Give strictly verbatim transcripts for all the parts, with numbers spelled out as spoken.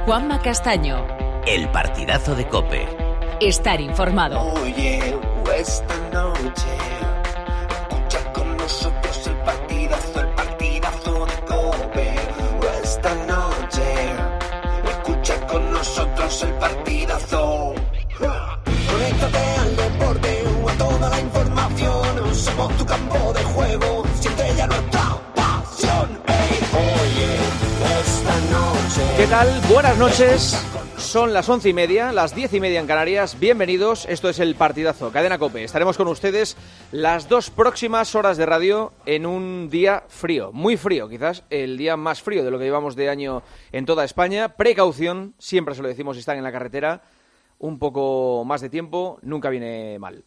Juanma Castaño. El partidazo de COPE. Estar informado. Oye, esta noche escucha con nosotros el partidazo, el partidazo de COPE. Esta noche escucha con nosotros el partidazo. Conéctate al deporte, a toda la información. Somos tu campo de juego, siente ya nuestra pasión. Hey, oye, esta noche. ¿Qué tal? Buenas noches. Son las once y media, las diez y media en Canarias. Bienvenidos, esto es el partidazo, Cadena COPE. Estaremos con ustedes las dos próximas horas de radio en un día frío, muy frío, quizás el día más frío de lo que llevamos de año en toda España. Precaución, siempre se lo decimos si están en la carretera. Un poco más de tiempo nunca viene mal.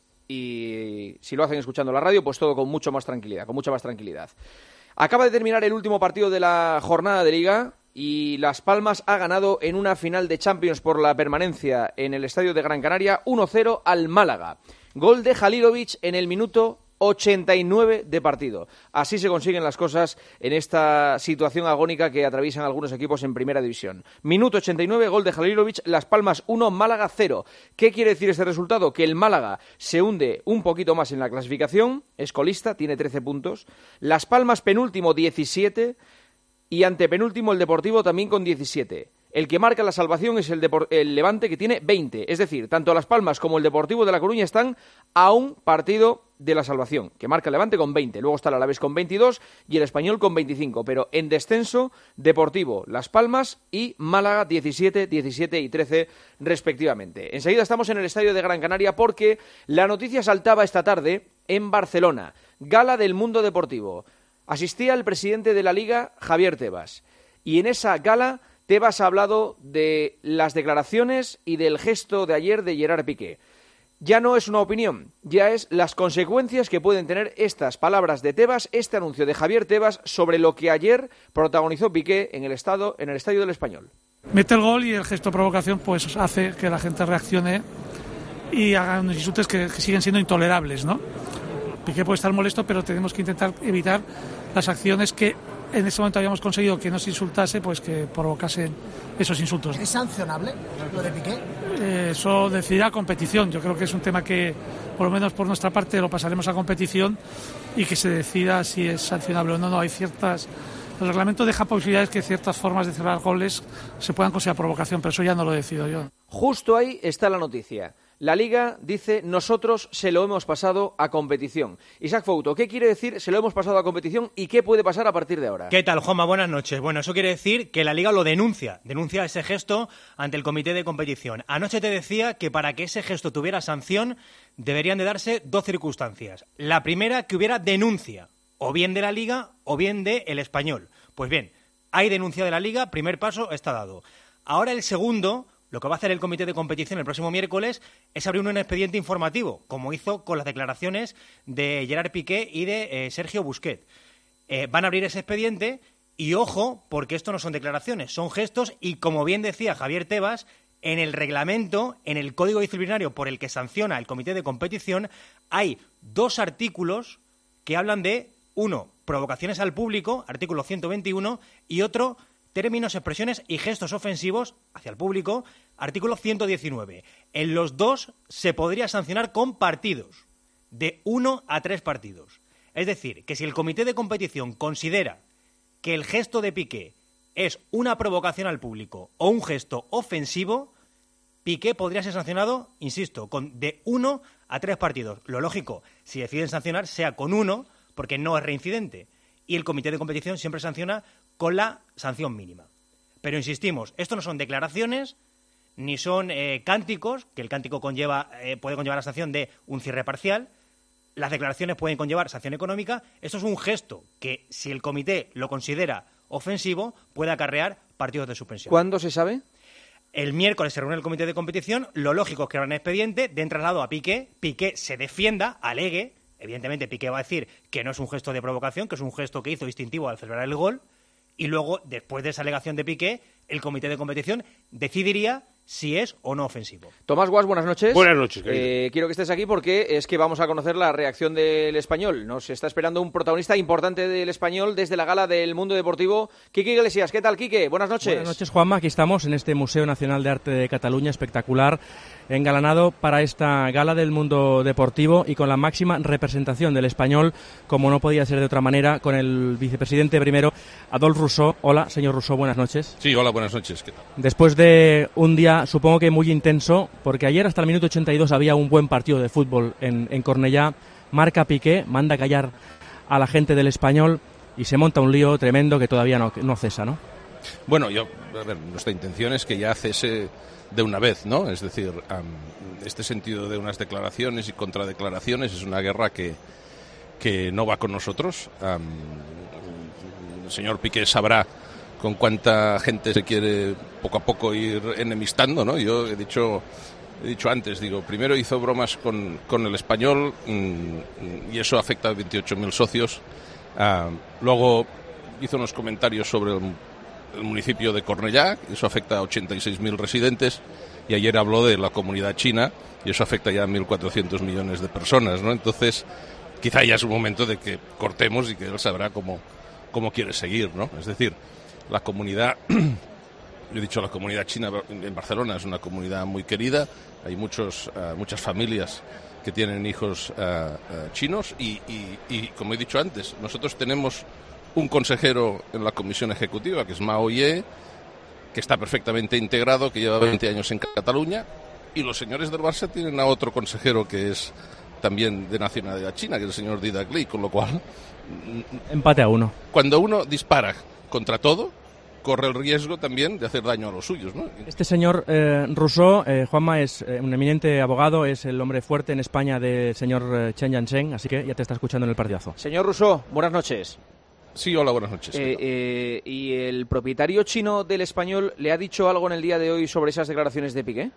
Y si lo hacen escuchando la radio, pues todo con mucho más tranquilidad, con mucha más tranquilidad. Acaba de terminar el último partido de la jornada de Liga y Las Palmas ha ganado en una final de Champions por la permanencia en el Estadio de Gran Canaria uno cero al Málaga. Gol de Halilovic en el minuto ochenta y nueve de partido. Así se consiguen las cosas en esta situación agónica que atraviesan algunos equipos en Primera División. Minuto ochenta y nueve, gol de Halilovic, Las Palmas uno, Málaga cero. ¿Qué quiere decir este resultado? Que el Málaga se hunde un poquito más en la clasificación, es colista, tiene trece puntos. Las Palmas penúltimo, diecisiete. Y antepenúltimo el Deportivo también con diecisiete. El que marca la salvación es el, Depor- el Levante, que tiene veinte. Es decir, tanto Las Palmas como el Deportivo de La Coruña están a un partido de la salvación, que marca el Levante con veinte. Luego está el Alavés con veintidós y el Español con veinticinco. Pero en descenso, Deportivo, Las Palmas y Málaga diecisiete, diecisiete y trece respectivamente. Enseguida estamos en el Estadio de Gran Canaria porque la noticia saltaba esta tarde en Barcelona. Gala del Mundo Deportivo. Asistía el presidente de la Liga, Javier Tebas, y en esa gala Tebas ha hablado de las declaraciones y del gesto de ayer de Gerard Piqué. Ya no es una opinión, ya es las consecuencias que pueden tener estas palabras de Tebas, este anuncio de Javier Tebas sobre lo que ayer protagonizó Piqué en el, estado, en el Estadio del Español. Mete el gol y el gesto de provocación pues hace que la gente reaccione y haga unos insultos que, que siguen siendo intolerables, ¿no? Piqué puede estar molesto, pero tenemos que intentar evitar las acciones que en ese momento habíamos conseguido que no se insultase, pues que provocasen esos insultos. ¿Es sancionable lo de Piqué? Eh, eso decidirá competición. Yo creo que es un tema que, por lo menos por nuestra parte, lo pasaremos a competición y que se decida si es sancionable o no. No, hay ciertas... El reglamento deja posibilidades que ciertas formas de cerrar goles se puedan considerar provocación, pero eso ya no lo decido yo. Justo ahí está la noticia. La Liga dice, nosotros se lo hemos pasado a competición. Isaac Fouto, ¿qué quiere decir se lo hemos pasado a competición y qué puede pasar a partir de ahora? ¿Qué tal, Juanma? Buenas noches. Bueno, eso quiere decir que la Liga lo denuncia, denuncia ese gesto ante el comité de competición. Anoche te decía que para que ese gesto tuviera sanción deberían de darse dos circunstancias. La primera, que hubiera denuncia, o bien de la Liga o bien de el Español. Pues bien, hay denuncia de la Liga, primer paso está dado. Ahora el segundo... Lo que va a hacer el comité de competición el próximo miércoles es abrir un expediente informativo, como hizo con las declaraciones de Gerard Piqué y de eh, Sergio Busquets. Eh, van a abrir ese expediente y ojo, porque esto no son declaraciones, son gestos y, como bien decía Javier Tebas, en el reglamento, en el código disciplinario por el que sanciona el comité de competición, hay dos artículos que hablan de, uno, provocaciones al público, artículo ciento veintiuno, y otro, términos, expresiones y gestos ofensivos hacia el público, artículo ciento diecinueve. En los dos se podría sancionar con partidos, de uno a tres partidos. Es decir, que si el comité de competición considera que el gesto de Piqué es una provocación al público o un gesto ofensivo, Piqué podría ser sancionado, insisto, con de uno a tres partidos. Lo lógico, si deciden sancionar, sea con uno, porque no es reincidente. Y el comité de competición siempre sanciona con la sanción mínima. Pero insistimos, esto no son declaraciones ni son eh, cánticos, que el cántico conlleva, eh, puede conllevar la sanción de un cierre parcial. Las declaraciones pueden conllevar sanción económica. Esto es un gesto que, si el comité lo considera ofensivo, puede acarrear partidos de suspensión. ¿Cuándo se sabe? El miércoles se reúne el comité de competición. Lo lógico es que habrá un expediente, den traslado a Piqué, Piqué se defienda, alegue. Evidentemente Piqué va a decir que no es un gesto de provocación, que es un gesto que hizo distintivo al celebrar el gol. Y luego, después de esa alegación de Piqué, el comité de competición decidiría si es o no ofensivo. Tomás Guas, buenas noches. Buenas noches, eh, quiero que estés aquí porque es que vamos a conocer la reacción del Español. Nos está esperando un protagonista importante del Español desde la gala del Mundo Deportivo. Quique Iglesias, ¿qué tal, Quique? Buenas noches. Buenas noches, Juanma. Aquí estamos en este Museo Nacional de Arte de Cataluña, espectacular, engalanado para esta gala del Mundo Deportivo y con la máxima representación del Español, como no podía ser de otra manera, con el vicepresidente primero, Adolphe Rousseau. Hola, señor Rousseau, buenas noches. Sí, hola, buenas noches. ¿Qué tal? Después de un día, supongo que muy intenso, porque ayer hasta el minuto ochenta y dos había un buen partido de fútbol en, en Cornellá, marca Piqué, manda a callar a la gente del Español y se monta un lío tremendo que todavía no, no cesa, ¿no? Bueno, yo, a ver, nuestra intención es que ya cese de una vez, ¿no? Es decir, um, este sentido de unas declaraciones y contradeclaraciones es una guerra que, que no va con nosotros. Um, el señor Piqué sabrá con cuánta gente se quiere poco a poco ir enemistando, ¿no? Yo he dicho, he dicho antes, digo, primero hizo bromas con, con el Español mmm, y eso afecta a veintiocho mil socios. Uh, luego hizo unos comentarios sobre el el municipio de Cornellá, eso afecta a ochenta y seis mil residentes, y ayer habló de la comunidad china, y eso afecta ya a mil cuatrocientos millones de personas, ¿no? Entonces, quizá ya es un momento de que cortemos y que él sabrá cómo, cómo quiere seguir, ¿no? Es decir, la comunidad, yo he dicho la comunidad china en Barcelona es una comunidad muy querida, hay muchos, uh, muchas familias que tienen hijos uh, uh, chinos, y, y, y como he dicho antes, nosotros tenemos un consejero en la comisión ejecutiva, que es Mao Ye, que está perfectamente integrado, que lleva veinte años en Cataluña, y los señores del Barça tienen a otro consejero que es también de nacionalidad china, que es el señor Didac Lee, con lo cual... Empate a uno. Cuando uno dispara contra todo, corre el riesgo también de hacer daño a los suyos, ¿no? Este señor eh, Rousseau, eh, Juanma, es eh, un eminente abogado, es el hombre fuerte en España del señor eh, Chen Yansheng, así que ya te está escuchando en el partidazo. Señor Rousseau, buenas noches. Sí, hola, buenas noches. Eh, eh, ¿Y el propietario chino del Español le ha dicho algo en el día de hoy sobre esas declaraciones de Piqué?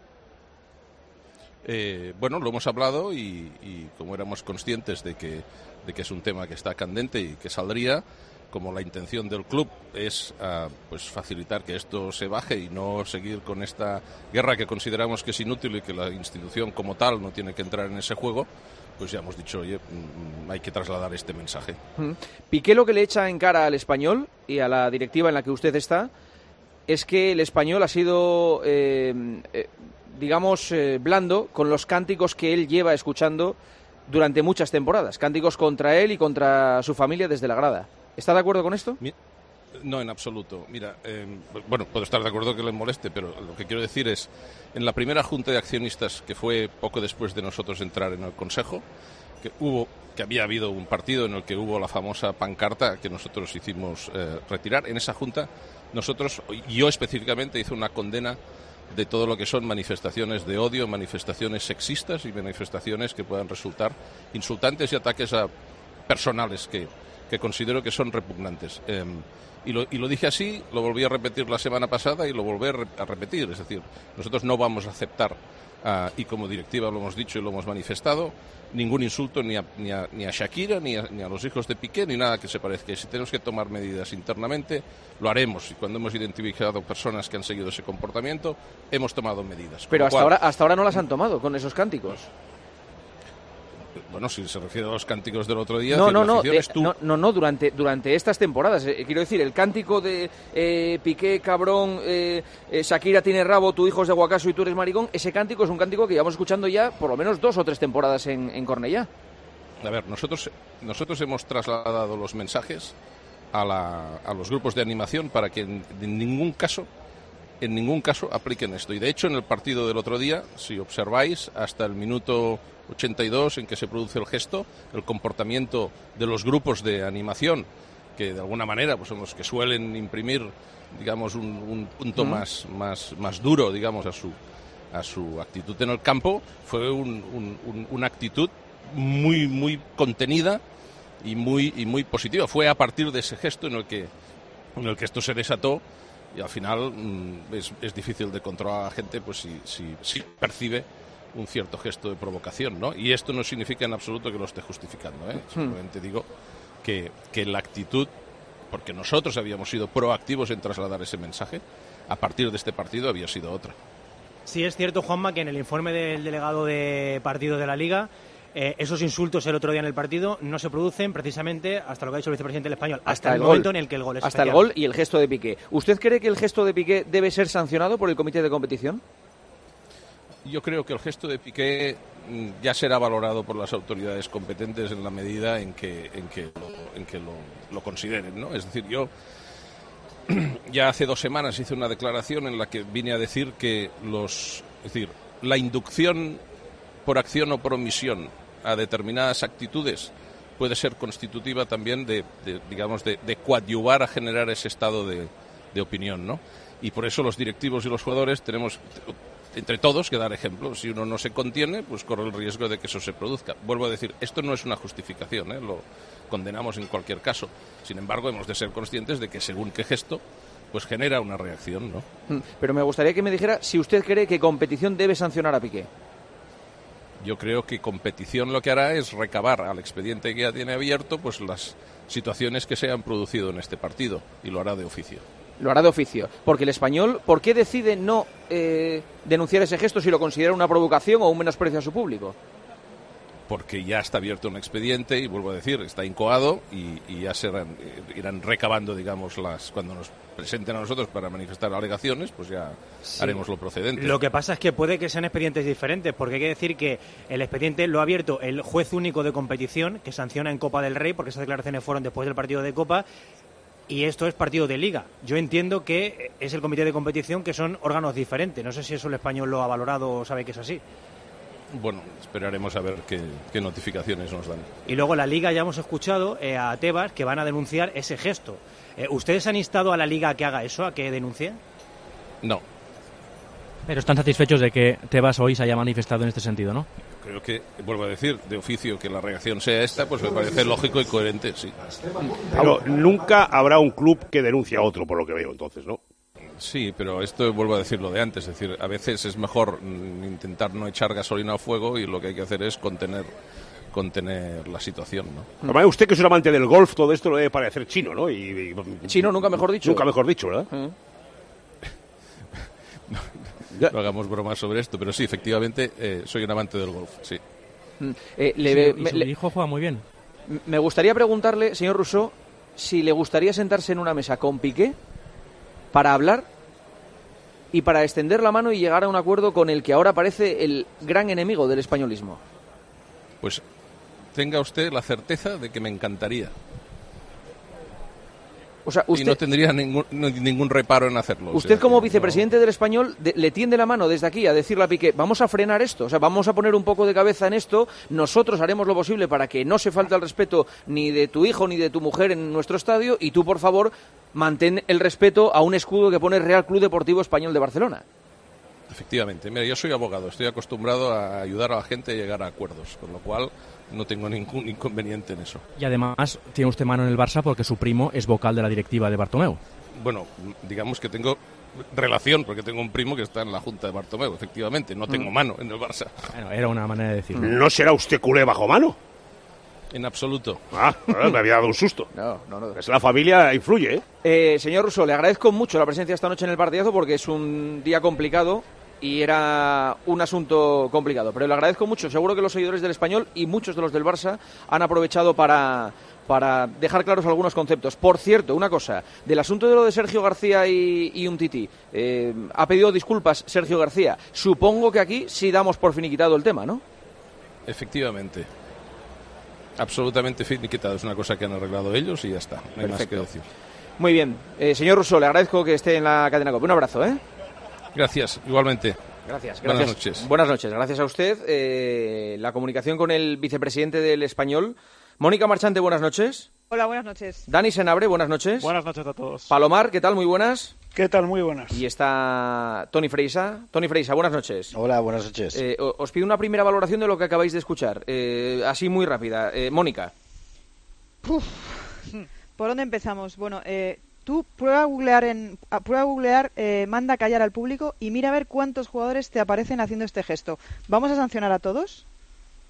Eh, bueno, lo hemos hablado y, y como éramos conscientes de que, de que es un tema que está candente y que saldría, como la intención del club es uh, pues facilitar que esto se baje y no seguir con esta guerra que consideramos que es inútil y que la institución como tal no tiene que entrar en ese juego, pues ya hemos dicho, oye, hay que trasladar este mensaje. Piqué lo que le echa en cara al Español y a la directiva en la que usted está es que el Español ha sido, eh, eh, digamos, eh, blando con los cánticos que él lleva escuchando durante muchas temporadas, cánticos contra él y contra su familia desde la grada. ¿Está de acuerdo con esto? No, en absoluto. Mira, eh, bueno, puedo estar de acuerdo que le moleste, pero lo que quiero decir es, en la primera junta de accionistas, que fue poco después de nosotros entrar en el Consejo, que hubo, que había habido un partido en el que hubo la famosa pancarta que nosotros hicimos eh, retirar, en esa junta nosotros, yo específicamente, hice una condena de todo lo que son manifestaciones de odio, manifestaciones sexistas y manifestaciones que puedan resultar insultantes y ataques a personales que que considero que son repugnantes. Eh, y, lo, y lo dije así, lo volví a repetir la semana pasada y lo volví a repetir. Es decir, nosotros no vamos a aceptar, uh, y como directiva lo hemos dicho y lo hemos manifestado, ningún insulto ni a, ni a, ni a Shakira, ni a, ni a los hijos de Piqué, ni nada que se parezca. Y si tenemos que tomar medidas internamente, lo haremos. Y cuando hemos identificado personas que han seguido ese comportamiento, hemos tomado medidas. Pero hasta, cual, ahora, hasta ahora no las han tomado con esos cánticos. Bueno, si se refiere a los cánticos del otro día, no, no, no, de, tú... no, no, no, durante, durante estas temporadas. Eh, quiero decir, el cántico de eh, Piqué, cabrón, eh, eh, Shakira tiene rabo, tu hijo es de Guacaso y tú eres maricón, ese cántico es un cántico que llevamos escuchando ya por lo menos dos o tres temporadas en, en Cornellá. A ver, nosotros, nosotros hemos trasladado los mensajes a, la, a los grupos de animación para que en, en ningún caso... en ningún caso apliquen esto. Y de hecho, en el partido del otro día, si observáis, hasta el minuto ochenta y dos en que se produce el gesto, el comportamiento de los grupos de animación, que de alguna manera pues son los que suelen imprimir, digamos, un, un punto mm. más, más, más duro, digamos, a su, a su actitud en el campo, fue un, un, un, una actitud muy, muy contenida y muy, y muy positiva. Fue a partir de ese gesto en el que, en el que esto se desató. Y al final mmm, es, es difícil de controlar a la gente pues si, si, si percibe un cierto gesto de provocación, ¿no? Y esto no significa en absoluto que lo esté justificando, ¿eh? Simplemente digo que, que la actitud, porque nosotros habíamos sido proactivos en trasladar ese mensaje, a partir de este partido había sido otra. Sí, es cierto, Juanma, que en el informe del delegado de partido de la Liga, eh, esos insultos el otro día en el partido no se producen precisamente hasta lo que ha dicho el vicepresidente del Español, hasta, hasta el, el momento en el que el gol es Hasta especial. el gol y el gesto de Piqué. ¿Usted cree que el gesto de Piqué debe ser sancionado por el comité de competición? Yo creo que el gesto de Piqué ya será valorado por las autoridades competentes en la medida en que, en que, lo, en que lo, lo consideren, ¿no? Es decir, yo ya hace dos semanas hice una declaración en la que vine a decir que los, es decir, la inducción por acción o por omisión a determinadas actitudes puede ser constitutiva también de, de digamos, de, de coadyuvar a generar ese estado de, de opinión, ¿no? Y por eso los directivos y los jugadores tenemos, entre todos, que dar ejemplo. Si uno no se contiene, pues corre el riesgo de que eso se produzca. Vuelvo a decir, esto no es una justificación, ¿eh? Lo condenamos en cualquier caso. Sin embargo, hemos de ser conscientes de que según qué gesto, pues genera una reacción, ¿no? Pero me gustaría que me dijera si usted cree que competición debe sancionar a Piqué. Yo creo que competición lo que hará es recabar al expediente que ya tiene abierto pues las situaciones que se han producido en este partido y lo hará de oficio. Lo hará de oficio. Porque el Español, ¿por qué decide no eh, denunciar ese gesto si lo considera una provocación o un menosprecio a su público? Porque ya está abierto un expediente y, vuelvo a decir, está incoado y, y ya serán, irán recabando, digamos, las cuando nos presenten a nosotros para manifestar alegaciones, pues ya sí. haremos lo procedente. Lo que pasa es que puede que sean expedientes diferentes, porque hay que decir que el expediente lo ha abierto el juez único de competición, que sanciona en Copa del Rey, porque esas declaraciones fueron después del partido de Copa, y esto es partido de Liga. Yo entiendo que es el comité de competición, que son órganos diferentes. No sé si eso el Español lo ha valorado o sabe que es así. Bueno, esperaremos a ver qué, qué notificaciones nos dan. Y luego la Liga, ya hemos escuchado eh, a Tebas que van a denunciar ese gesto. Eh, ¿Ustedes han instado a la Liga a que haga eso, a que denuncie? No. Pero están satisfechos de que Tebas hoy se haya manifestado en este sentido, ¿no? Creo que, vuelvo a decir, de oficio que la reacción sea esta, pues me parece lógico y coherente, sí. Pero nunca habrá un club que denuncie a otro, por lo que veo, entonces, ¿no? Sí, pero esto vuelvo a decir lo de antes, es decir, a veces es mejor intentar no echar gasolina al fuego y lo que hay que hacer es contener contener la situación, ¿no? Además, usted que es un amante del golf, todo esto lo debe parecer chino, ¿no? Y, y, chino, nunca mejor dicho. Nunca mejor dicho, ¿verdad? ¿Eh? no, no hagamos bromas sobre esto, pero sí, efectivamente, eh, soy un amante del golf, sí. Eh, le, sí y su me, hijo juega muy bien. Me gustaría preguntarle, señor Rousseau, si le gustaría sentarse en una mesa con Piqué para hablar y para extender la mano y llegar a un acuerdo con el que ahora parece el gran enemigo del españolismo. Pues tenga usted la certeza de que me encantaría. O sea, usted, y no tendría ningún, ningún reparo en hacerlo. Usted, o sea, como que, vicepresidente no... del Español, de, le tiende la mano desde aquí a decirle a Piqué, vamos a frenar esto, o sea, vamos a poner un poco de cabeza en esto, nosotros haremos lo posible para que no se falte el respeto ni de tu hijo ni de tu mujer en nuestro estadio, y tú, por favor, mantén el respeto a un escudo que pone Real Club Deportivo Español de Barcelona. Efectivamente. Mira, yo soy abogado, estoy acostumbrado a ayudar a la gente a llegar a acuerdos, con lo cual no tengo ningún inconveniente en eso. Y además tiene usted mano en el Barça porque su primo es vocal de la directiva de Bartomeu. Bueno, digamos que tengo relación, porque tengo un primo que está en la Junta de Bartomeu, efectivamente, no tengo mm. mano en el Barça. Bueno, era una manera de decirlo. ¿No será usted culé bajo mano? En absoluto. Ah, me había dado un susto. No, no, no. Es la familia influye, ¿eh? eh señor Rousseau, le agradezco mucho la presencia esta noche en el partidazo porque es un día complicado y era un asunto complicado, pero le agradezco mucho. Seguro que los seguidores del Español y muchos de los del Barça han aprovechado para, para dejar claros algunos conceptos. Por cierto, una cosa, del asunto de lo de Sergio García y, y Umtiti, eh, ha pedido disculpas Sergio García. Supongo que aquí sí damos por finiquitado el tema, ¿no? Efectivamente. Absolutamente finiquitado. Es una cosa que han arreglado ellos y ya está. No hay más que decir. Muy bien. Eh, señor Rousseau, le agradezco que esté en la cadena COPE. Un abrazo, ¿eh? Gracias, igualmente. Gracias, gracias. Buenas noches. Buenas noches, gracias a usted. Eh, la comunicación con el vicepresidente del Español. Mónica Marchante, buenas noches. Hola, buenas noches. Dani Senabre, buenas noches. Buenas noches a todos. Palomar, ¿qué tal? Muy buenas. ¿Qué tal? Muy buenas. Y está Toni Freisa. Toni Freisa, buenas noches. Hola, buenas noches. Eh, os pido una primera valoración de lo que acabáis de escuchar. Eh, así muy rápida. Eh, Mónica. Uf. ¿Por dónde empezamos? Bueno, eh... Tú prueba a googlear, en, a prueba a googlear eh, manda a callar al público y mira a ver cuántos jugadores te aparecen haciendo este gesto. ¿Vamos a sancionar a todos?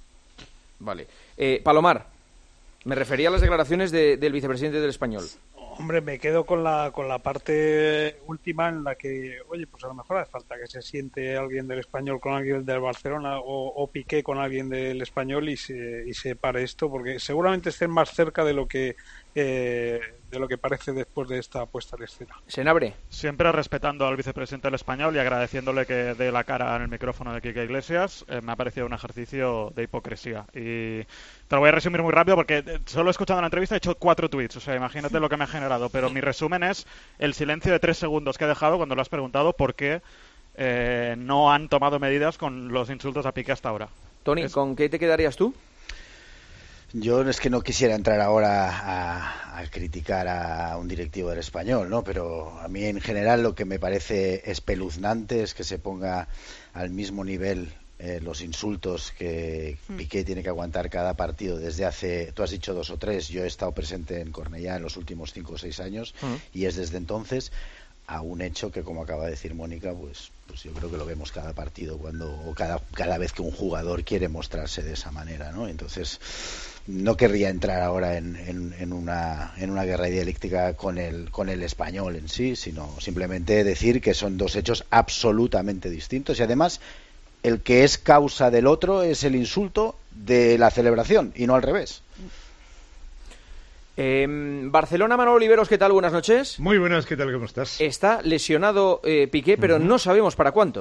Vale. Eh, Palomar, me refería a las declaraciones de, del vicepresidente del Español. Hombre, me quedo con la con la parte última en la que, oye, pues a lo mejor hace falta que se siente alguien del Español con alguien del Barcelona o, o Piqué con alguien del Español y se, y se pare esto, porque seguramente estén más cerca de lo que eh, de lo que parece después de esta puesta en escena. Senabre. Siempre respetando al vicepresidente del Español y agradeciéndole que dé la cara en el micrófono de Quique Iglesias, eh, me ha parecido un ejercicio de hipocresía. Y te lo voy a resumir muy rápido porque solo he escuchado la entrevista, he hecho cuatro tweets, o sea, imagínate lo que me ha generado. Pero mi resumen es el silencio de tres segundos que ha dejado cuando le has preguntado por qué eh, no han tomado medidas con los insultos a Piqué hasta ahora. Tony, es... ¿con qué te quedarías tú? Yo es que no quisiera entrar ahora a, a criticar a un directivo del Español, ¿no? Pero a mí en general lo que me parece espeluznante es que se ponga al mismo nivel eh, los insultos que Piqué tiene que aguantar cada partido desde hace, tú has dicho dos o tres, yo he estado presente en Cornellá en los últimos cinco o seis años uh-huh. y es desde entonces a un hecho que, como acaba de decir Mónica, pues pues yo creo que lo vemos cada partido cuando o cada cada vez que un jugador quiere mostrarse de esa manera, ¿no? Entonces no querría entrar ahora en, en, en una en una guerra dialéctica con el con el Español en sí, sino simplemente decir que son dos hechos absolutamente distintos y además el que es causa del otro es el insulto de la celebración y no al revés. Eh, Barcelona, Manolo Oliveros, ¿qué tal? Buenas noches. Muy buenas, ¿qué tal? ¿Cómo estás? Está lesionado eh, Piqué, pero uh-huh. no sabemos para cuánto.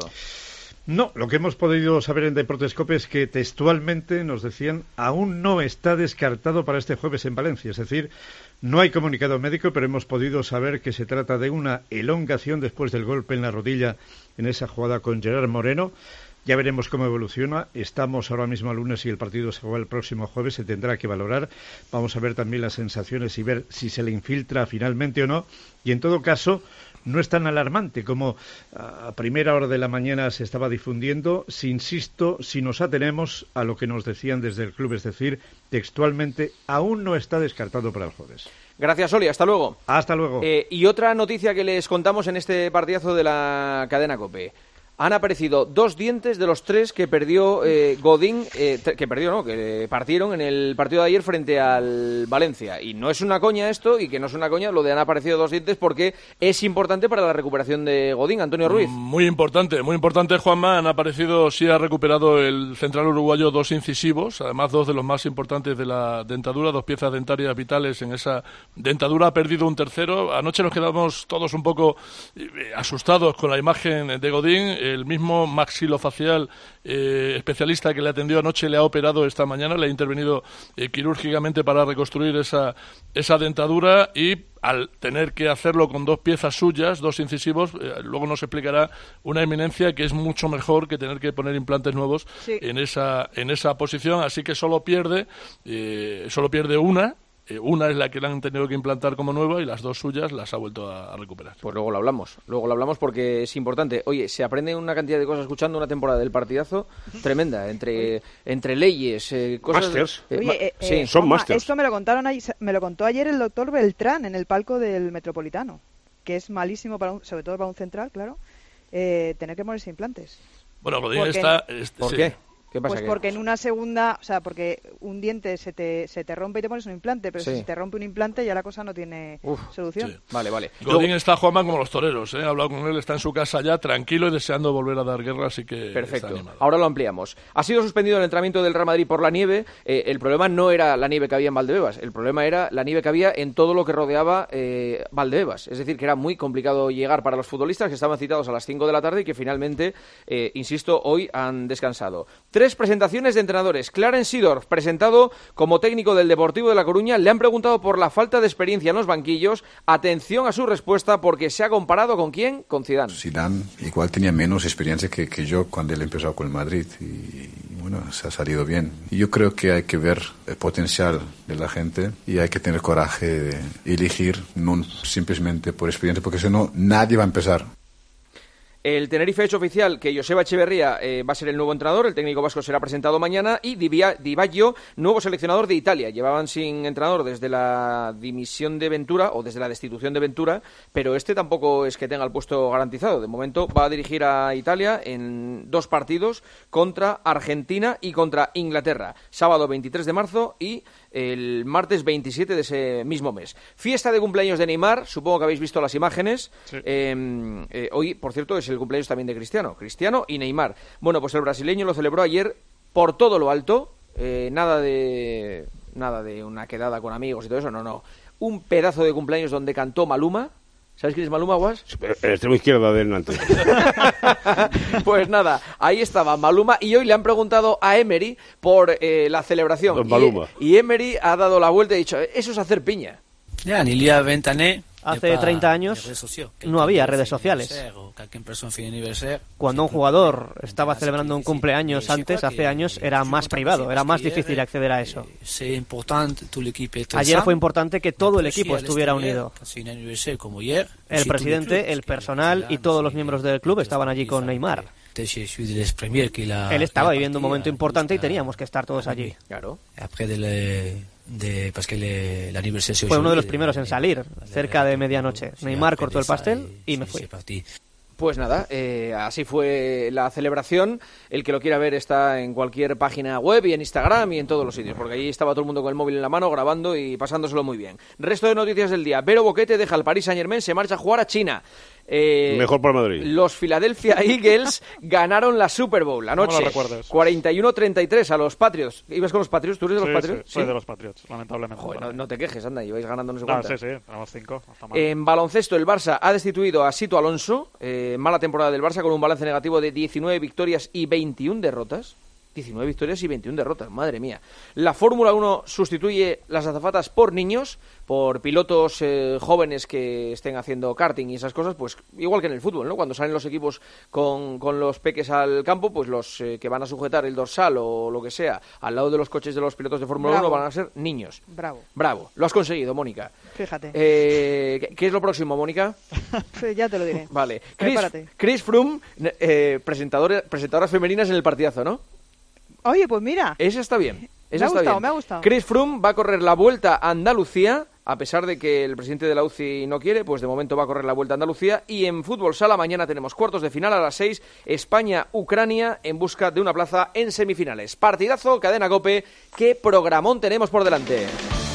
No, lo que hemos podido saber en Deportes Cope es que textualmente nos decían aún no está descartado para este jueves en Valencia, es decir, no hay comunicado médico, pero hemos podido saber que se trata de una elongación después del golpe en la rodilla en esa jugada con Gerard Moreno. Ya veremos cómo evoluciona. Estamos ahora mismo a lunes y el partido se juega el próximo jueves. Se tendrá que valorar. Vamos a ver también las sensaciones y ver si se le infiltra finalmente o no. Y en todo caso, no es tan alarmante como a primera hora de la mañana se estaba difundiendo. Si insisto, si nos atenemos a lo que nos decían desde el club, es decir, textualmente, aún no está descartado para el jueves. Gracias, Oli. Hasta luego. Hasta luego. Eh, y otra noticia que les contamos en este partidazo de la cadena COPE. Han aparecido dos dientes de los tres que perdió eh, Godín, eh, que perdió, no, que partieron en el partido de ayer frente al Valencia. Y no es una coña esto, y que no es una coña lo de han aparecido dos dientes porque es importante para la recuperación de Godín. Antonio Ruiz. Muy importante, muy importante, Juanma. Han aparecido, sí ha recuperado el central uruguayo dos incisivos, además dos de los más importantes de la dentadura, dos piezas dentarias vitales en esa dentadura. Ha perdido un tercero. Anoche nos quedamos todos un poco eh, asustados con la imagen de Godín. El mismo maxilofacial eh, especialista que le atendió anoche le ha operado esta mañana, le ha intervenido eh, quirúrgicamente para reconstruir esa, esa dentadura y al tener que hacerlo con dos piezas suyas, dos incisivos, eh, luego nos explicará una eminencia que es mucho mejor que tener que poner implantes nuevos sí. en esa en esa posición, así que solo pierde, eh, solo pierde una. Eh, una es la que le han tenido que implantar como nueva y las dos suyas las ha vuelto a, a recuperar. Pues luego lo hablamos, luego lo hablamos porque es importante. Oye, se aprende una cantidad de cosas escuchando una temporada del partidazo tremenda, entre entre leyes, eh, cosas... Másters. Eh, Oye, ma- eh, sí. eh, Son Juanma, másters. Esto me lo contaron ahí- me lo contó ayer el doctor Beltrán en el palco del Metropolitano, que es malísimo, para un, sobre todo para un central, claro, eh, tener que ponerse implantes. Bueno, Godín Porque- está... Este, ¿Por sí. qué? ¿Qué pasa? Pues que- porque en una segunda, o sea, porque un diente se te, se te rompe y te pones un implante, pero Sí. si se te rompe un implante ya la cosa no tiene Uf, solución. sí. Vale, vale. Godín está, Juanma, como los toreros, ¿eh? He hablado con él, está en su casa ya, tranquilo y deseando volver a dar guerra, así que Perfecto. está animado. Ahora lo ampliamos. Ha sido suspendido el entrenamiento del Real Madrid por la nieve. Eh, el problema no era la nieve que había en Valdebebas, el problema era la nieve que había en todo lo que rodeaba eh, Valdebebas. Es decir, que era muy complicado llegar para los futbolistas que estaban citados a las cinco de la tarde y que finalmente, eh, insisto, hoy han descansado. Tres presentaciones de entrenadores. Clarence Seedorf, presentado como técnico del Deportivo de La Coruña, le han preguntado por la falta de experiencia en los banquillos. Atención a su respuesta porque se ha comparado ¿con quién? Con Zidane. Zidane igual tenía menos experiencia que, que yo cuando él empezó con el Madrid y bueno, se ha salido bien. Y yo creo que hay que ver el potencial de la gente y hay que tener coraje de elegir, no simplemente por experiencia, porque si no, nadie va a empezar. El Tenerife ha hecho oficial que Joseba Echeverría eh, va a ser el nuevo entrenador, el técnico vasco será presentado mañana y Di, Via- Di Baggio, nuevo seleccionador de Italia. Llevaban sin entrenador desde la dimisión de Ventura o desde la destitución de Ventura, pero este tampoco es que tenga el puesto garantizado. De momento va a dirigir a Italia en dos partidos contra Argentina y contra Inglaterra. Sábado veintitrés de marzo y el martes veintisiete de ese mismo mes. Fiesta de cumpleaños de Neymar, supongo que habéis visto las imágenes. Sí. Eh, eh, hoy, por cierto, es el cumpleaños también de Cristiano. Cristiano y Neymar. Bueno, pues el brasileño lo celebró ayer por todo lo alto. Eh, nada de nada de una quedada con amigos y todo eso, no, no. Un pedazo de cumpleaños donde cantó Maluma. ¿Sabes quién es Maluma, Guas? El extremo izquierda del Nantes. Pues nada, ahí estaba Maluma y hoy le han preguntado a Emery por eh, la celebración. Don Maluma. Y, y Emery ha dado la vuelta y ha dicho, eso es hacer piña. Hace treinta años no había redes sociales. Cuando un jugador estaba celebrando un cumpleaños antes, hace años, era más privado, era más difícil acceder a eso. Ayer fue importante que todo el equipo estuviera unido. El presidente, el personal y todos los miembros del club estaban allí con Neymar. Él estaba viviendo un momento importante y teníamos que estar todos allí. Claro. Fue uno de los primeros en salir, cerca de medianoche. Neymar cortó el pastel y me fui. Pues nada, eh, así fue la celebración. El que lo quiera ver está en cualquier página web y en Instagram y en todos los sitios, porque allí estaba todo el mundo con el móvil en la mano grabando y pasándoselo muy bien. Resto de noticias del día. Vero Boquete deja el Paris Saint-Germain, se marcha a jugar a China. Eh, Mejor por Madrid. Los Philadelphia Eagles ganaron la Super Bowl anoche. cuarenta y uno treinta y tres a los Patriots. ¿Ibas con los Patriots? ¿Tú eres de los sí, Patriots? Sí, soy de los Patriots, lamentablemente. Joder, no, no te quejes, anda, ibais ganando no sé no, cuántas. Sí, sí, tenemos cinco. No está mal. En baloncesto, el Barça ha destituido a Sito Alonso. Eh, mala temporada del Barça con un balance negativo de diecinueve victorias y veintiuna derrotas. diecinueve victorias y veintiuna derrotas, madre mía. La Fórmula uno sustituye las azafatas por niños, por pilotos eh, jóvenes que estén haciendo karting y esas cosas, pues igual que en el fútbol, ¿no? Cuando salen los equipos con, con los peques al campo, pues los eh, que van a sujetar el dorsal o lo que sea al lado de los coches de los pilotos de Fórmula uno van a ser niños. Bravo. Bravo. Lo has conseguido, Mónica. Fíjate. Eh, ¿qué, ¿Qué es lo próximo, Mónica? Ya te lo diré. Vale. Chris, Prepárate. Chris Froome, eh, presentadora, presentadoras femeninas en el partidazo, ¿no? Oye, pues mira. Esa está bien. Esa me ha está gustado, bien. me ha gustado. Chris Froome va a correr la Vuelta a Andalucía, a pesar de que el presidente de la U C I no quiere, pues de momento va a correr la Vuelta a Andalucía. Y en Fútbol Sala mañana tenemos cuartos de final a las seis, España-Ucrania en busca de una plaza en semifinales. Partidazo, Cadena COPE, qué programón tenemos por delante.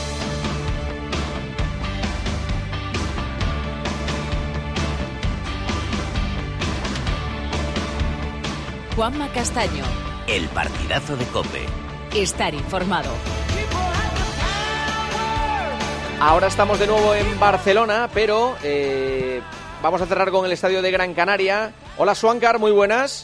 Juanma Castaño. El partidazo de COPE. Estar informado. Ahora estamos de nuevo en Barcelona, pero eh, vamos a cerrar con el estadio de Gran Canaria. Hola, Suancar, muy buenas.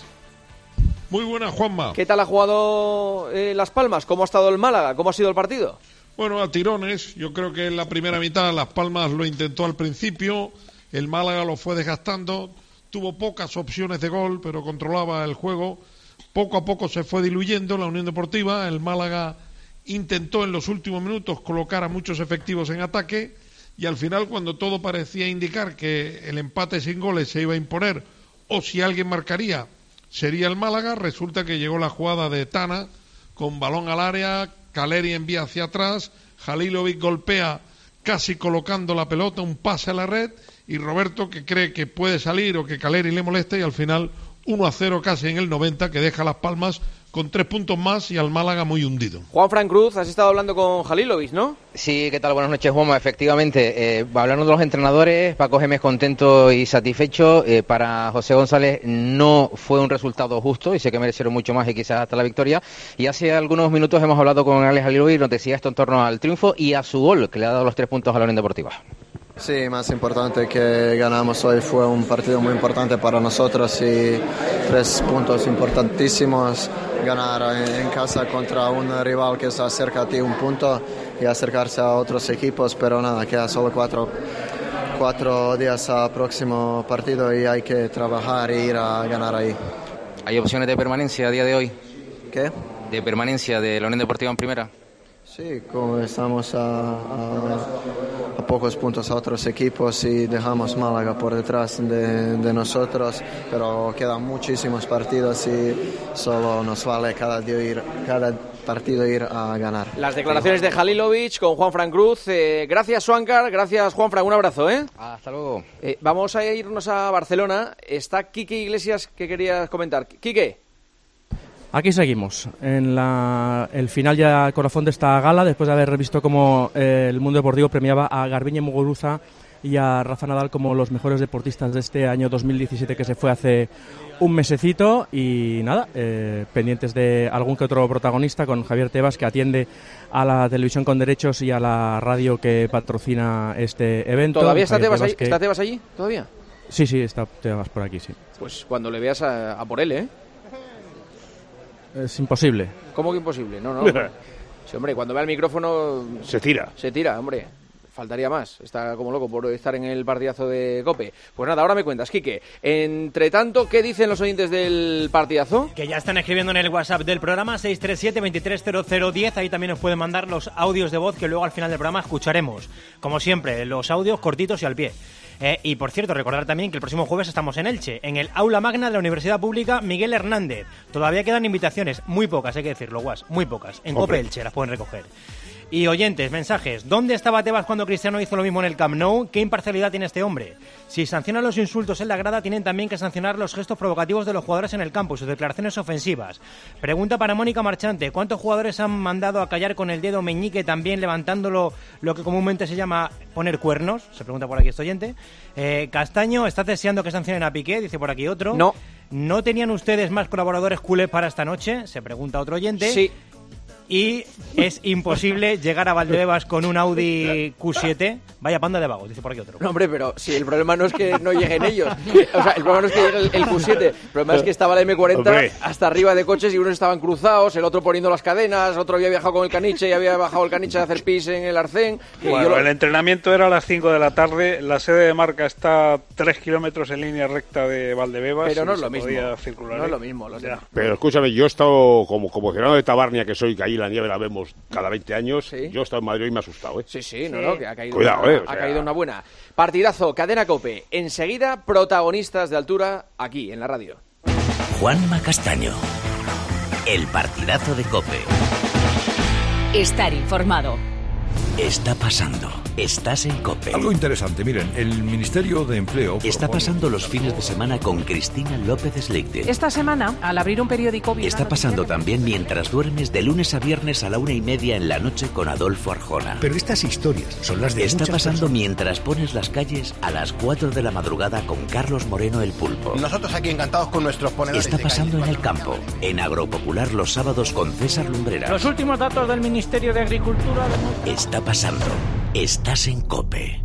Muy buenas, Juanma. ¿Qué tal ha jugado eh, Las Palmas? ¿Cómo ha estado el Málaga? ¿Cómo ha sido el partido? Bueno, a tirones. Yo creo que en la primera mitad Las Palmas lo intentó al principio, el Málaga lo fue desgastando, tuvo pocas opciones de gol, pero controlaba el juego. Poco a poco se fue diluyendo la Unión Deportiva, el Málaga intentó en los últimos minutos colocar a muchos efectivos en ataque y al final, cuando todo parecía indicar que el empate sin goles se iba a imponer o si alguien marcaría sería el Málaga, resulta que llegó la jugada de Tana con balón al área, Caleri envía hacia atrás, Halilovic golpea casi colocando la pelota, un pase a la red y Roberto, que cree que puede salir o que Caleri le molesta, y al final uno a cero casi en el noventa, que deja Las Palmas con tres puntos más y al Málaga muy hundido. Juan Fran Cruz, has estado hablando con Halilovic, ¿no? Sí, ¿qué tal? Buenas noches, Juanma. Efectivamente, eh, hablando de los entrenadores, Paco Gémez contento y satisfecho. Eh, para José González no fue un resultado justo y sé que merecieron mucho más y quizás hasta la victoria. Y hace algunos minutos hemos hablado con Alex Halilovic y nos decía esto en torno al triunfo y a su gol, que le ha dado los tres puntos a la Unión Deportiva. Sí, más importante que ganamos hoy, fue un partido muy importante para nosotros y tres puntos importantísimos, ganar en casa contra un rival que está cerca a ti un punto y acercarse a otros equipos, pero nada, queda solo cuatro, cuatro días al próximo partido y hay que trabajar e ir a ganar ahí. ¿Hay opciones de permanencia a día de hoy? ¿Qué? ¿De permanencia de la Unión Deportiva en primera? Sí, como estamos a, a, a pocos puntos a otros equipos y dejamos Málaga por detrás de, de nosotros, pero quedan muchísimos partidos y solo nos vale cada día ir, cada partido ir a ganar. Las declaraciones de Halilovic con Juan Fran Cruz. Eh, gracias, Suancar. Gracias, Juan Fran. Un abrazo, ¿eh? Hasta luego. Eh, vamos a irnos a Barcelona. Está Quique Iglesias, que querías comentar. Quique. Aquí seguimos, en la, el final ya corazón de esta gala, después de haber visto cómo eh, el mundo deportivo premiaba a Garbiñe Muguruza y a Rafa Nadal como los mejores deportistas de este año dos mil diecisiete que se fue hace un mesecito. Y nada, eh, pendientes de algún que otro protagonista con Javier Tebas, que atiende a la televisión con derechos y a la radio que patrocina este evento. ¿Todavía está Tebas, Tebas ahí? Que... ¿Está Tebas allí? ¿Todavía? Sí, sí, está Tebas por aquí, sí. Pues cuando le veas a, a por él, ¿eh? Es imposible. ¿Cómo que imposible? No, no. Sí, hombre, cuando vea el micrófono... Se tira. Se tira, hombre. Faltaría más. Está como loco por estar en el partidazo de COPE. Pues nada, ahora me cuentas, Quique. Entre tanto, ¿qué dicen los oyentes del partidazo? Que ya están escribiendo en el WhatsApp del programa seis tres siete, veintitrés cero cero diez. Ahí también nos pueden mandar los audios de voz que luego al final del programa escucharemos. Como siempre, los audios cortitos y al pie. Eh, y por cierto, recordar también que el próximo jueves estamos en Elche, en el Aula Magna de la Universidad Pública Miguel Hernández. Todavía quedan invitaciones, muy pocas, hay que decirlo, Guas, muy pocas. En COPE Elche las pueden recoger. Y oyentes, mensajes. ¿Dónde estaba Tebas cuando Cristiano hizo lo mismo en el Camp Nou? ¿Qué imparcialidad tiene este hombre? Si sancionan los insultos en la grada, tienen también que sancionar los gestos provocativos de los jugadores en el campo y sus declaraciones ofensivas. Pregunta para Mónica Marchante. ¿Cuántos jugadores han mandado a callar con el dedo meñique, también levantándolo, lo que comúnmente se llama poner cuernos? Se pregunta por aquí este oyente. Eh, Castaño, ¿estás deseando que sancionen a Piqué? Dice por aquí otro. No. ¿No tenían ustedes más colaboradores culés para esta noche? Se pregunta otro oyente. Sí. Y es imposible llegar a Valdebebas con un Audi Q siete. Vaya panda de vagos, dice por aquí otro. No, hombre, pero si el problema no es que no lleguen ellos. O sea, el problema no es que llegue el, el Q siete. El problema es que estaba la eme cuarenta hombre. hasta arriba de coches y unos estaban cruzados, el otro poniendo las cadenas, el otro había viajado con el caniche y había bajado el caniche a hacer pis en el arcén. Bueno, lo... el entrenamiento era a las cinco de la tarde. La sede de marca está a tres kilómetros en línea recta de Valdebebas. Pero no es lo mismo. Circular, no ¿eh? es lo mismo. Los ya. Pero escúchame, yo he estado como, como ciudadano de Tabarnia, que soy, que allí la nieve la vemos cada veinte años. ¿Sí? Yo he estado en Madrid y me he asustado, ¿eh? Sí, sí, no, sí. no, que ha caído, Cuidado, una, eh, o sea... ha caído una buena. Partidazo, Cadena COPE. Enseguida, protagonistas de altura aquí, en la radio. Juanma Castaño. El partidazo de COPE. Estar informado. Está pasando. Estás en COPE. Algo interesante, miren, el Ministerio de Empleo... Está pasando los fines de semana con Cristina López Sleite. Esta semana, al abrir un periódico... Está pasando también mientras duermes de lunes a viernes a la una y media en la noche con Adolfo Arjona. Pero estas historias son las de Está pasando personas. mientras pones las calles a las cuatro de la madrugada con Carlos Moreno el Pulpo. Nosotros aquí encantados con nuestros ponedores. Está pasando en el campo, en Agropopular los sábados con César Lumbreras. Los últimos datos del Ministerio de Agricultura... De... Está pasando. Estás en COPE.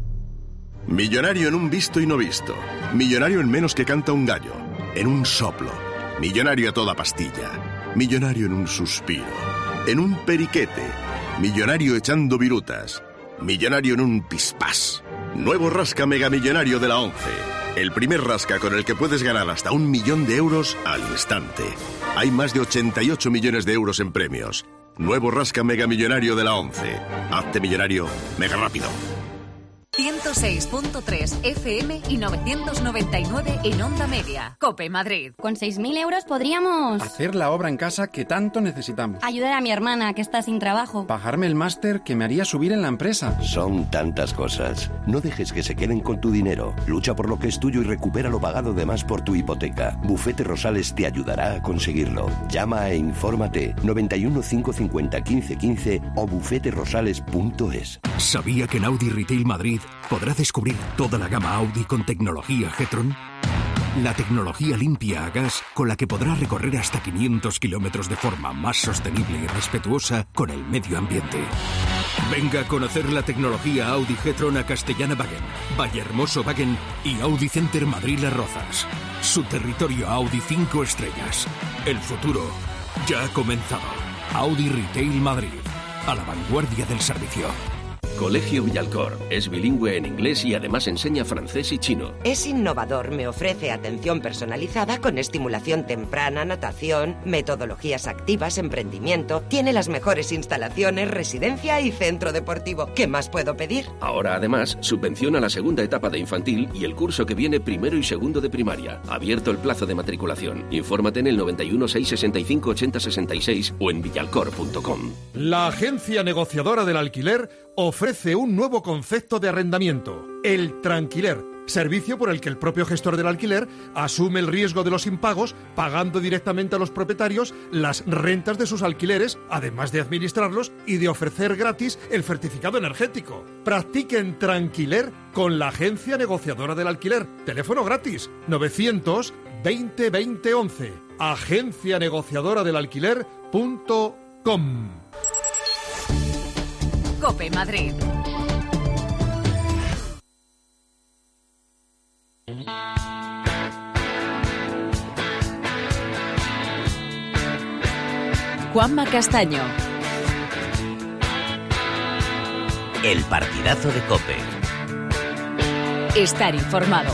Millonario en un visto y no visto. Millonario en menos que canta un gallo. En un soplo. Millonario a toda pastilla. Millonario en un suspiro. En un periquete. Millonario echando virutas. Millonario en un pispás. Nuevo rasca megamillonario de la ONCE. El primer rasca con el que puedes ganar hasta un millón de euros al instante. Hay más de ochenta y ocho millones de euros en premios. Nuevo rasca megamillonario de la ONCE. Hazte millonario mega rápido. ciento seis punto tres F M y novecientos noventa y nueve en Onda Media. COPE Madrid. Con seis mil euros podríamos... hacer la obra en casa que tanto necesitamos. Ayudar a mi hermana que está sin trabajo. Pagarme el máster que me haría subir en la empresa. Son tantas cosas. No dejes que se queden con tu dinero. Lucha por lo que es tuyo y recupera lo pagado de más por tu hipoteca. Bufete Rosales te ayudará a conseguirlo. Llama e infórmate noventa y uno, cinco cincuenta, quince quince o bufete rosales punto es. ¿Sabía que en Audi Retail Madrid podrá descubrir toda la gama Audi con tecnología G-Tron? La tecnología limpia a gas con la que podrá recorrer hasta quinientos kilómetros de forma más sostenible y respetuosa con el medio ambiente. Venga a conocer la tecnología Audi G-Tron a Castellana-Wagen, Vallehermoso-Wagen y Audi Center Madrid-Las Rozas. Su territorio Audi cinco estrellas. El futuro ya ha comenzado. Audi Retail Madrid, a la vanguardia del servicio. Colegio Villalcor. Es bilingüe en inglés y además enseña francés y chino. Es innovador, me ofrece atención personalizada con estimulación temprana, natación, metodologías activas, emprendimiento. Tiene las mejores instalaciones, residencia y centro deportivo. ¿Qué más puedo pedir? Ahora, además, subvenciona la segunda etapa de infantil y el curso que viene primero y segundo de primaria. Abierto el plazo de matriculación. Infórmate en el noventa y uno, seiscientos sesenta y cinco, ochenta sesenta y seis o en villalcor punto com. La agencia negociadora del alquiler ofrece un nuevo concepto de arrendamiento, el tranquiler. servicio por el que el propio gestor del alquiler asume el riesgo de los impagos, pagando directamente a los propietarios las rentas de sus alquileres, además de administrarlos y de ofrecer gratis el certificado energético. Practiquen Tranquiler con la agencia negociadora del alquiler. Teléfono gratis novecientos veinte veinte once. agencia negociadora del alquiler punto com. COPE Madrid. Juanma Castaño. El partidazo de COPE. Estar informado.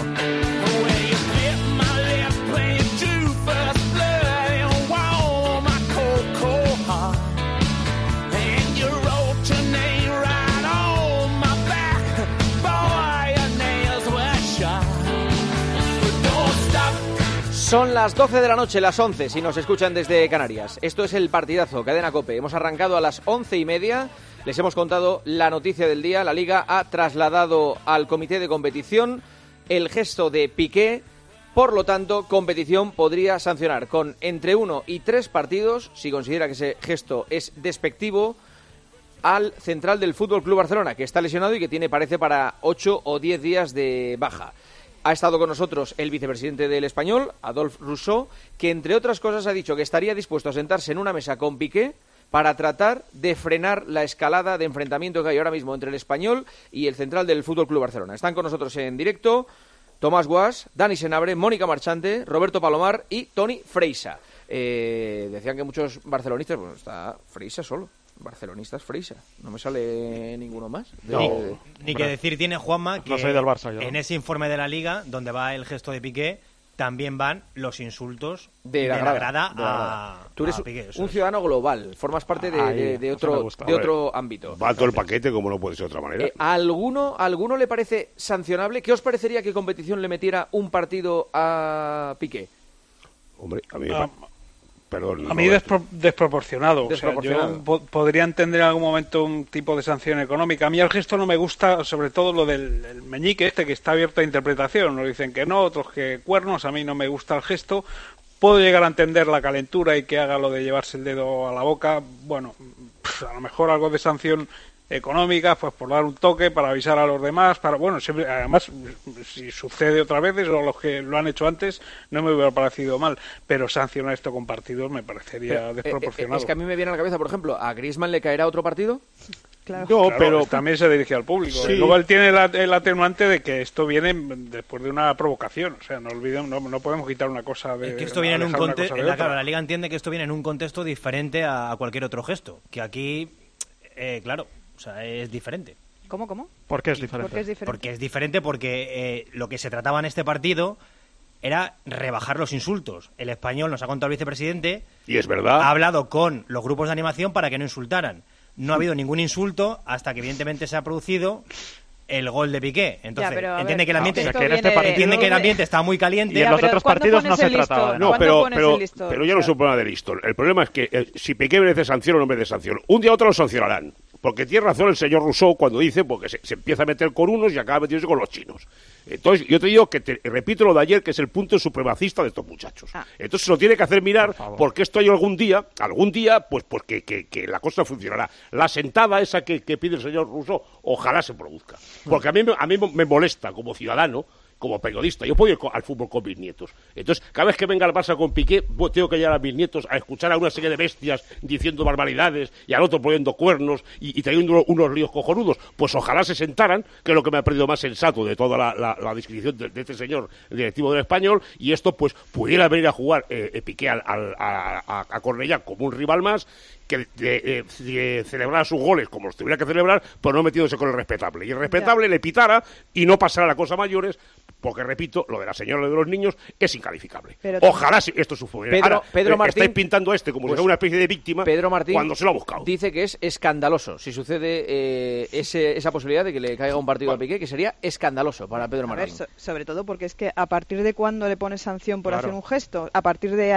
Son las doce de la noche, las once, si nos escuchan desde Canarias. Esto es el partidazo, Cadena COPE. Hemos arrancado a las once y media. Les hemos contado la noticia del día. La Liga ha trasladado al comité de competición el gesto de Piqué. Por lo tanto, competición podría sancionar con entre uno y tres partidos, si considera que ese gesto es despectivo, al central del Fútbol Club Barcelona, que está lesionado y que tiene, parece, para ocho o diez días de baja. Ha estado con nosotros el vicepresidente del Español, Adolphe Rousseau, que entre otras cosas ha dicho que estaría dispuesto a sentarse en una mesa con Piqué para tratar de frenar la escalada de enfrentamiento que hay ahora mismo entre el Español y el central del Fútbol Club Barcelona. Están con nosotros en directo Tomás Guas, Dani Senabre, Mónica Marchante, Roberto Palomar y Toni Freixa. Eh, decían que muchos barcelonistas, bueno, está Freixa solo. Barcelonistas Freixa, no me sale ninguno más. De, no, de, de... Ni que decir tiene Juanma que no soy del Barça, yo, en ¿no? ese informe de la Liga, donde va el gesto de Piqué, también van los insultos de de la la grada, grada, de la grada. a, Tú eres a Piqué. Un ciudadano global, formas parte de, Ay, de, de otro, de otro ámbito. Va todo el paquete, como no puede ser de otra manera. Eh, ¿a alguno, ¿A alguno le parece sancionable? ¿Qué os parecería que competición le metiera un partido a Piqué? Hombre, a mí... Ah, Perdón, a mí despro desproporcionado. desproporcionado. O sea, yo po podría entender en algún momento un tipo de sanción económica. A mí el gesto no me gusta, sobre todo lo del el meñique este, que está abierto a interpretación. Nos dicen que no, otros que cuernos. A mí no me gusta el gesto. Puedo llegar a entender la calentura y que haga lo de llevarse el dedo a la boca. Bueno, a lo mejor algo de sanción económica, pues por dar un toque, para avisar a los demás, para bueno, siempre, además, si sucede otras veces o los que lo han hecho antes, no me hubiera parecido mal, pero sancionar esto con partidos me parecería pero, desproporcionado. Eh, es que a mí me viene a la cabeza, por ejemplo, ¿a Griezmann le caerá otro partido? Claro, no, claro, pero también se dirige al público. Sí. Luego él tiene el, el atenuante de que esto viene después de una provocación. O sea, no olviden, no, no podemos quitar una cosa de. Es que esto viene en un contexto. La, claro, la Liga entiende que esto viene en un contexto diferente a, a cualquier otro gesto. Que aquí, eh, claro, o sea, es diferente. ¿Cómo, cómo? ¿Por qué es diferente? ¿Por qué es diferente? Porque es diferente porque eh, lo que se trataba en este partido era rebajar los insultos. El Español, nos ha contado el vicepresidente, y es verdad, ha hablado con los grupos de animación para que no insultaran. No ha habido ningún insulto hasta que evidentemente se ha producido el gol de Piqué. Entonces, ya, entiende ver, que el ambiente, no, o sea, que en este partido, entiende que el ambiente está muy caliente. Y en ya, los otros partidos no se trataba. ¿eh? No, pero, pero, pero ya no es un problema de listo. El problema es que eh, si Piqué merece sanción o no merece sanción, un día u otro lo sancionarán. Porque tiene razón el señor Rousseau cuando dice porque se, se empieza a meter con unos y acaba metiéndose con los chinos. Entonces, yo te digo que, te, repito lo de ayer, que es el punto supremacista de estos muchachos. Ah. Entonces, se lo tiene que hacer mirar por porque esto hay algún día, algún día, pues porque que, que la cosa funcionará. La sentada esa que, que pide el señor Rousseau, ojalá se produzca. Porque a mí, a mí me molesta como ciudadano, como periodista. Yo puedo ir al fútbol con mis nietos. Entonces, cada vez que venga el Barça con Piqué, tengo que llevar a mis nietos a escuchar a una serie de bestias diciendo barbaridades y al otro poniendo cuernos y, y trayendo unos líos cojonudos. Pues ojalá se sentaran, que es lo que me ha parecido más sensato de toda la, la, la descripción de, de este señor directivo del Español, y esto pues pudiera venir a jugar eh, Piqué al, al, a, a, a Cornellá como un rival más, que de, de, de celebrar sus goles como los tuviera que celebrar, pero no metiéndose con el respetable. Y el respetable ya le pitara y no pasara la cosa mayores, porque, repito, lo de la señora de los niños es incalificable. Pero ojalá si esto sucediera. Pedro, Ahora, Pedro eh, Martín, estáis pintando a este como pues, si fuera una especie de víctima Pedro Martín cuando se lo ha buscado. Dice que es escandaloso si sucede eh, ese, esa posibilidad de que le caiga un partido bueno. a Piqué, que sería escandaloso para Pedro Martín. A ver, so, sobre todo porque es que a partir de cuándo le pones sanción por claro. hacer un gesto, a partir de ayer.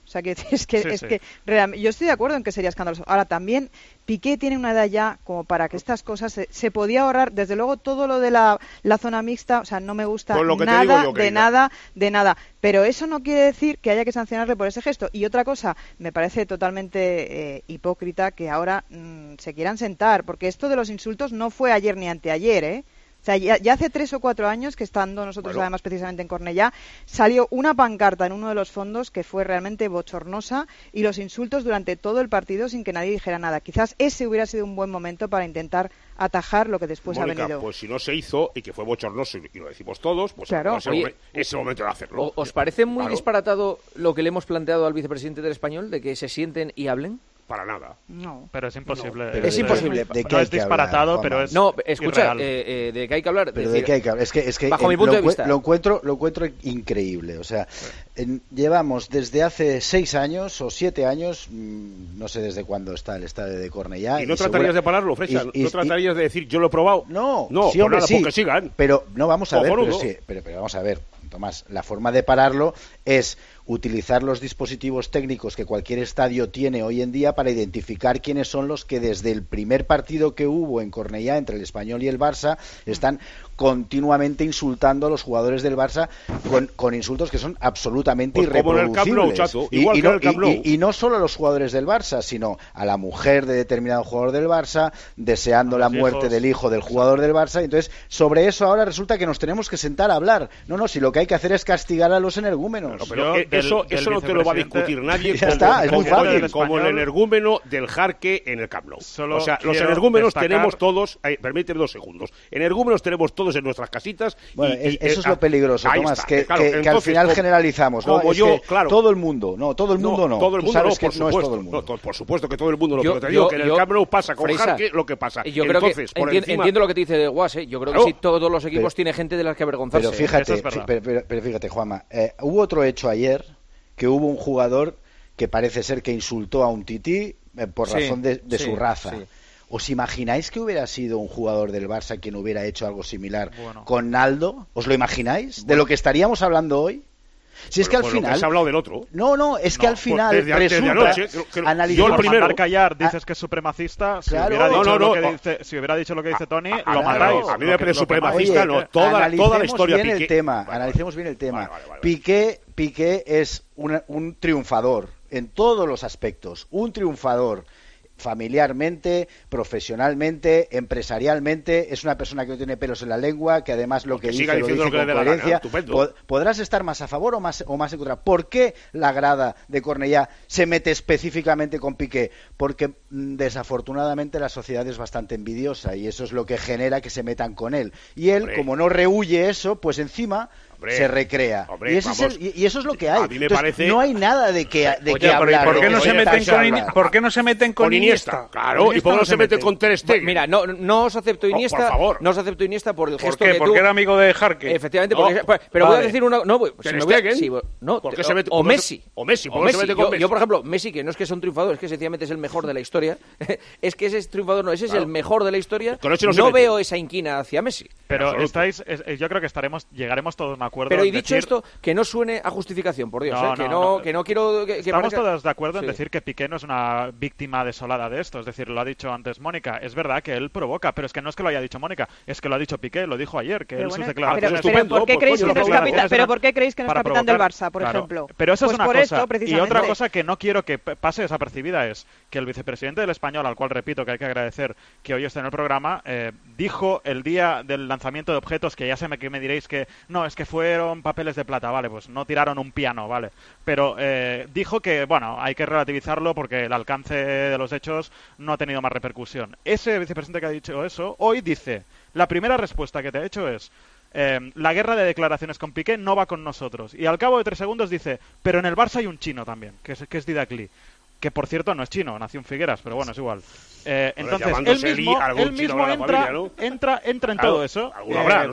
O sea, que es que, Sí, es sí. que realmente, yo estoy de acuerdo en que sería escandaloso. Ahora, también Piqué tiene una edad ya como para que estas cosas se, se podía ahorrar. Desde luego, todo lo de la, la zona mixta, o sea, no me gusta Pues lo que te nada, digo yo, de querida. nada, de nada. Pero eso no quiere decir que haya que sancionarle por ese gesto. Y otra cosa, me parece totalmente eh, hipócrita que ahora mmm, se quieran sentar, porque esto de los insultos no fue ayer ni anteayer, ¿eh? O sea, ya, ya hace tres o cuatro años que estando nosotros Bueno. además precisamente en Cornellá, salió una pancarta en uno de los fondos que fue realmente bochornosa y los insultos durante todo el partido sin que nadie dijera nada. Quizás ese hubiera sido un buen momento para intentar atajar lo que después Mónica, ha venido. pues si no se hizo y que fue bochornoso y lo decimos todos, pues Claro. es el Oye, momen- es el momento de hacerlo. ¿O- ¿Os parece muy Claro. disparatado lo que le hemos planteado al vicepresidente del Español de que se sienten y hablen? Para nada. No. Pero es imposible. No, pero es imposible. No ¿De qué es hay que disparatado, hablar, pero Juanma? es No, escucha, irreal. eh, eh, de qué hay que hablar. Pero Es de decir, qué hay que hablar. Es que, es que bajo mi eh, punto lo, de vista. Lo encuentro, lo encuentro increíble. O sea, en- llevamos desde hace seis años o siete años, mmm, no sé desde cuándo está el estadio de Cornellá. Y no segura- tratarías de pararlo, Frecha. y- y- no tratarías de decir, yo lo he probado. No, no, sí, pues hombre, nada, sí. porque sigan. Pero no vamos a ver, pero, Cojonudo. sí, pero, pero vamos a ver, Tomás, la forma de pararlo es utilizar los dispositivos técnicos que cualquier estadio tiene hoy en día para identificar quiénes son los que desde el primer partido que hubo en Cornellá entre el Español y el Barça están continuamente insultando a los jugadores del Barça con, con insultos que son absolutamente Pues como en el Camp Nou, irreproducibles. chato, Y- igual y, que no, en el Camp y- Nou. y- y no solo a los jugadores del Barça, sino a la mujer de determinado jugador del Barça, deseando A la los muerte hijos. del hijo del jugador del Barça. Entonces, sobre eso ahora resulta que nos tenemos que sentar a hablar. No, no, si lo que hay que hacer es castigar a los energúmenos. No, pero Yo eh, del- eso, del eso no te lo va a vicepresidente- discutir nadie Ya como, está, es muy como- fácil. como el Español. energúmeno del Jarque en el Camp Nou. Solo O sea, los quiero energúmenos destacar- tenemos todos, eh, permíteme dos segundos, energúmenos tenemos todos en nuestras casitas. Bueno, y- y, es- eso eh, es lo peligroso, ahí Tomás, está, que, claro, que- que al entonces, final como- generalizamos. ¿no? Como Es yo, que claro. todo el mundo, no, todo el mundo no. Todo el Tú mundo sabes no, que por no es supuesto. todo el mundo. No, to- por supuesto que todo el mundo no, Yo- pero te digo yo- que en el yo- Camp Nou pasa con Freisa, Jarque lo que pasa. Yo creo Entonces, que por enti- encima- entiendo lo que te dice Guas, ¿eh? Yo creo que Claro. sí, todos los equipos Pero- tienen gente de las que avergonzarse. Pero fíjate, Eso es verdad. pero, pero- pero fíjate, Juanma, eh, hubo otro hecho ayer que hubo un jugador que parece ser que insultó a un tití eh, por Sí, razón de, de sí, su raza. sí. ¿Os imagináis que hubiera sido un jugador del Barça quien hubiera hecho algo similar Bueno. con Naldo? ¿Os lo imagináis? ¿De lo que estaríamos hablando hoy? Si es Bueno, que al pues lo final... se ha hablado del otro. No, no, es que No, al final pues desde- desde resulta... anoche, creo que- analicemos- yo el Por primero- mandar callar dices que es supremacista. Si, Claro. hubiera, dicho No, no, lo no, que no. dice, si hubiera dicho lo que dice Tony, A- a- lo claro, matáis. a mí Lo me que- parece lo que supremacista, matáis. no. Toda la- analicemos toda la historia bien el Piqué- tema, Vale, vale. analicemos bien el tema. Vale, vale, vale. Piqué, Piqué es una- un triunfador en todos los aspectos, un triunfador familiarmente, profesionalmente, empresarialmente, es una persona que no tiene pelos en la lengua, que además lo Pues que, que dice siga lo diciendo dice lo que le con dé la gana, coherencia. estupendo. Po- podrás estar más a favor o más o más en contra. ¿Por qué la grada de Cornellá se mete específicamente con Piqué? Porque mm, desafortunadamente la sociedad es bastante envidiosa y eso es lo que genera que se metan con él. Y él, Hombre. como no rehuye eso, pues encima Hombre. se recrea. Hombre, y, ese es vamos. el- y- y eso es lo que hay. A mí me Entonces, parece- no hay nada de que, de Oye, que pero ¿y hablar. ¿Por qué de no que se Oye, meten sentarse a con, hablar. Ini- ¿por qué no se meten con, Con Iniesta, claro, ¿y por qué no se mete con Ter Stegen? Mira, no, no os acepto Oh, por Iniesta, favor. no os acepto Iniesta por el ¿Por gesto qué? que Porque tú... era amigo de Jarque. Efectivamente, No, porque, pero pero voy a vale. decir una... No, pues, Ter me voy a- Stegen. sí, no, ¿Por qué se mete- o por qué se- Messi. o Messi, ¿por O qué se mete con yo, Messi? yo, por ejemplo, Messi, que no es que sea un triunfador, es que sencillamente es el mejor de la historia. Es que ese es triunfador, no, ese es Claro. el mejor de la historia. Con ese no se No mete. veo esa inquina hacia Messi. Pero absoluto. estáis, es- es- yo creo que estaremos, llegaremos todos a un acuerdo. Pero y en dicho decir- esto, que no suene a justificación, por Dios, No, ¿eh? que, no, no, no. que no quiero... Que, que Estamos parezca- todos de acuerdo en Sí. decir que Piqué no es una víctima desolada de esto. Es decir, lo ha dicho antes Mónica. Es verdad que él provoca, pero es que no es que lo haya dicho Mónica, es que lo ha dicho Piqué, lo dijo ayer, que Pero él bueno, sus pero, declaraciones... pero ¿por qué pues, creéis coño, que no es las capitán? declaraciones Pero ¿por qué creéis que no es para capitán del provocar, Barça, por claro. ejemplo? Pero eso Pues es una por cosa. esto, Y precisamente. otra cosa que no quiero que p- pase desapercibida es que el vicepresidente del Español, al cual repito que hay que agradecer que hoy esté en el programa, eh, dijo el día del lanzamiento de objetos, que ya sé me, que me diréis que no, es que fueron papeles de plata, vale, pues no tiraron un piano, vale. Pero eh, dijo que, bueno, hay que relativizarlo porque el alcance de los hechos no ha tenido más repercusión. Ese vicepresidente que ha dicho eso, hoy dice, la primera respuesta que te ha hecho es... Eh, la guerra de declaraciones con Piqué no va con nosotros. Y al cabo de tres segundos dice, pero en el Barça hay un chino también, que es, que es Didac Lee, que por cierto no es chino, nació en Figueras, pero bueno, es igual. Eh, Bueno, entonces, él llamándose mismo, Lee, algún él chino mismo habrá en la entra, familia, ¿no? entra, entra en Claro, todo eso. alguno habrá, Eh, no sé.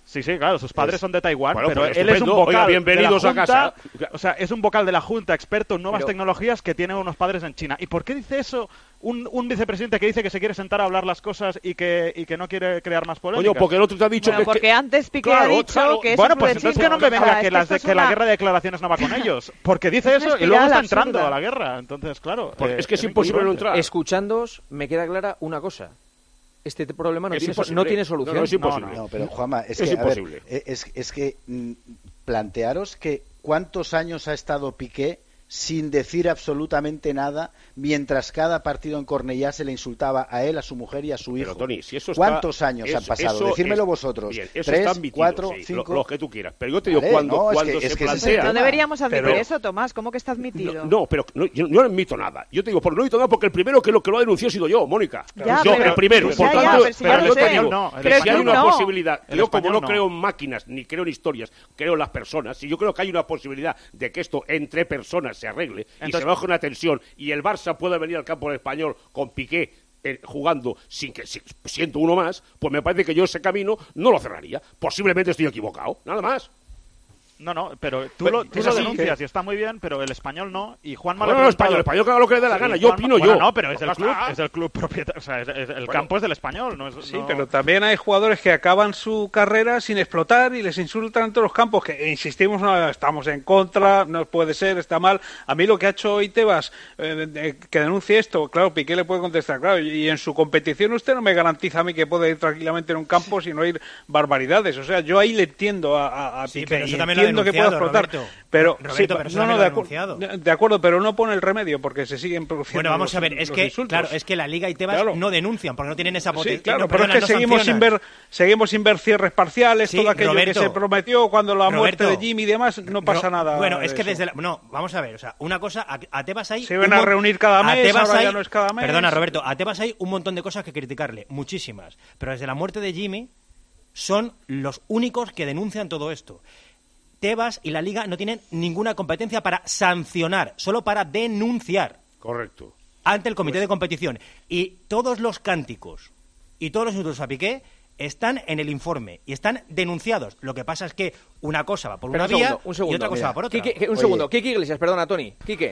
Sí, sí, claro, sus padres es... son de Taiwán, bueno, pero pues él es un vocal Oiga, bienvenidos de la Junta, a casa. O sea, es un vocal de la Junta experto en nuevas pero... tecnologías que tiene unos padres en China. ¿Y por qué dice eso un, un vicepresidente que dice que se quiere sentar a hablar las cosas y que, y que no quiere crear más polémica? Oye, porque el otro te ha dicho bueno, que... porque antes Piqué claro, ha dicho claro. que es Bueno, un pues entonces que no me venga que, las de, que una... la guerra de declaraciones no va con ellos. Porque dice eso y luego está entrando absurda. a la guerra. Entonces, claro... Eh, es que es imposible no entrar. Escuchándoos, me queda clara una cosa. Este problema no, tiene, imposible. no tiene solución. No, no, es imposible. No, no, pero Juanma, es, es que, imposible. A ver, es, es que mm, plantearos que cuántos años ha estado Piqué sin decir absolutamente nada, mientras cada partido en Cornellá se le insultaba a él, a su mujer y a su hijo. Pero, Tony, si eso está, ¿Cuántos años es, han pasado? Decírmelo es, vosotros. Bien, eso ¿Tres, está admitido, cuatro, sí, cinco? Lo, lo que tú quieras. Pero yo te digo, vale, cuando, no, cuando es que, se es que plantea... No deberíamos admitir pero, eso, Tomás. ¿Cómo que está admitido? No, no pero no, yo, yo no admito nada. Yo te digo, por no admito nada porque el primero que lo, que lo ha denunciado ha sido yo, Mónica. Ya, yo, pero, el primero. Ya, por ya, tanto, pero si pero yo yo sé. te digo, no, que si hay una no. posibilidad, El yo como no, no creo en máquinas, ni creo en historias, creo en las personas, si yo creo que hay una posibilidad de que esto entre personas se arregle Entonces, y se baje una tensión y el Barça puede venir al campo del Español con Piqué eh, jugando sin que si, siendo uno más, pues me parece que yo ese camino no lo cerraría. Posiblemente estoy equivocado, nada más. No, no, pero tú pero, lo, tú lo denuncias que... y está muy bien, pero el español no, y Juan Bueno, no, el español, el español que haga lo que le dé la gana, yo opino bueno, yo. No, pero es pues el club, es el club propietario, o sea, es, es, el bueno, campo es del español, no es... Sí, no... pero también hay jugadores que acaban su carrera sin explotar y les insultan en todos los campos, que insistimos, no, estamos en contra, no puede ser, está mal. A mí lo que ha hecho hoy Tebas, eh, que denuncie esto, claro, Piqué le puede contestar, claro, y en su competición usted no me garantiza a mí que puede ir tranquilamente en un campo sin oír barbaridades, o sea, yo ahí le entiendo a, a, a sí, Piqué, pero y eso también entiendo lo que pueda explotar. Roberto, pero Roberto, sí, pero eso no, no, lo de, denunciado. acu de acuerdo, pero no pone el remedio porque se siguen produciendo. Bueno, vamos los, a ver, es que insultos. claro, es que la Liga y Tebas claro. no denuncian porque no tienen esa potencia. Sí, claro, no, pero perdona, es que no seguimos sin ver seguimos sin ver cierres parciales, sí, todo aquello Roberto, que se prometió cuando la Roberto, muerte de Jimmy y demás, no pasa Ro nada. Bueno, es que eso. desde la, no, vamos a ver, o sea, una cosa, a, a Tebas hay se van a reunir cada mes, ahora ya no es cada mes. Perdona, Roberto, a Tebas hay un montón de cosas que criticarle, muchísimas, pero desde la muerte de Jimmy son los únicos que denuncian todo esto. Tebas y la Liga no tienen ninguna competencia para sancionar, solo para denunciar. Correcto. Ante el comité pues... de competición. Y todos los cánticos y todos los insultos a Piqué están en el informe y están denunciados. Lo que pasa es que una cosa va por Pero una un vía segundo, un segundo, y otra cosa mira. va por otra. Quique, un Oye. segundo. Quique Iglesias, perdona, Tony. Quique.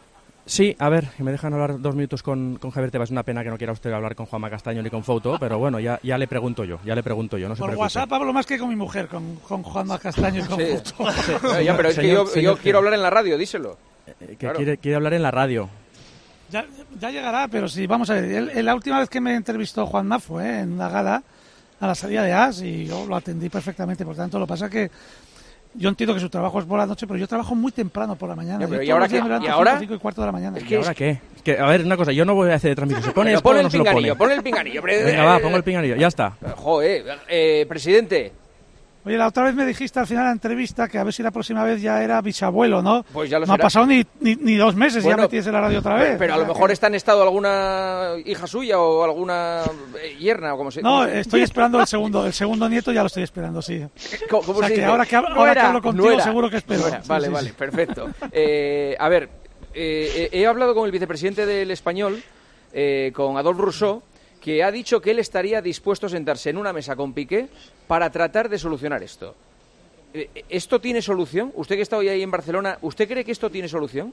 Sí, a ver, que me dejan hablar dos minutos con, con Javier Tebas. Es una pena que no quiera usted hablar con Juanma Castaño ni con Fouto, pero bueno, ya, ya le pregunto yo, ya le pregunto yo, no se Por preocupe. WhatsApp hablo más que con mi mujer, con, con Juanma Castaño y con sí, Fouto. Sí. No, ya, pero es señor, que yo, señor, yo quiero hablar en la radio, díselo. Eh, que claro. quiere, quiere hablar en la radio. Ya, ya llegará, pero sí, vamos a ver. Él, él, la última vez que me entrevistó Juanma fue en una gala a la salida de A S y yo lo atendí perfectamente. Por tanto, lo que pasa es que yo entiendo que su trabajo es por la noche, pero yo trabajo muy temprano por la mañana. Ya, pero ¿Y ahora qué? ¿Y ahora? cinco y cuarto de la mañana. Es que ¿Y ahora es... qué? Es que, a ver, una cosa, yo no voy a hacer transmisión. ¿Se pone esto pon o el no se lo pone? Pon el pinganillo. Venga, va, pongo el pinganillo, ya está. Joder, eh, presidente. Oye, la otra vez me dijiste al final de la entrevista que a ver si la próxima vez ya era bisabuelo, ¿no? Pues ya lo No será. ha pasado ni, ni, ni dos meses bueno, y ya metías en la radio otra vez. Pero, pero a lo mejor está en estado alguna hija suya o alguna yerna o como se No, como se... estoy esperando el segundo, el segundo nieto ya lo estoy esperando, sí. ¿Cómo, cómo o sea, se que dice? ahora que, ahora no era, que hablo contigo no era, seguro que espero. No era. Sí, vale, sí, vale, sí. perfecto. Eh, a ver, eh, he hablado con el vicepresidente del Español, eh, con Adolphe Rousseau, que ha dicho que él estaría dispuesto a sentarse en una mesa con Piqué para tratar de solucionar esto. ¿Esto tiene solución? Usted que está hoy ahí en Barcelona, ¿usted cree que esto tiene solución?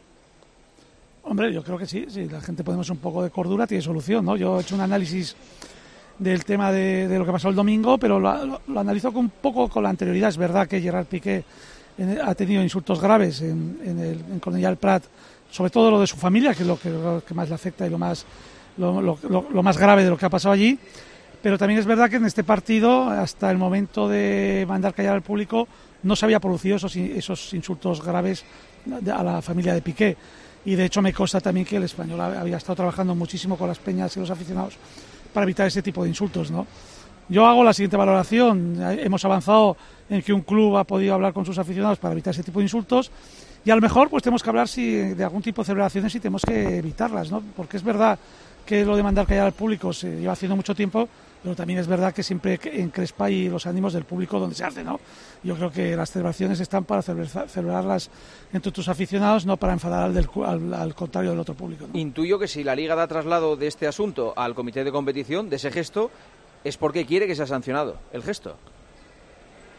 Hombre, yo creo que sí. Si la gente ponemos un poco de cordura, tiene solución, ¿no? Yo he hecho un análisis del tema de, de lo que pasó el domingo, pero lo, lo, lo analizo con un poco con la anterioridad. Es verdad que Gerard Piqué en, ha tenido insultos graves en, en, el, en Cornellà el Prat, sobre todo lo de su familia, que es lo que, lo que más le afecta y lo más, lo, lo, lo, lo más grave de lo que ha pasado allí. Pero también es verdad que en este partido, hasta el momento de mandar callar al público, no se había producido esos, esos insultos graves a la familia de Piqué. Y de hecho me consta también que el Español había estado trabajando muchísimo con las peñas y los aficionados para evitar ese tipo de insultos, ¿no? Yo hago la siguiente valoración. Hemos avanzado en que un club ha podido hablar con sus aficionados para evitar ese tipo de insultos y a lo mejor pues tenemos que hablar si de algún tipo de celebraciones y tenemos que evitarlas, ¿no? Porque es verdad que lo de mandar callar al público se lleva haciendo mucho tiempo, pero también es verdad que siempre encrespa ahí los ánimos del público donde se hace, ¿no? Yo creo que las celebraciones están para celebrar, celebrarlas entre tus aficionados, no para enfadar al, del, al, al contrario del otro público, ¿no? Intuyo que si la Liga da traslado de este asunto al comité de competición, de ese gesto, es porque quiere que sea sancionado el gesto.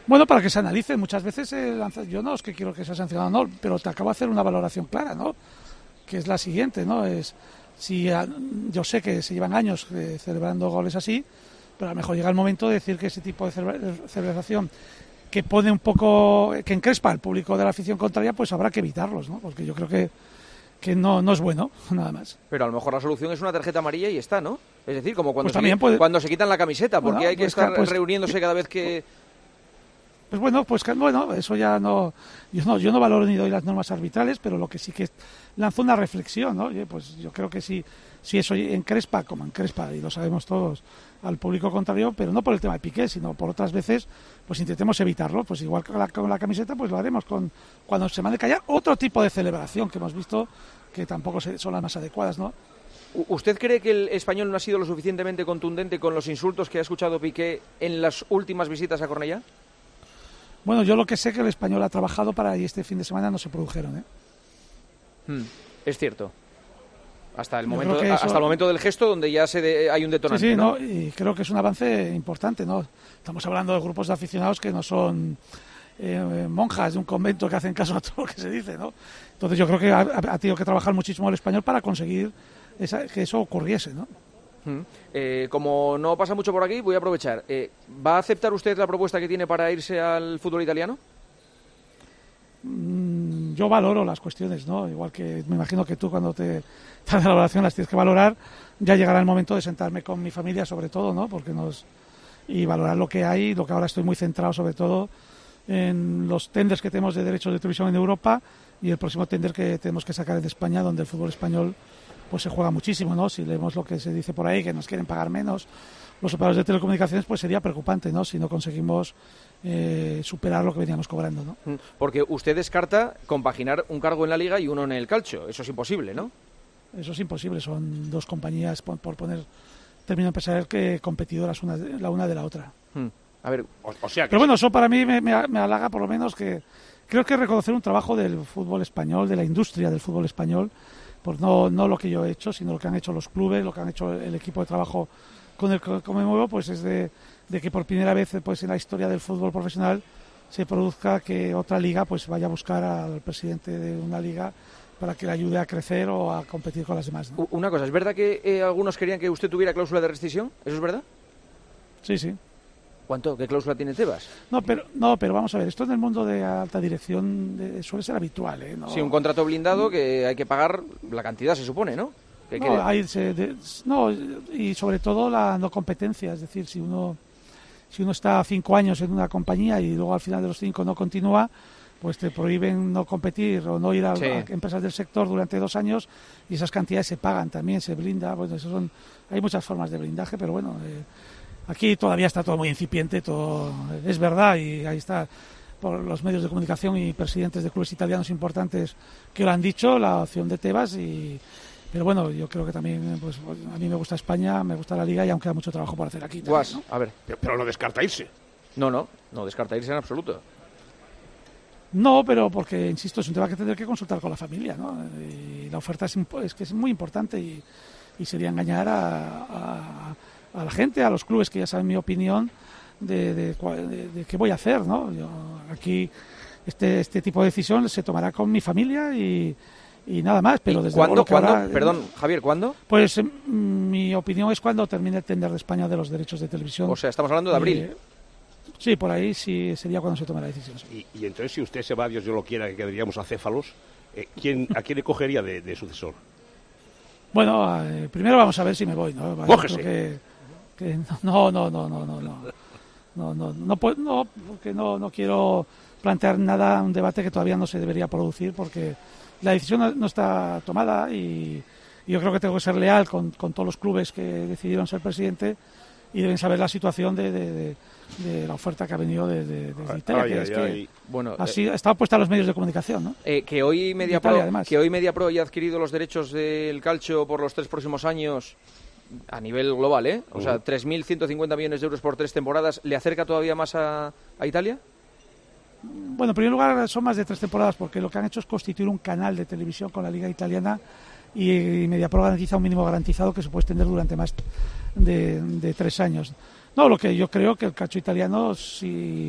Bueno, para que se analice, muchas veces eh, lanza, yo no es que quiero que sea sancionado, no, pero te acabo de hacer una valoración clara, ¿no? Que es la siguiente, ¿no? Es si a, yo sé que se llevan años eh, celebrando goles así, pero a lo mejor llega el momento de decir que ese tipo de celebración que pone un poco, que encrespa al público de la afición contraria, pues habrá que evitarlos, ¿no? Porque yo creo que que no, no es bueno, nada más. Pero a lo mejor la solución es una tarjeta amarilla y está, ¿no? Es decir, como cuando, pues también se, puede... cuando se quitan la camiseta, porque bueno, hay que pues, estar pues, reuniéndose cada vez que... Pues bueno, pues bueno, eso ya no yo, no... yo no valoro ni doy las normas arbitrales, pero lo que sí que lanzó una reflexión, ¿no? Oye, pues yo creo que sí, sí eso encrespa, como encrespa, y lo sabemos todos, al público contrario, pero no por el tema de Piqué, sino por otras veces, pues intentemos evitarlo. Pues igual que con la, con la camiseta, pues lo haremos con cuando se mande callar otro tipo de celebración que hemos visto que tampoco son las más adecuadas, ¿no? ¿Usted cree que el español no ha sido lo suficientemente contundente con los insultos que ha escuchado Piqué en las últimas visitas a Cornellá? Bueno, yo lo que sé que el español ha trabajado para y este fin de semana no se produjeron, ¿eh? Hmm, es cierto. Hasta el momento, eso... hasta el momento del gesto donde ya se de, hay un detonante. Sí, sí, ¿no? ¿no? Y creo que es un avance importante, ¿no? Estamos hablando de grupos de aficionados que no son eh, monjas de un convento que hacen caso a todo lo que se dice, ¿no? Entonces yo creo que ha, ha tenido que trabajar muchísimo el español para conseguir esa, que eso ocurriese, ¿no? Hmm. Eh, como no pasa mucho por aquí, voy a aprovechar. Eh, ¿Va a aceptar usted la propuesta que tiene para irse al fútbol italiano? Mm, yo valoro las cuestiones, ¿no? Igual que me imagino que tú cuando te das la valoración las tienes que valorar. Ya llegará el momento de sentarme con mi familia, sobre todo, ¿no? Porque nos y valorar lo que hay, lo que ahora estoy muy centrado, sobre todo en los tenders que tenemos de derechos de televisión en Europa y el próximo tender que tenemos que sacar en España, donde el fútbol español pues se juega muchísimo, ¿no? Si leemos lo que se dice por ahí, que nos quieren pagar menos los operadores de telecomunicaciones, pues sería preocupante, ¿no? Si no conseguimos eh, superar lo que veníamos cobrando, ¿no? Porque usted descarta compaginar un cargo en la Liga y uno en el Calcio. Eso es imposible, ¿no? Eso es imposible. Son dos compañías, por, por poner término empresarial, que competidoras una, la una de la otra. Hmm. A ver, o, o sea que... Pero bueno, eso para mí me, me, me halaga, por lo menos, que creo que reconocer un trabajo del fútbol español, de la industria del fútbol español, pues no, no lo que yo he hecho, sino lo que han hecho los clubes, lo que han hecho el equipo de trabajo con el que me muevo, pues es de, de que por primera vez pues en la historia del fútbol profesional se produzca que otra liga pues vaya a buscar al presidente de una liga para que le ayude a crecer o a competir con las demás, ¿no? Una cosa, ¿es verdad que eh, algunos querían que usted tuviera cláusula de rescisión? ¿Eso es verdad? Sí, sí. ¿Cuánto? ¿Qué cláusula tiene Tebas? No, pero no, pero vamos a ver, esto en el mundo de alta dirección de, suele ser habitual, ¿eh? No... Sí, un contrato blindado que hay que pagar la cantidad, se supone, ¿no? ¿Qué no, hay, se, de, no, y sobre todo la no competencia, es decir, si uno si uno está cinco años en una compañía y luego al final de los cinco no continúa, pues te prohíben no competir o no ir a, sí. a empresas del sector durante dos años y esas cantidades se pagan también, se blinda, pues eso son, hay muchas formas de blindaje, pero bueno, eh, aquí todavía está todo muy incipiente, todo es verdad y ahí está por los medios de comunicación y presidentes de clubes italianos importantes que lo han dicho, la opción de Tebas y pero bueno, yo creo que también pues a mí me gusta España, me gusta la Liga y aún queda mucho trabajo por hacer aquí. Guas, también, ¿no? A ver, pero, pero no descarta irse. No, no, no descarta irse en absoluto. No, pero porque, insisto, es un tema que tendré que consultar con la familia, ¿no? Y la oferta es, es que es muy importante y, y sería engañar a, a, a la gente, a los clubes que ya saben mi opinión de, de, de, de qué voy a hacer, ¿no? Yo, aquí este, este tipo de decisión se tomará con mi familia y... y nada más, pero desde ¿Cuándo? luego que ¿Cuándo? ahora, Perdón, Javier, ¿cuándo? Pues eh, mi opinión es cuando termine el tender de España de los derechos de televisión. O sea, estamos hablando de abril. Eh, sí, por ahí sí sería cuando se tome la decisión. Y, y entonces, si usted se va, Dios yo lo quiera, que quedaríamos acéfalos, eh, ¿quién, ¿a quién le cogería de, de sucesor? Bueno, eh, primero vamos a ver si me voy, ¿no? ¡Cógese! Que, que no, no, no, no, no, no, no, no, no, no, no, no, porque no, no quiero plantear nada, un debate que todavía no se debería producir, porque la decisión no está tomada y yo creo que tengo que ser leal con, con todos los clubes que decidieron ser presidente y deben saber la situación de, de, de, de la oferta que ha venido desde de, de, de Italia, ay, que ay, es ay, que ay. Bueno, así eh, está puesta en los medios de comunicación, ¿no? Eh, que hoy Mediapro, que hoy Mediapro haya adquirido los derechos del calcio por los tres próximos años a nivel global, ¿eh? O uh-huh. sea, tres mil ciento cincuenta millones de euros por tres temporadas, ¿le acerca todavía más a, a Italia? Bueno, en primer lugar son más de tres temporadas porque lo que han hecho es constituir un canal de televisión con la Liga Italiana y, y Mediapro garantiza un mínimo garantizado que se puede extender durante más de, de tres años. No, lo que yo creo que el calcio italiano, si,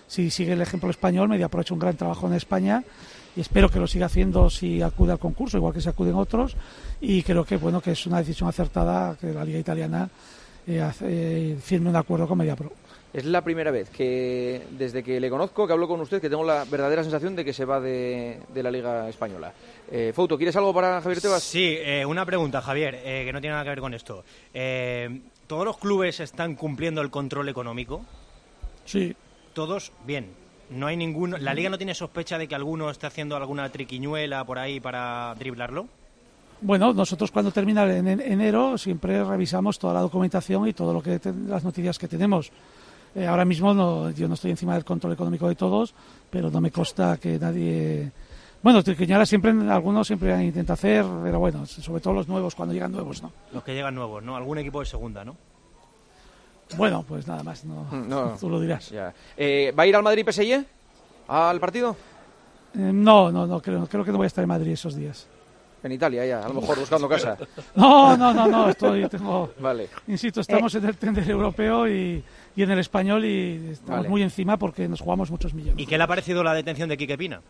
si sigue el ejemplo español, Mediapro ha hecho un gran trabajo en España y espero que lo siga haciendo si acude al concurso, igual que se acuden otros, y creo que bueno que es una decisión acertada que la Liga Italiana eh, hace, eh, firme un acuerdo con Mediapro. Es la primera vez que, desde que le conozco, que hablo con usted, que tengo la verdadera sensación de que se va de, de la Liga Española. Eh, Fouto, ¿quieres algo para Javier Tebas? Sí, eh, una pregunta, Javier, eh, que no tiene nada que ver con esto. Eh, ¿Todos los clubes están cumpliendo el control económico? Sí. ¿Todos? Bien. No hay ninguno. ¿La Liga no tiene sospecha de que alguno esté haciendo alguna triquiñuela por ahí para driblarlo? Bueno, nosotros cuando termina en enero siempre revisamos toda la documentación y todo lo que te, las noticias que tenemos. Eh, ahora mismo no, yo no estoy encima del control económico de todos, pero no me consta que nadie... Bueno, triquiñuelas siempre, algunos siempre intentan hacer, pero bueno, sobre todo los nuevos, cuando llegan nuevos, ¿no? Los que llegan nuevos, ¿no? Algún equipo de segunda, ¿no? Bueno, pues nada más, no, no tú lo dirás. Ya. Eh, ¿Va a ir al Madrid P S G? ¿Al partido? Eh, no, no, no creo, creo que no voy a estar en Madrid esos días. En Italia ya, a lo mejor buscando casa. No, no, no, no, estoy, tengo... Vale. Insisto, estamos eh. en el tender europeo y, y en el español y estamos vale. muy encima porque nos jugamos muchos millones. ¿Y qué le ha parecido la detención de Quique Pina?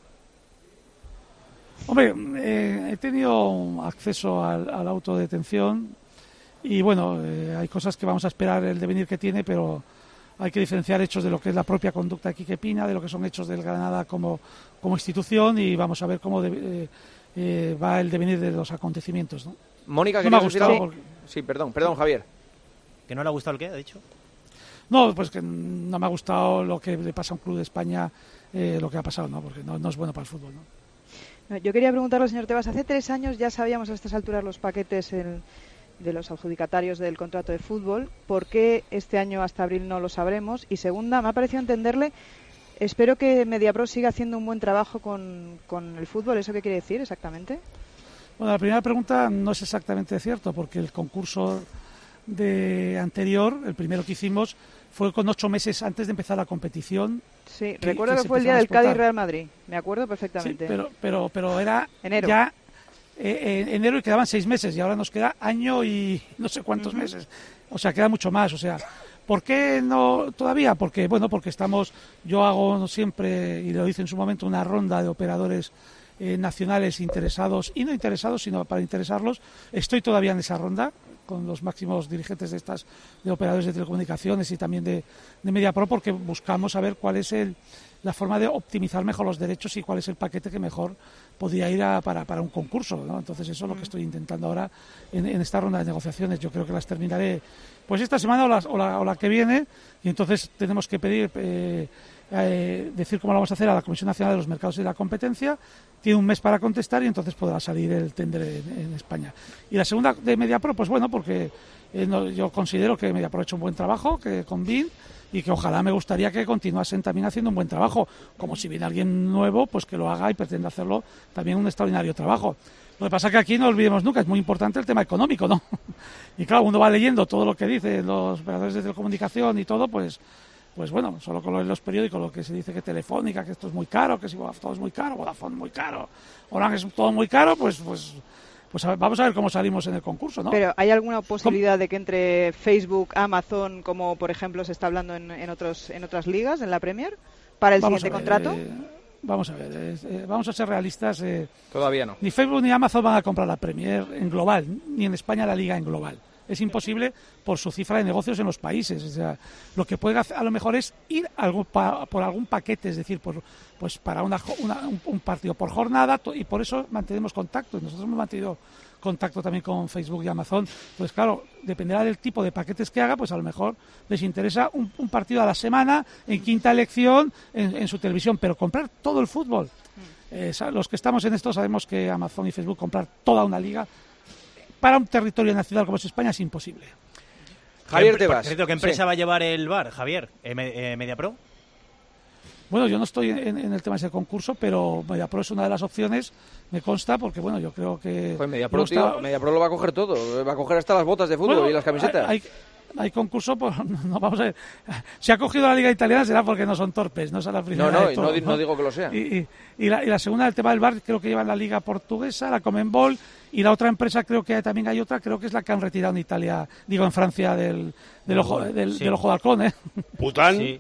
Hombre, eh, he tenido acceso al, al auto de detención y bueno, eh, hay cosas que vamos a esperar el devenir que tiene, pero hay que diferenciar hechos de lo que es la propia conducta de Quique Pina, de lo que son hechos del Granada como, como institución y vamos a ver cómo de, eh, eh, va el devenir de los acontecimientos, ¿no? Mónica, no me ha gustado. Porque... Sí, perdón, perdón, Javier. ¿Que no le ha gustado el qué, ha dicho? No, pues que no me ha gustado lo que le pasa a un club de España, eh, lo que ha pasado, ¿no? Porque no, no es bueno para el fútbol, ¿no? Yo quería preguntarle, señor Tebas, hace tres años ya sabíamos a estas alturas los paquetes el, de los adjudicatarios del contrato de fútbol. ¿Por qué este año hasta abril no lo sabremos? Y segunda, me ha parecido entenderle, espero que Mediapro siga haciendo un buen trabajo con, con el fútbol. ¿Eso qué quiere decir exactamente? Bueno, la primera pregunta no es exactamente cierto, porque el concurso de anterior, el primero que hicimos, fue con ocho meses antes de empezar la competición. Sí, que, recuerdo que, que fue el día del Cádiz-Real Madrid, me acuerdo perfectamente. Sí, pero, pero, pero era enero. ya eh, en enero y quedaban seis meses y ahora nos queda año y no sé cuántos uh-huh. meses. O sea, queda mucho más. O sea, ¿por qué no todavía? Porque, bueno, porque estamos, yo hago siempre, y lo hice en su momento, una ronda de operadores eh, nacionales interesados, y no interesados, sino para interesarlos. Estoy todavía en esa ronda con los máximos dirigentes de estas de operadores de telecomunicaciones y también de, de Mediapro, porque buscamos saber cuál es el, la forma de optimizar mejor los derechos y cuál es el paquete que mejor podría ir a, para, para un concurso, ¿no? Entonces eso es lo que estoy intentando ahora en, en esta ronda de negociaciones. Yo creo que las terminaré pues esta semana o la, o la, o la que viene, y entonces tenemos que pedir eh, eh, decir cómo lo vamos a hacer a la Comisión Nacional de los Mercados y la Competencia. Tiene un mes para contestar y entonces podrá salir el tender en, en España. Y la segunda de Mediapro, pues bueno, porque eh, no, yo considero que Mediapro ha hecho un buen trabajo, que con B I N, y que ojalá me gustaría que continuasen también haciendo un buen trabajo, como si viene alguien nuevo, pues que lo haga y pretenda hacerlo también un extraordinario trabajo. Lo que pasa es que aquí no olvidemos nunca, es muy importante el tema económico, ¿no? Y claro, uno va leyendo todo lo que dicen los operadores de telecomunicación y todo, pues pues bueno, solo con los periódicos lo que se dice que Telefónica, que esto es muy caro, que si todo es muy caro, Vodafone muy caro, Orange es todo muy caro, pues pues pues a ver, vamos a ver cómo salimos en el concurso, ¿no? Pero ¿hay alguna posibilidad ¿Cómo? de que entre Facebook, Amazon, como por ejemplo se está hablando en, en otros en otras ligas, en la Premier, para el vamos siguiente ver, contrato? Eh, vamos a ver, eh, eh, vamos a ser realistas. Eh, Todavía no. Ni Facebook ni Amazon van a comprar la Premier en global, ni en España la liga en global. Es imposible por su cifra de negocios en los países. O sea, lo que puede hacer a lo mejor es ir algo pa, por algún paquete, es decir, por, pues para una, una, un, un partido por jornada, y por eso mantenemos contacto. Nosotros hemos mantenido contacto también con Facebook y Amazon. Pues claro, dependerá del tipo de paquetes que haga, pues a lo mejor les interesa un, un partido a la semana, en quinta elección, en, en su televisión, pero comprar todo el fútbol. Eh, los que estamos en esto sabemos que Amazon y Facebook comprar toda una liga para un territorio nacional como es España es imposible. Javier Tebas. ¿Qué empresa sí. va a llevar el V A R, Javier? ¿Eh, eh, ¿Mediapro? Bueno, yo no estoy en, en el tema de ese concurso, pero Mediapro es una de las opciones, me consta, porque bueno, yo creo que... Pues Mediapro, tío, está... Mediapro lo va a coger todo, va a coger hasta las botas de fútbol bueno, y las camisetas. Hay, hay, hay concurso, por, no vamos a ver. Si ha cogido la Liga Italiana será porque no son torpes, no es la primera. No, no, de todo, no, ¿no? no digo que lo sea. Y, y, y, la, y la segunda, el tema del V A R, creo que lleva la Liga Portuguesa, la Comenbol, y la otra empresa, creo que también hay otra, creo que es la que han retirado en Italia, digo en Francia, del, del, ojo, del, sí. del ojo de halcón, ¿eh? Pután. Sí.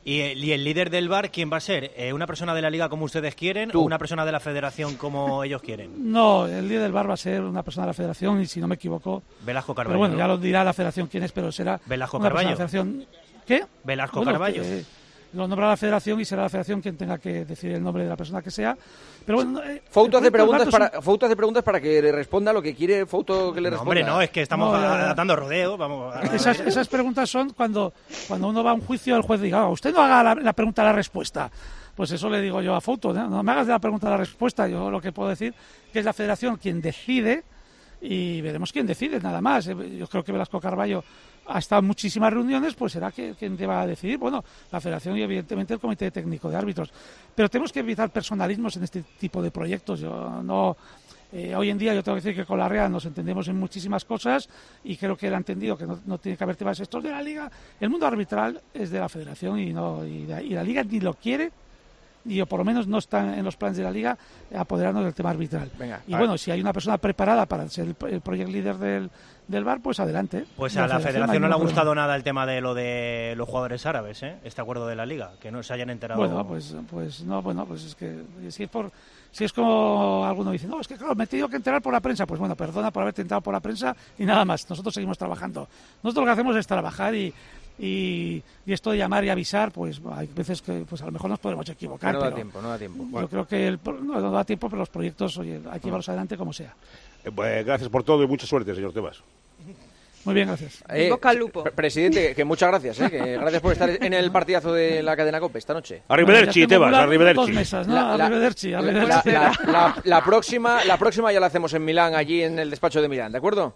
¿Y el, y el líder del V A R quién va a ser? Eh, ¿Una persona de la Liga como ustedes quieren Tú. o una persona de la Federación como ellos quieren? No, el líder del V A R va a ser una persona de la Federación y si no me equivoco... Velasco Carballo. Pero bueno, ¿no? ya lo dirá la Federación quién es, pero será Velasco una Carballo. persona de la Federación... ¿Qué? Velasco Bueno, Carballo. que lo nombra la Federación y será la Federación quien tenga que decidir el nombre de la persona que sea. Pero bueno, eh, Fouto hace, el proyecto del preguntas V A R para, es un- Fouto hace preguntas para que le responda lo que quiere Fouto que le No, responda. hombre, no, es que estamos No, ya, ya. dando rodeo. Vamos a... Esas, esas preguntas son cuando, cuando uno va a un juicio, el juez diga, "Ah, usted no haga la, la pregunta a la respuesta". Pues eso le digo yo a Fouto, ¿no? No me hagas de la pregunta a la respuesta. Yo lo que puedo decir que es la Federación quien decide y veremos quién decide, nada más. Yo creo que Velasco Carballo ha estado en muchísimas reuniones, pues será que, quien deba a decidir. Bueno, la Federación y evidentemente el Comité Técnico de Árbitros. Pero tenemos que evitar personalismos en este tipo de proyectos. Yo no... Eh, hoy en día yo tengo que decir que con la Real nos entendemos en muchísimas cosas y creo que él ha entendido que no, no tiene que haber temas estos de la Liga. El mundo arbitral es de la Federación y, no, y, la, y la Liga ni lo quiere, y o por lo menos no están en los planes de la Liga apoderarnos del tema arbitral. Venga, y bueno, si hay una persona preparada para ser el, el project leader del, del V A R, pues adelante. Pues a la Federación hay no le ha ningún gustado problema. nada el tema de lo de los jugadores árabes, ¿eh? Este acuerdo de la Liga, que no se hayan enterado. Bueno, pues, pues no, bueno, pues es que si es por, si es como alguno dice, no, es que claro, me he tenido que enterar por la prensa, pues bueno, perdona por haberte enterado por la prensa y nada más. Nosotros seguimos trabajando. Nosotros lo que hacemos es trabajar y y, y esto de llamar y avisar, pues hay veces que pues a lo mejor nos podemos equivocar. No da pero tiempo, no da tiempo. Yo Bueno. creo que el, no, no da tiempo, pero los proyectos, oye, hay que llevarlos adelante como sea. Eh, pues, gracias por todo y mucha suerte, señor Tebas. Muy bien, gracias. Eh, pre- Presidente, que muchas gracias, eh, que gracias por estar en el partidazo de la cadena COPE esta noche. Arrivederci, Ya tengo Tebas, una- arrivederci. dos mesas, ¿no? La- la- Arrivederci, La, arrivederci. la- la- la próxima, la próxima ya la hacemos en Milán, allí en el despacho de Milán, ¿de acuerdo?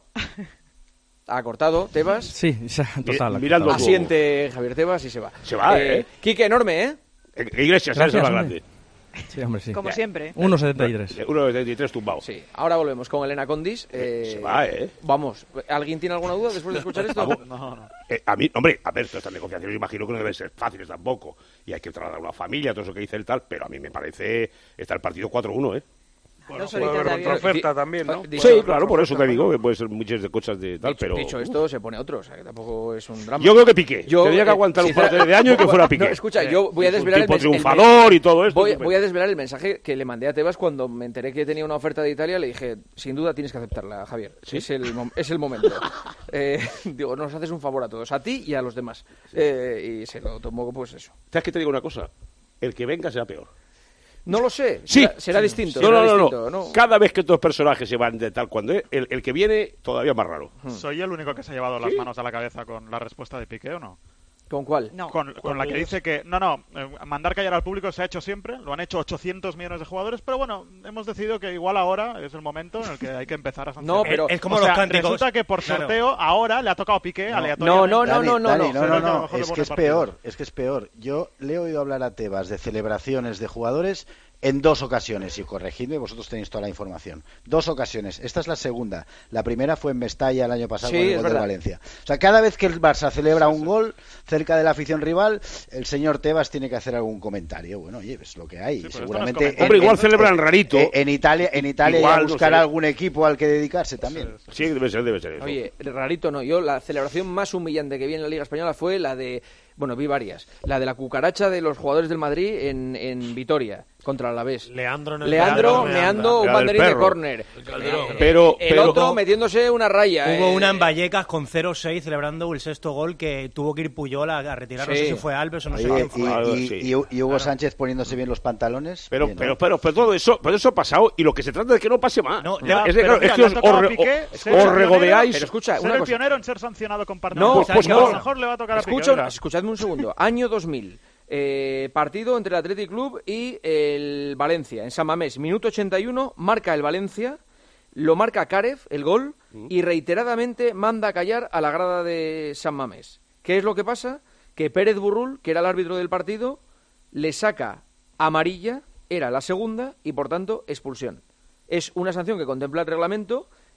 Ha cortado, Tebas. Sí, o sea, total. Mi- mirando total. todo. Asiente Javier Tebas y se va. Se va, ¿eh? Quique, enorme, ¿eh? Eh, Iglesias, ese es Gracias, más hombre. grande. Sí, hombre, sí. Como siempre. uno setenta y tres. Eh, uno de setenta y tres tumbado. Sí, ahora volvemos con Elena Condis. Eh, se va, ¿eh? Vamos, ¿alguien tiene alguna duda después de escuchar esto? Vamos. No, no. Eh, a mí, hombre, a ver, todas estas negociaciones imagino que no deben ser fáciles tampoco. Y hay que trasladar a una familia, todo eso que dice el tal, pero a mí me parece está el partido cuatro uno, ¿eh? Bueno, Dos puede horitas haber de avión. retroferta también, ¿no? Di- Sí, Dicho- claro, por eso te digo que puede ser muchas de cosas de tal, Dicho, pero... dicho esto, se pone otro, o sea, que tampoco es un drama. Yo creo que Piqué. Yo, Tendría que eh, aguantar un sincera- par de años y que fuera Piqué. No, escucha, yo voy a Es un desvelar el, tipo mens- el triunfador y todo esto. Voy, estupendo. voy a desvelar el mensaje que le mandé a Tebas cuando me enteré que tenía una oferta de Italia. Le dije, sin duda tienes que aceptarla, Javier. Es, el, mom- es el momento. Eh, digo, nos haces un favor a todos, a ti y a los demás. Eh, y se lo tomó, pues eso. ¿Sabes que te digo una cosa? El que venga será peor. No lo sé. Sí. Será, será distinto. No, será no, no, distinto, no. Cada vez que estos personajes se van de tal cuando es, el, el que viene todavía más raro. ¿Soy el único que se ha llevado las manos a la cabeza con la respuesta de Piqué o no? ¿Con cuál? No. Con, con la que dice que, no, no, eh, mandar callar al público se ha hecho siempre, lo han hecho ochocientos millones de jugadores, pero bueno, hemos decidido que igual ahora es el momento en el que hay que empezar a sancionar. No, pero- Es como O los sea, cánticos. resulta que por Claro. sorteo ahora le ha tocado Piqué No, aleatoriamente. no, no, Dani, no, no, Dani, no. no, Pero que a lo no, mejor le es pone que es partido. peor, es que es peor. Yo le he oído hablar a Tebas de celebraciones de jugadores en dos ocasiones, y corregidme, vosotros tenéis toda la información. Dos ocasiones, esta es la segunda. La primera fue en Mestalla el año pasado Sí, con el es gol de verdad. Valencia. O sea, cada vez que el Barça celebra un gol cerca de la afición rival, el señor Tebas tiene que hacer algún comentario. Bueno, oye, es lo que hay. Sí, pero esto Seguramente no es en- Hombre, igual en- celebran rarito. En, en Italia, en Italia Igual, ya no buscará sé. algún equipo al que dedicarse también. Sí, debe ser, debe ser eso. Oye, rarito no. Yo la celebración más humillante que vi en la Liga Española fue la de, bueno, vi varias. La de la cucaracha de los jugadores del Madrid en, en Vitoria contra el Alavés. Leandro en el Leandro Leandro meando un La del banderín de perro. córner. Calderón. Eh, Pero- el pero- otro metiéndose una raya. Hubo eh. una en Vallecas con cero seis celebrando el sexto gol que tuvo que ir Puyol a, a retirar. No Sí. sé si fue Alves o no sé Oye, quién fue. y, Algo y- así. y- y Hugo Sánchez poniéndose bien los pantalones. Pero, bien, ¿no? pero, pero, pero todo eso, pero eso ha pasado y lo que se trata es que no pase más. No, Ya, es, de- pero claro, es mira, que le ha os, tocado os a re- Piqué os- ser os el regodeáis. Pero escucha, Ser una el cosa. pionero en ser sancionado con partido. No, pues, pues a lo no. mejor le va a tocar a Piqué. Escucha, mira. escuchadme un segundo. Año dos mil. Eh, partido entre el Athletic Club y el Valencia en San Mamés. Minuto ochenta y uno. Marca el Valencia. Lo marca Karev, el gol. Y reiteradamente manda a callar a la grada de San Mamés. ¿Qué es lo que pasa? Que Pérez Burrul, que era el árbitro del partido, le saca amarilla, era la segunda, y por tanto expulsión. Es una sanción que contempla el reglamento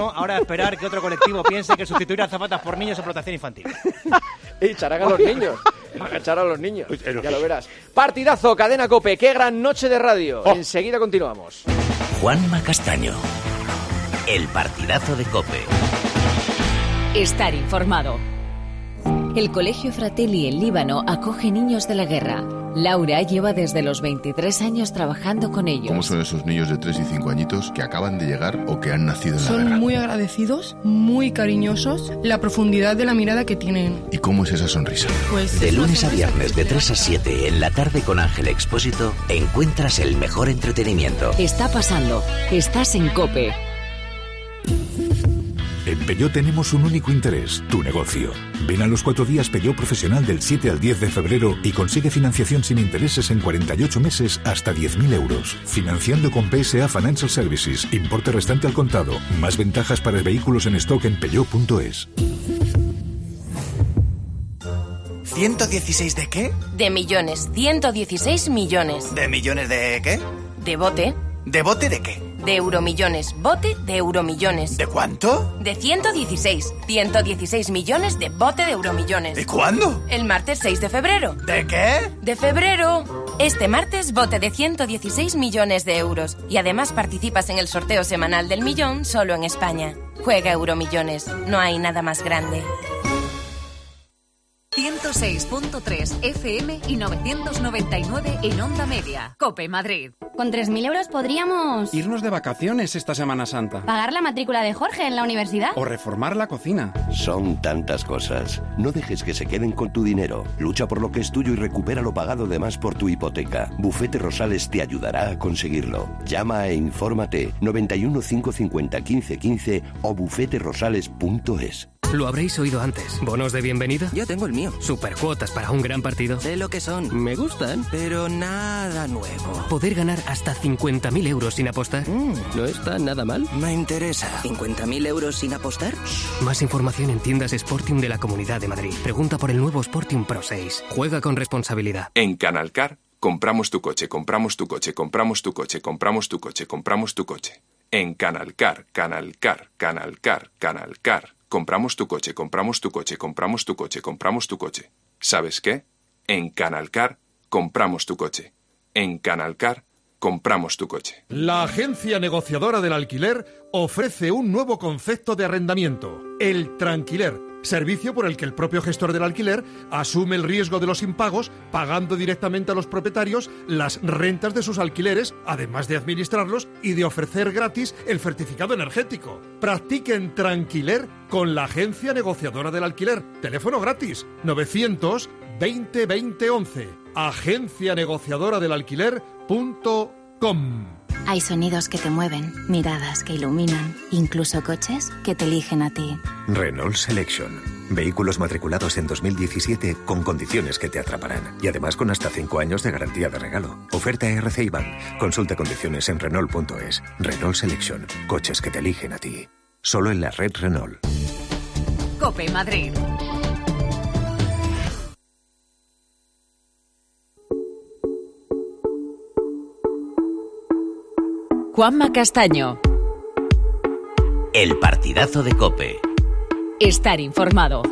Líbano, ahora a esperar que otro colectivo piense que sustituir a zapatas por niños es explotación infantil. Y echarán a los niños. Van a echar a los niños. Ya lo verás. Partidazo, Cadena COPE. Qué gran noche de radio. Oh. Enseguida continuamos. Juanma Castaño. El partidazo de COPE. Estar informado. El Colegio Fratelli en Líbano acoge niños de la guerra. Laura lleva desde los veintitrés años trabajando con ellos. ¿Cómo son esos niños de tres y cinco añitos que acaban de llegar o que han nacido en la Son guerra? muy agradecidos, muy cariñosos, la profundidad de la mirada que tienen. ¿Y cómo es esa sonrisa? Pues de es una lunes a sonrisa viernes de tres a siete en la tarde con Ángel Expósito encuentras el mejor entretenimiento. Está pasando. Estás en COPE. En Peugeot tenemos un único interés, tu negocio. Ven a los cuatro días Peugeot Profesional del siete al diez de febrero y consigue financiación sin intereses en cuarenta y ocho meses hasta diez mil euros. Financiando con P S A Financial Services, importe restante al contado. Más ventajas para vehículos en stock en peugeot punto es. ¿ciento dieciséis de qué? De millones. ciento dieciséis millones. ¿De millones de qué? De bote. ¿De bote de qué? De euromillones. Bote de euromillones. ¿De cuánto? De ciento dieciséis. ciento dieciséis millones de bote de euromillones. ¿Y cuándo? El martes seis de febrero. ¿De qué? De febrero. Este martes bote de ciento dieciséis millones de euros. Y además participas en el sorteo semanal del millón solo en España. Juega Euromillones. No hay nada más grande. ciento seis punto tres F M y novecientos noventa y nueve en Onda Media. COPE Madrid. Con tres mil euros podríamos... irnos de vacaciones esta Semana Santa. Pagar la matrícula de Jorge en la universidad. O reformar la cocina. Son tantas cosas. No dejes que se queden con tu dinero. Lucha por lo que es tuyo y recupera lo pagado de más por tu hipoteca. Bufete Rosales te ayudará a conseguirlo. Llama e infórmate noventa y uno, cinco cincuenta, quince quince o bufete rosales punto es. Lo habréis oído antes. ¿Bonos de bienvenida? Yo tengo el mío. Supercuotas para un gran partido. Sé lo que son. Me gustan. Pero nada nuevo. Poder ganar hasta cincuenta mil euros sin apostar. Mm. No está nada mal. Me interesa. ¿cincuenta mil euros sin apostar? Más información en tiendas Sportium de la Comunidad de Madrid. Pregunta por el nuevo Sportium Pro seis. Juega con responsabilidad. En Canalcar, compramos tu coche, compramos tu coche, compramos tu coche, compramos tu coche, compramos tu coche. En Canalcar, Canalcar, Canalcar, Canalcar. Compramos tu coche, compramos tu coche, compramos tu coche, compramos tu coche. ¿Sabes qué? En Canalcar, compramos tu coche. En Canalcar, compramos tu coche. La agencia negociadora del alquiler ofrece un nuevo concepto de arrendamiento, el tranquiler, servicio por el que el propio gestor del alquiler asume el riesgo de los impagos, pagando directamente a los propietarios las rentas de sus alquileres, además de administrarlos y de ofrecer gratis el certificado energético. Practiquen tranquiler con la agencia negociadora del alquiler. Teléfono gratis novecientos veinte veinte once. agencia negociadora del alquiler punto com. Hay sonidos que te mueven, miradas que iluminan, incluso coches que te eligen a ti. Renault Selection. Vehículos matriculados en dos mil diecisiete con condiciones que te atraparán. Y además con hasta cinco años de garantía de regalo. Oferta R C I B A N. Consulta condiciones en Renault punto es. Renault Selection. Coches que te eligen a ti. Solo en la red Renault. COPE Madrid. Juanma Castaño. El partidazo de COPE. Estar informado.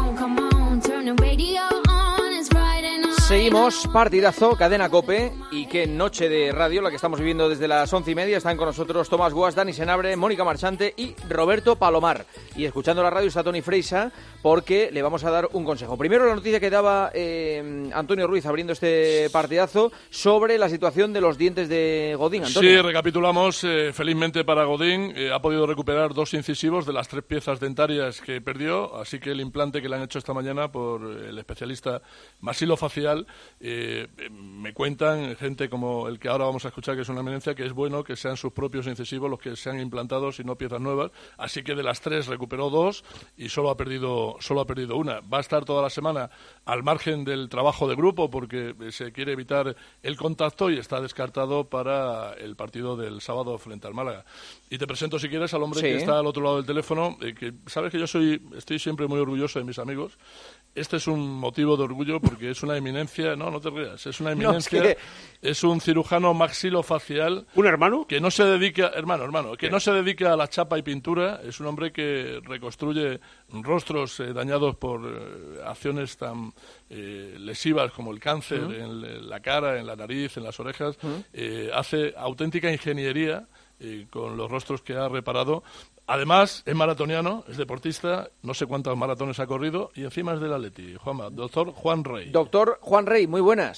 Seguimos, partidazo, cadena COPE, y qué noche de radio la que estamos viviendo desde las once y media. Están con nosotros Tomás Guas, Dani Senabre, Mónica Marchante y Roberto Palomar. Y escuchando la radio está Toni Freisa, porque le vamos a dar un consejo. Primero la noticia que daba eh, Antonio Ruiz abriendo este partidazo sobre la situación de los dientes de Godín. Antonio. Sí, recapitulamos, eh, felizmente para Godín, eh, ha podido recuperar dos incisivos de las tres piezas dentarias que perdió, así que el implante que le han hecho esta mañana por el especialista masilofacial, eh, me cuentan gente como el que ahora vamos a escuchar, que es una eminencia, que es bueno que sean sus propios incisivos los que sean implantados y no piezas nuevas, así que de las tres recuperó dos y solo ha perdido solo ha perdido una. Va a estar toda la semana al margen del trabajo de grupo porque se quiere evitar el contacto y está descartado para el partido del sábado frente al Málaga. Y te presento, si quieres, al hombre sí. que está al otro lado del teléfono, eh, que sabes que yo soy estoy siempre muy orgulloso de mis amigos. Este es un motivo de orgullo porque es una eminencia, no, no te rías, es una eminencia, no, es, que... es un cirujano maxilofacial. ¿Un hermano? Que no se dedica, hermano, hermano, que ¿Qué? no se dedica a la chapa y pintura, es un hombre que reconstruye rostros eh, dañados por eh, acciones tan eh, lesivas como el cáncer uh-huh. en la cara, en la nariz, en las orejas, uh-huh. eh, hace auténtica ingeniería eh, con los rostros que ha reparado. Además, es maratoniano, es deportista, no sé cuántos maratones ha corrido y encima es del Atleti. Juanma, doctor Juan Rey. Doctor Juan Rey, muy buenas.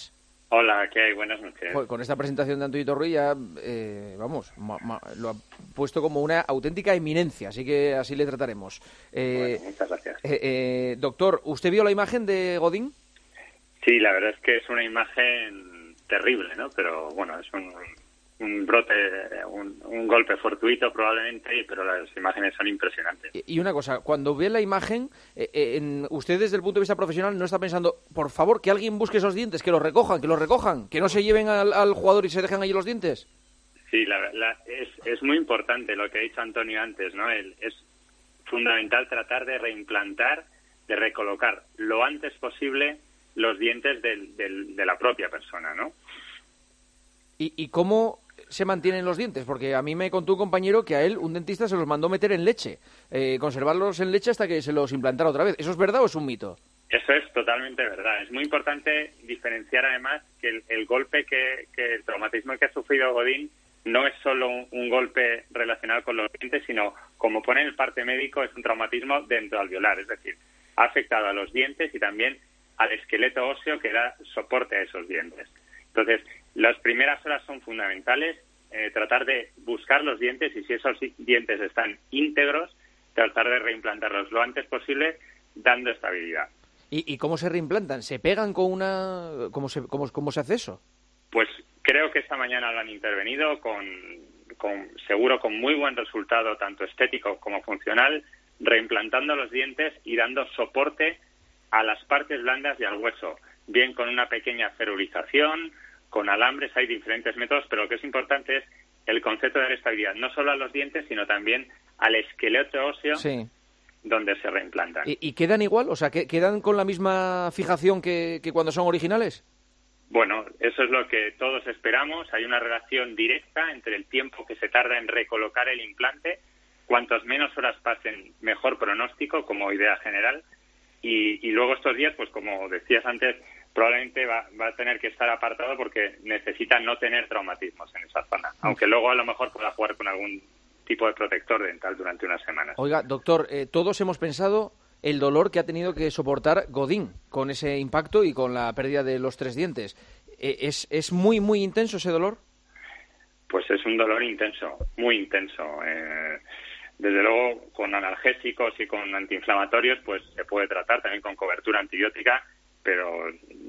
Hola, ¿qué hay? Buenas noches. Con esta presentación de Antonio Ruiz ya, eh, vamos, ma, ma, lo ha puesto como una auténtica eminencia, así que así le trataremos. Eh, bueno, muchas gracias. Eh, eh, doctor, ¿usted vio la imagen de Godín? Sí, la verdad es que es una imagen terrible, ¿no? Pero bueno, es un, un brote, un, un golpe fortuito probablemente, pero las imágenes son impresionantes. Y una cosa, cuando ve la imagen, eh, eh, en, usted desde el punto de vista profesional no está pensando, por favor, que alguien busque esos dientes, que los recojan, que los recojan, que no se lleven al, al jugador y se dejen allí los dientes. Sí, la, la, es, es muy importante lo que ha dicho Antonio antes, ¿no? El, es fundamental tratar de reimplantar, de recolocar lo antes posible los dientes del, del, de la propia persona, ¿no? ¿Y, y cómo se mantienen los dientes? Porque a mí me contó un compañero que a él un dentista se los mandó meter en leche, eh, conservarlos en leche hasta que se los implantara otra vez. ¿Eso es verdad o es un mito? Eso es totalmente verdad. Es muy importante diferenciar además que el, el golpe que, que el traumatismo que ha sufrido Godín no es solo un, un golpe relacionado con los dientes, sino, como pone en el parte médico, es un traumatismo dentoalveolar, es decir, ha afectado a los dientes y también al esqueleto óseo que da soporte a esos dientes. Entonces, las primeras horas son fundamentales, eh, tratar de buscar los dientes y si esos dientes están íntegros, tratar de reimplantarlos lo antes posible, dando estabilidad. ¿Y, y cómo se reimplantan? ¿Se pegan con una...? ¿Cómo se, cómo, cómo se hace eso? Pues creo que esta mañana lo han intervenido, con, con seguro con muy buen resultado, tanto estético como funcional, reimplantando los dientes y dando soporte a las partes blandas y al hueso, bien con una pequeña cerulización, con alambres, hay diferentes métodos, pero lo que es importante es el concepto de la estabilidad, no solo a los dientes, sino también al esqueleto óseo, sí, donde se reimplantan. ¿Y, y quedan igual? O sea, ¿quedan con la misma fijación que, que cuando son originales? Bueno, eso es lo que todos esperamos. Hay una relación directa entre el tiempo que se tarda en recolocar el implante. Cuantas menos horas pasen, mejor pronóstico como idea general. Y, y luego estos días, pues como decías antes, probablemente va, va a tener que estar apartado porque necesita no tener traumatismos en esa zona. Aunque luego a lo mejor pueda jugar con algún tipo de protector dental durante unas semanas. Oiga, doctor, eh, todos hemos pensado el dolor que ha tenido que soportar Godín con ese impacto y con la pérdida de los tres dientes. Eh, ¿es, ¿Es muy, muy intenso ese dolor? Pues es un dolor intenso, muy intenso. Eh, desde luego, con analgésicos y con antiinflamatorios, pues se puede tratar también con cobertura antibiótica, pero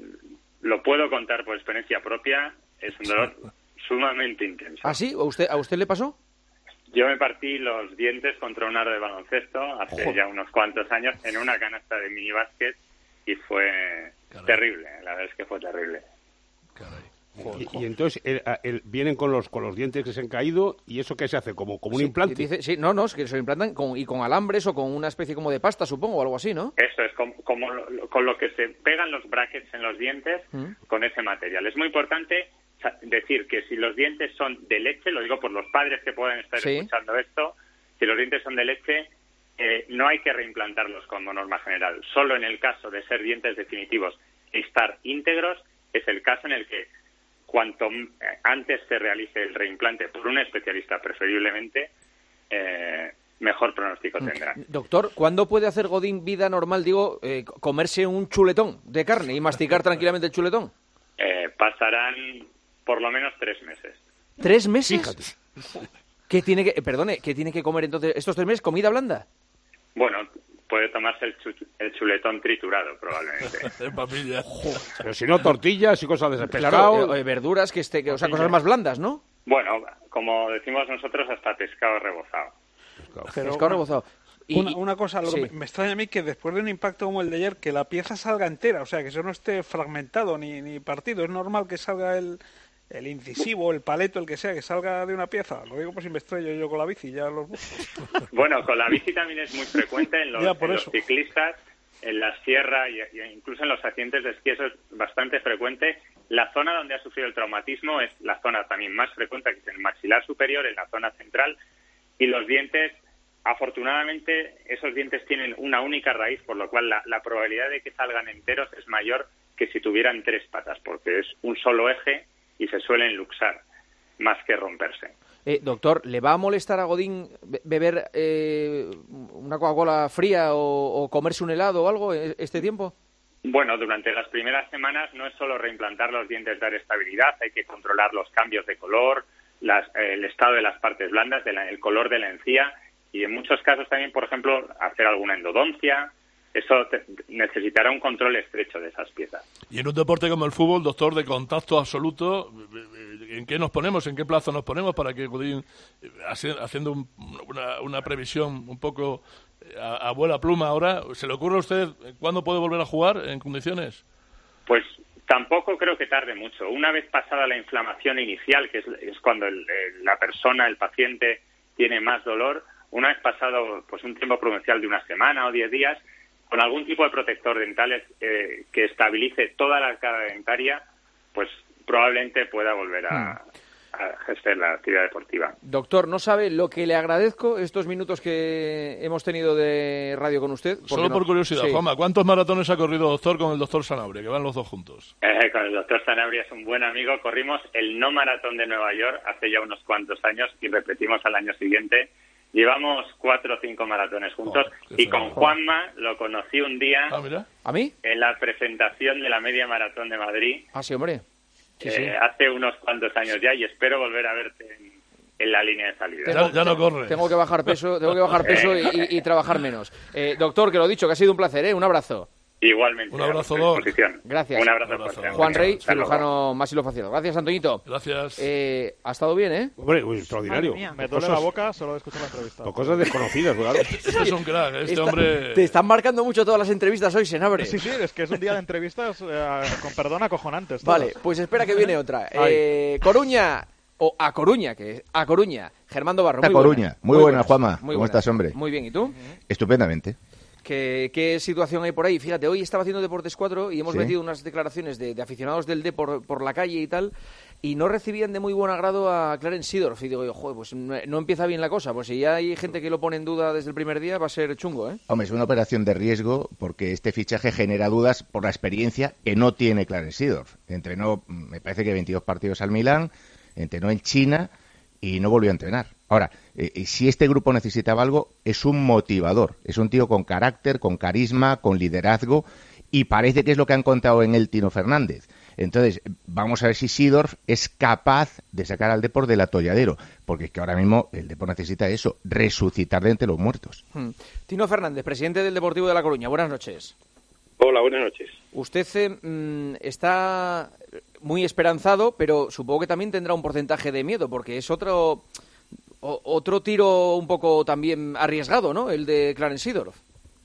lo puedo contar por experiencia propia, es un dolor sumamente intenso. ¿Ah, sí? ¿A usted, a usted le pasó? Yo me partí los dientes contra un aro de baloncesto hace Ojo. ya unos cuantos años en una canasta de minibásquet y fue Caray. terrible, la verdad es que fue terrible. Caray. Y, y entonces el, el, vienen con los con los dientes que se han caído y eso qué se hace como como sí, un implante. Dice, sí, no, no, es que se implantan con, y con alambres o con una especie como de pasta, supongo, o algo así, ¿no? Eso es como, como lo, con lo que se pegan los brackets en los dientes ¿Mm? con ese material. Es muy importante decir que si los dientes son de leche, lo digo por los padres que pueden estar sí. escuchando esto, si los dientes son de leche, eh, no hay que reimplantarlos como norma general. Solo en el caso de ser dientes definitivos y estar íntegros es el caso en el que cuanto antes se realice el reimplante por un especialista preferiblemente, eh, mejor pronóstico tendrá. Doctor, ¿cuándo puede hacer Godín vida normal? Digo, eh, comerse un chuletón de carne y masticar tranquilamente el chuletón. Eh, pasarán por lo menos tres meses. ¿Tres meses? Fíjate. ¿Qué tiene que, perdone, qué tiene que comer entonces estos tres meses? ¿Comida blanda? Bueno, puede tomarse el, chu, el chuletón triturado, probablemente. Pero si no, tortillas y cosas de ese pescado. Claro, eh, verduras, que esté, que, o sea, cosas más blandas, ¿no? Bueno, como decimos nosotros, hasta pescado rebozado. Pero, pescado rebozado. Y, una, una cosa, lo sí. que me, me extraña a mí que después de un impacto como el de ayer, que la pieza salga entera, o sea, que eso no esté fragmentado ni, ni partido. Es normal que salga el, el incisivo, el paleto, el que sea, que salga de una pieza. Lo digo por si me estrello yo con la bici, ya los busco. Bueno, con la bici también es muy frecuente en los, en los ciclistas, en la sierra y, y incluso en los accidentes de esquí, eso es bastante frecuente. La zona donde ha sufrido el traumatismo es la zona también más frecuente, que es el maxilar superior, en la zona central, y los dientes... Afortunadamente, esos dientes tienen una única raíz, por lo cual la, la probabilidad de que salgan enteros es mayor que si tuvieran tres patas, porque es un solo eje y se suelen luxar más que romperse. Eh, doctor, ¿le va a molestar a Godín beber eh, una Coca-Cola fría o, o comerse un helado o algo este tiempo? Bueno, durante las primeras semanas no es solo reimplantar los dientes, dar estabilidad, hay que controlar los cambios de color, las, eh, el estado de las partes blandas, de la, el color de la encía y en muchos casos también, por ejemplo, hacer alguna endodoncia. Eso te, necesitará un control estrecho de esas piezas. Y en un deporte como el fútbol, doctor, de contacto absoluto, ¿en qué nos ponemos? ¿En qué plazo nos ponemos para que Godín, haciendo un, una, una previsión un poco a, a vuela pluma ahora, se le ocurre a usted cuándo puede volver a jugar en condiciones? Pues tampoco creo que tarde mucho. Una vez pasada la inflamación inicial, que es, es cuando el, el, la persona, el paciente, tiene más dolor, una vez pasado pues un tiempo prudencial de una semana o diez días, con algún tipo de protector dental eh, que estabilice toda la cara dentaria, pues probablemente pueda volver a, a ejercer la actividad deportiva. Doctor, no sabe lo que le agradezco estos minutos que hemos tenido de radio con usted. Solo no... por curiosidad, sí. Juanma, ¿cuántos maratones ha corrido doctor con el doctor Sanabria, que van los dos juntos? Eh, con el doctor Sanabria es un buen amigo. Corrimos el no maratón de Nueva York hace ya unos cuantos años y repetimos al año siguiente. Llevamos cuatro o cinco maratones juntos oh, y con Juanma lo conocí un día ah, mira. ¿A mí? en la presentación de la media maratón de Madrid. Ah, sí, hombre. Sí, eh, sí. Hace unos cuantos años ya y espero volver a verte en, en la línea de salida. Tengo, ya, ya no corre. Tengo que bajar peso, tengo que bajar peso y, y, y trabajar menos. Eh, doctor, que lo dicho, que ha sido un placer, ¿eh? Un abrazo. Igualmente. Un abrazo, Doc. Gracias. Un abrazo, Un abrazo fuerte. Juan Rey, Hasta cirujano maxilofacial. Gracias, Antoñito. Gracias. Eh, ha estado bien, ¿eh? Hombre, uy, extraordinario. Me duele la boca solo de escuchar la entrevista. Por cosas desconocidas, claro. Este es un crack, este Está, hombre... Te están marcando mucho todas las entrevistas hoy, Senabre. Sí, sí, es que es un día de entrevistas, eh, con perdón, acojonantes. Vale, todas. pues espera que viene otra. Eh, Coruña, o A Coruña, que es A Coruña. Germán Barro, A muy Coruña. buena. Muy, muy buena, Juanma. Muy ¿Cómo buena. estás, hombre? Muy bien, ¿y tú? Estupendamente. ¿Qué, ¿Qué situación hay por ahí? Fíjate, hoy estaba haciendo Deportes cuatro y hemos ¿Sí? metido unas declaraciones de, de aficionados del D por, por la calle y tal, y no recibían de muy buen agrado a Clarence Seedorf. Y digo yo, joder, pues no, no empieza bien la cosa. Pues si ya hay gente que lo pone en duda desde el primer día, va a ser chungo, ¿eh? Hombre, es una operación de riesgo porque este fichaje genera dudas por la experiencia que no tiene Clarence Seedorf. Entrenó, me parece que veintidós partidos al Milán, entrenó en China y no volvió a entrenar. Ahora, eh, si este grupo necesitaba algo, es un motivador. Es un tío con carácter, con carisma, con liderazgo, y parece que es lo que han contado en él Tino Fernández. Entonces, vamos a ver si Seedorf es capaz de sacar al Depor del atolladero, porque es que ahora mismo el Depor necesita eso, resucitar de entre los muertos. Hmm. Tino Fernández, presidente del Deportivo de La Coruña. Buenas noches. Hola, buenas noches. Usted eh, está muy esperanzado, pero supongo que también tendrá un porcentaje de miedo, porque es otro... O, otro tiro un poco también arriesgado, ¿no? El de Clarence Seedorf.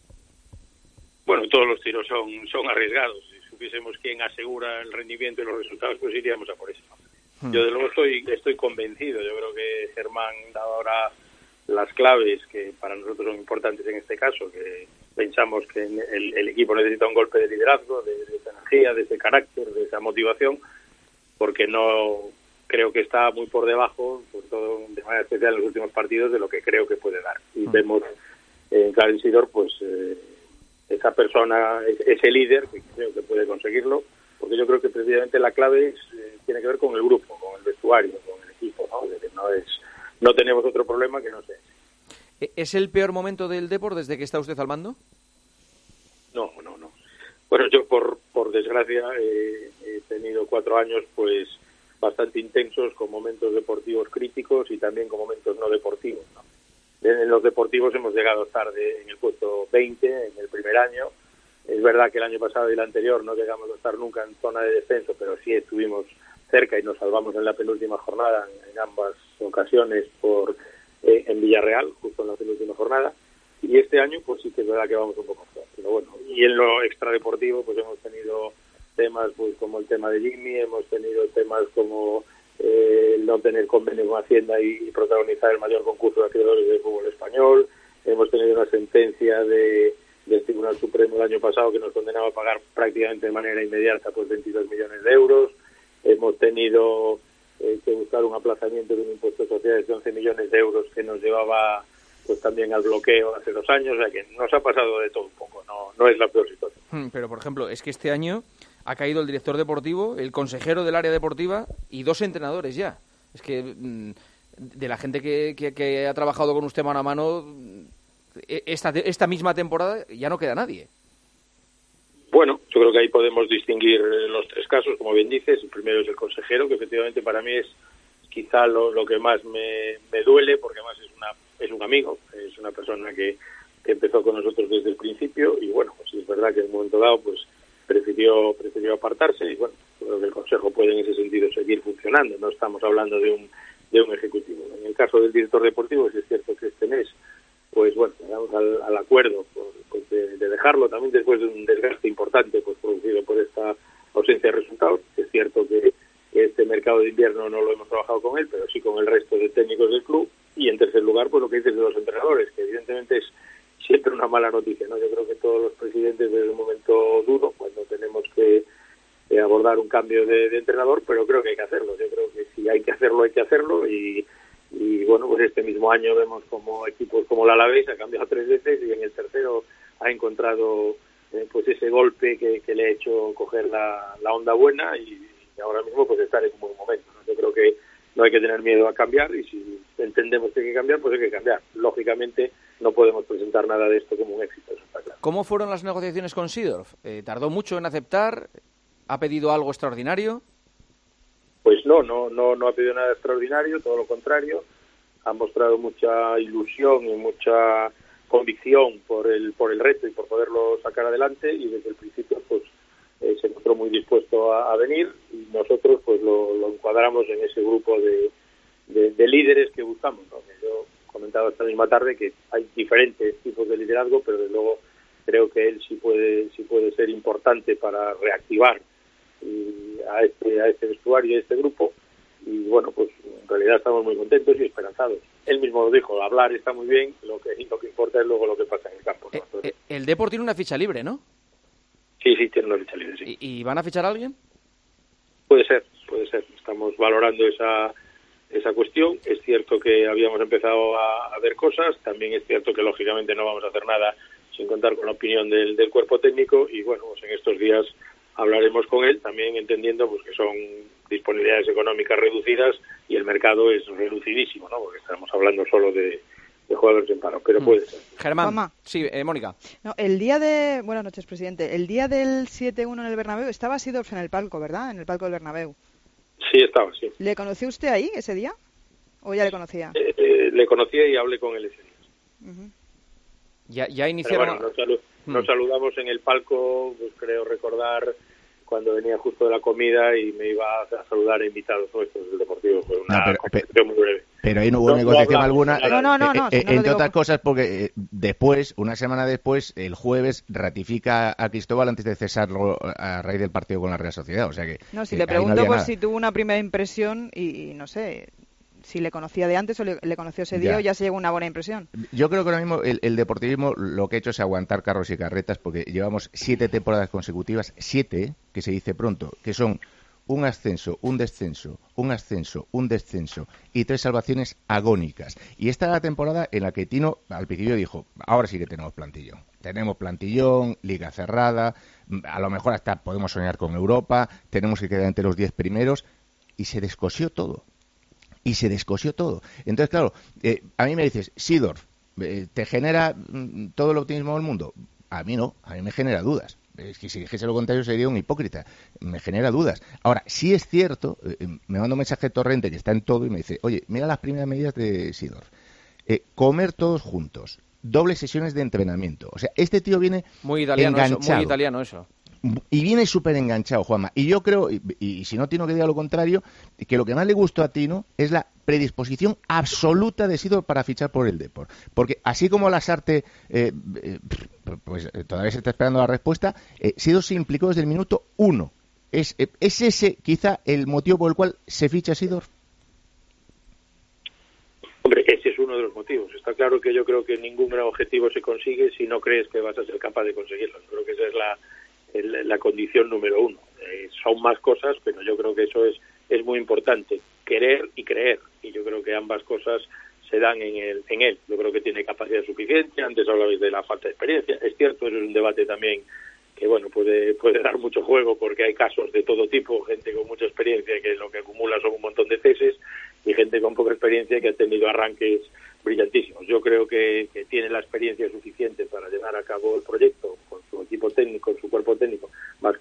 Bueno, todos los tiros son, son arriesgados. Si supiésemos quién asegura el rendimiento y los resultados, pues iríamos a por eso. Hmm. Yo, de luego, estoy, estoy convencido. Yo creo que Germán ha dado ahora las claves que para nosotros son importantes en este caso, que pensamos que el, el equipo necesita un golpe de liderazgo, de, de esa energía, de ese carácter, de esa motivación, porque no... creo que está muy por debajo, sobre todo de manera especial en los últimos partidos, de lo que creo que puede dar. Y mm. vemos en Clarence Seedorf, pues, eh, esa persona, ese líder, que creo que puede conseguirlo, porque yo creo que precisamente la clave es, eh, tiene que ver con el grupo, con el vestuario, con el equipo, ¿no? Es decir, no, es, no tenemos otro problema que no sea ese. ¿Es el peor momento del Depor desde que está usted al mando? No, no, no. Bueno, yo, por, por desgracia, eh, he tenido cuatro años, pues, bastante intensos, con momentos deportivos críticos y también con momentos no deportivos, ¿no? En los deportivos hemos llegado tarde en el puesto veinte, en el primer año. Es verdad que el año pasado y el anterior no llegamos a estar nunca en zona de descenso, pero sí estuvimos cerca y nos salvamos en la penúltima jornada, en ambas ocasiones, por eh, en Villarreal, justo en la penúltima jornada. Y este año, pues sí que es verdad que vamos un poco fuerte. Pero bueno, y en lo extradeportivo, pues hemos tenido temas pues como el tema de Jimmy, hemos tenido temas como eh, el no tener convenio con Hacienda y, y protagonizar el mayor concurso de acreedores del fútbol español. Hemos tenido una sentencia de, del Tribunal Supremo el año pasado que nos condenaba a pagar prácticamente de manera inmediata pues veintidós millones de euros. Hemos tenido eh, que buscar un aplazamiento de un impuesto de sociedades de once millones de euros que nos llevaba pues también al bloqueo hace dos años. O sea que nos ha pasado de todo un poco, no, no es la peor situación. Pero, por ejemplo, es que este año ha caído el director deportivo, el consejero del área deportiva y dos entrenadores ya. Es que de la gente que, que, que ha trabajado con usted mano a mano, esta, esta misma temporada ya no queda nadie. Bueno, Yo creo que ahí podemos distinguir los tres casos, como bien dices. El primero es el consejero, que efectivamente para mí es quizá lo, lo que más me, me duele, porque además es una es un amigo, es una persona que, que empezó con nosotros desde el principio y bueno, pues es verdad que en un momento dado pues prefirió prefirió apartarse y bueno, creo que el Consejo puede en ese sentido seguir funcionando, no estamos hablando de un de un ejecutivo. En el caso del director deportivo, si es cierto que este mes pues bueno, llegamos al, al acuerdo pues, de, de dejarlo también después de un desgaste importante pues producido por esta ausencia de resultados. Es cierto que, que este mercado de invierno no lo hemos trabajado con él, pero sí con el resto de técnicos del club. Y en tercer lugar, pues lo que dices de los entrenadores, que evidentemente es siempre una mala noticia, ¿no? Yo creo que todos los presidentes desde un momento duro, cuando tenemos que eh, abordar un cambio de, de entrenador, pero creo que hay que hacerlo. Yo creo que si hay que hacerlo, hay que hacerlo. Y, y bueno, pues este mismo año vemos como equipos como el Alavés ha cambiado tres veces y en el tercero ha encontrado eh, pues ese golpe que, que le ha hecho coger la, la onda buena y, y ahora mismo pues estar en un buen momento, ¿no? Yo creo que no hay que tener miedo a cambiar y si entendemos que hay que cambiar, pues hay que cambiar. Lógicamente no podemos presentar nada de esto como un éxito, eso está claro. ¿Cómo fueron las negociaciones con Seedorf? Eh, ¿Tardó mucho en aceptar? ¿Ha pedido algo extraordinario? Pues no, no, no, no ha pedido nada extraordinario, todo lo contrario. Ha mostrado mucha ilusión y mucha convicción por el por el reto y por poderlo sacar adelante y desde el principio pues eh, se mostró muy dispuesto a, a venir y nosotros pues lo, lo encuadramos en ese grupo de, de, de líderes que buscamos, ¿no? Yo comentaba esta misma tarde que hay diferentes tipos de liderazgo, pero desde luego creo que él sí puede sí puede ser importante para reactivar y a este a este vestuario y a este grupo y bueno, pues en realidad estamos muy contentos y esperanzados. Él mismo lo dijo, hablar está muy bien, lo que lo que importa es luego lo que pasa en el campo, ¿no? Entonces, eh, el Depor tiene una ficha libre, ¿no? Sí, sí, tiene una ficha libre, sí. ¿Y, y van a fichar a alguien? Puede ser, puede ser. Estamos valorando esa esa cuestión. Es cierto que habíamos empezado a, a ver cosas. También es cierto que, lógicamente, no vamos a hacer nada sin contar con la opinión del, del cuerpo técnico. Y, bueno, pues en estos días hablaremos con él, también entendiendo pues que son disponibilidades económicas reducidas y el mercado es reducidísimo, ¿no? Porque estamos hablando solo de... de jugadores en paro, pero puede ser. Germán, Juanma. sí, eh, Mónica. No, el día de... Buenas noches, presidente. El día del siete uno en el Bernabéu estaba Seedorf en el palco, ¿verdad? En el palco del Bernabéu. Sí, estaba, sí. ¿Le conoció usted ahí ese día? ¿O ya le conocía? Eh, eh, le conocía y hablé con él ese día. Uh-huh. Ya, ya iniciaron... Pero bueno, nos, salu- hmm. nos saludamos en el palco, pues creo recordar... cuando venía justo de la comida y me iba a saludar a invitados nuestros del Deportivo. Fue una no, pero, conversación muy breve. Pero ahí no hubo no, negociación no alguna. No, no, no. no, eh, si no entre otras cosas, porque eh, después, una semana después, el jueves ratifica a Cristóbal antes de cesarlo a raíz del partido con la Real Sociedad. O sea que. No, si eh, le pregunto no pues nada. si tuvo una primera impresión y, y no sé. Si le conocía de antes o le, le conoció ese día, ya. o ya se llegó una buena impresión. Yo creo que ahora mismo el, el deportivismo lo que ha hecho es aguantar carros y carretas, porque llevamos siete temporadas consecutivas, siete, que se dice pronto, que son un ascenso, un descenso, un ascenso, un descenso y tres salvaciones agónicas. Y esta era la temporada en la que Tino al principio dijo, ahora sí que tenemos plantillón. Tenemos plantillón, liga cerrada, a lo mejor hasta podemos soñar con Europa, tenemos que quedar entre los diez primeros, y se descosió todo. Y se descosió todo. Entonces, claro, eh, a mí me dices, Seedorf, eh, ¿te genera mm, todo el optimismo del mundo? A mí no, a mí me genera dudas. Es que si dijese lo contrario sería un hipócrita. Me genera dudas. Ahora, sí es cierto, eh, me manda un mensaje Torrente que está en todo y me dice, oye, mira las primeras medidas de Seedorf. Eh, comer todos juntos, dobles sesiones de entrenamiento. O sea, este tío viene muy italiano enganchado. Eso, muy italiano eso. Y viene súper enganchado, Juanma. Y yo creo, y, y si no Tino que diga lo contrario, que lo que más le gustó a Tino es la predisposición absoluta de Seedorf para fichar por el Depor. Porque así como Lasarte, eh, eh, pues eh, todavía se está esperando la respuesta, eh, Seedorf se implicó desde el minuto uno. ¿Es, eh, ¿Es ese quizá el motivo por el cual se ficha Seedorf? Hombre, ese es uno de los motivos. Está claro que yo creo que ningún gran objetivo se consigue si no crees que vas a ser capaz de conseguirlo. Creo que esa es la... la condición número uno. Eh, son más cosas, pero yo creo que eso es es muy importante, querer y creer, y yo creo que ambas cosas se dan en el en él. Yo creo que tiene capacidad suficiente. Antes hablabais de la falta de experiencia, es cierto, eso es un debate también que bueno puede puede dar mucho juego porque hay casos de todo tipo, gente con mucha experiencia que lo que acumula son un montón de ceses y gente con poca experiencia que ha tenido arranques brillantísimos. Yo creo que, que tiene la experiencia suficiente para llevar a cabo el proyecto con su equipo técnico, con su cuerpo técnico, más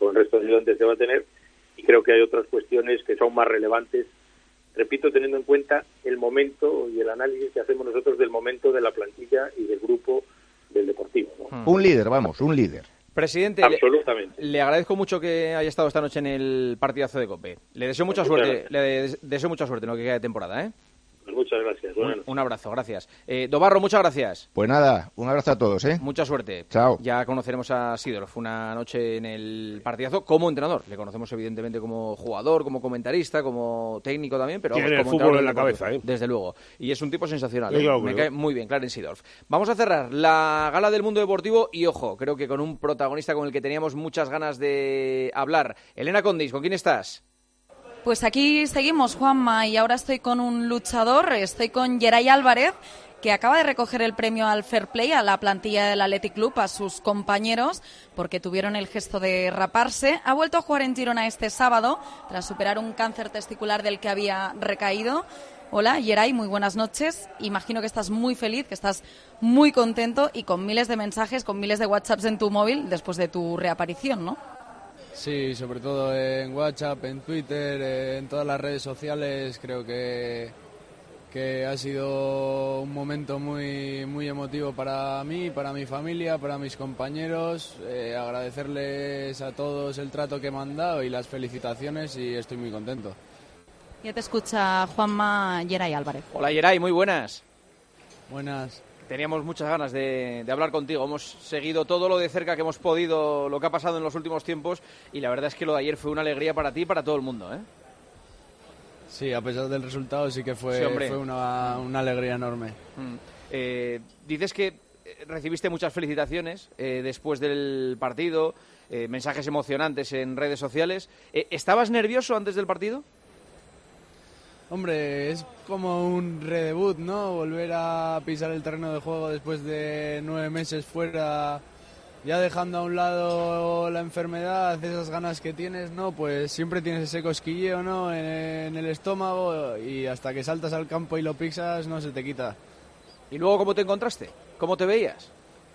va a tener, y creo que hay otras cuestiones que son más relevantes, repito, teniendo en cuenta el momento y el análisis que hacemos nosotros del momento de la plantilla y del grupo del Deportivo, ¿no? Un líder, vamos, un líder. Presidente, absolutamente. Le, le agradezco mucho que haya estado esta noche en el partidazo de COPE. Le deseo mucha Muchas suerte, gracias. le des- deseo mucha suerte en lo que queda de temporada, ¿eh? Pues muchas gracias. Un, un abrazo, gracias. Eh, Dobarro, muchas gracias. Pues nada, un abrazo a todos, ¿eh? Mucha suerte. Chao. Ya conoceremos a Sidorf una noche en el partidazo como entrenador. Le conocemos evidentemente como jugador, como comentarista, como técnico también, pero Tiene vamos, el como fútbol entrenador en la del cabeza, ¿eh? Desde luego. Y es un tipo sensacional, Sí, ¿eh? claro, Me claro. cae muy bien, Clarence Sidorf. Vamos a cerrar la gala del mundo deportivo y, ojo, creo que con un protagonista con el que teníamos muchas ganas de hablar. Elena Condis, ¿con quién estás? Pues aquí seguimos, Juanma, y ahora estoy con un luchador, estoy con Yeray Álvarez, que acaba de recoger el premio al Fair Play a la plantilla del Athletic Club, a sus compañeros, porque tuvieron el gesto de raparse. Ha vuelto a jugar en Girona este sábado, tras superar un cáncer testicular del que había recaído. Hola, Yeray, muy buenas noches. Imagino que estás muy feliz, que estás muy contento y con miles de mensajes, con miles de WhatsApps en tu móvil después de tu reaparición, ¿no? Sí, sobre todo en WhatsApp, en Twitter, en todas las redes sociales. Creo que, que ha sido un momento muy, muy emotivo para mí, para mi familia, para mis compañeros. Eh, agradecerles a todos el trato que me han dado y las felicitaciones, y estoy muy contento. Ya te escucha Juanma Yeray Álvarez. Hola, Yeray, muy buenas. Buenas. Teníamos muchas ganas de, de hablar contigo. Hemos seguido todo lo de cerca que hemos podido, lo que ha pasado en los últimos tiempos, y la verdad es que lo de ayer fue una alegría para ti y para todo el mundo, ¿eh? Sí, a pesar del resultado sí que fue, Sí, hombre. fue una, una alegría enorme. Mm. Eh, dices que eh, recibiste muchas felicitaciones eh, después del partido, eh, mensajes emocionantes en redes sociales. Eh, ¿Estabas nervioso antes del partido? Hombre, es como un redebut, ¿no? Volver a pisar el terreno de juego después de nueve meses fuera, ya dejando a un lado la enfermedad, esas ganas que tienes, ¿no? Pues siempre tienes ese cosquilleo, ¿no? En, en el estómago, y hasta que saltas al campo y lo pisas no se te quita. ¿Y luego cómo te encontraste? ¿Cómo te veías?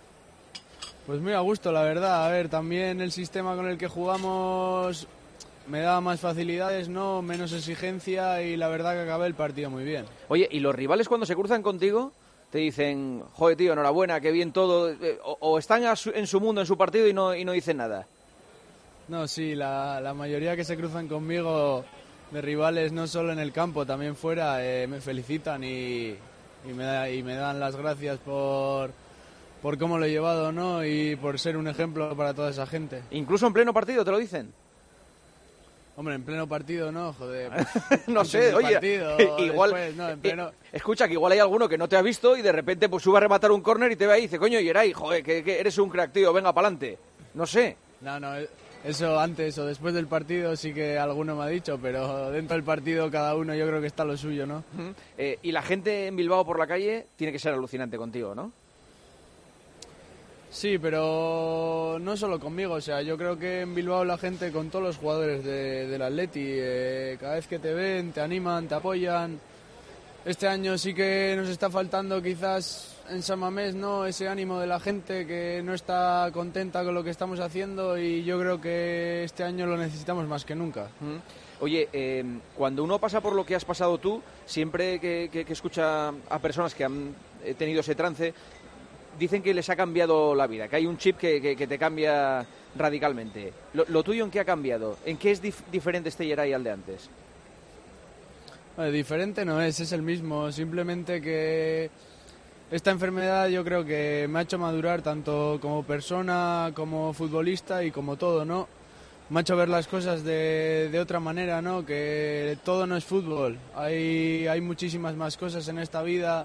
Pues muy a gusto, la verdad. A ver, también el sistema con el que jugamos me daba más facilidades, ¿no? Menos exigencia, y la verdad que acabé el partido muy bien. Oye, ¿y los rivales cuando se cruzan contigo te dicen, joder, tío, enhorabuena, qué bien todo, eh, o, o están a su- en su mundo, en su partido y no, y no dicen nada? No, sí, la, la mayoría que se cruzan conmigo de rivales, no solo en el campo, también fuera, eh, me felicitan y, y, me da- y me dan las gracias por, por cómo lo he llevado, ¿no? Y por ser un ejemplo para toda esa gente. ¿Incluso en pleno partido te lo dicen? Hombre, en pleno partido no, joder. No Antes sé, del oye, partido, igual, después, no, en pleno- eh, escucha, que igual hay alguno que no te ha visto y de repente pues sube a rematar un córner y te ve ahí y dice, coño, Yeray, joder, que, que eres un crack, tío, venga, pa'lante. No sé. No, no, eso antes o después del partido sí que alguno me ha dicho, pero dentro del partido cada uno yo creo que está lo suyo, ¿no? Ujú. Eh, y la gente en Bilbao por la calle tiene que ser alucinante contigo, ¿no? Sí, pero no solo conmigo, o sea, yo creo que en Bilbao la gente, con todos los jugadores de, del Atleti, eh, cada vez que te ven, te animan, te apoyan. Este año sí que nos está faltando quizás en San Mamés, ¿no? Ese ánimo de la gente que no está contenta con lo que estamos haciendo, y yo creo que este año lo necesitamos más que nunca. Ujú. Oye, eh, cuando uno pasa por lo que has pasado tú, siempre que, que- que escucha a personas que han eh, tenido ese trance, dicen que les ha cambiado la vida, que hay un chip que, que- que te cambia radicalmente. Lo, lo tuyo en qué ha cambiado? ¿En qué es dif- diferente este Yeray al de antes? Eh, diferente no es, es el mismo, simplemente que esta enfermedad yo creo que me ha hecho madurar tanto como persona, como futbolista y como todo, ¿no? Me ha hecho ver las cosas de, de otra manera, ¿no? Que todo no es fútbol, hay, hay muchísimas más cosas en esta vida,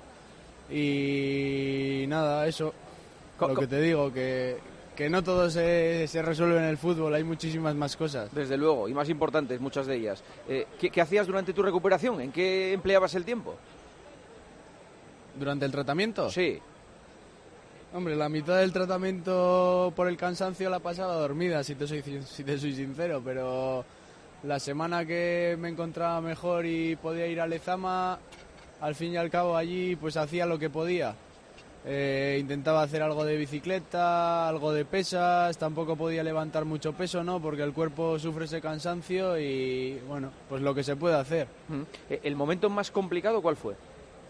y nada, eso, lo que te digo, que, que no todo se, se resuelve en el fútbol, hay muchísimas más cosas. Desde luego, y más importantes muchas de ellas. Eh, ¿qué, qué hacías durante tu recuperación? ¿En qué empleabas el tiempo? ¿Durante el tratamiento? Sí. Hombre, la mitad del tratamiento por el cansancio la pasaba dormida, si te soy, si te soy sincero, pero la semana que me encontraba mejor y podía ir a Lezama, al fin y al cabo allí pues hacía lo que podía. Eh, intentaba hacer algo de bicicleta, algo de pesas, tampoco podía levantar mucho peso, ¿no? Porque el cuerpo sufre ese cansancio y, bueno, pues lo que se puede hacer. ¿El momento más complicado cuál fue?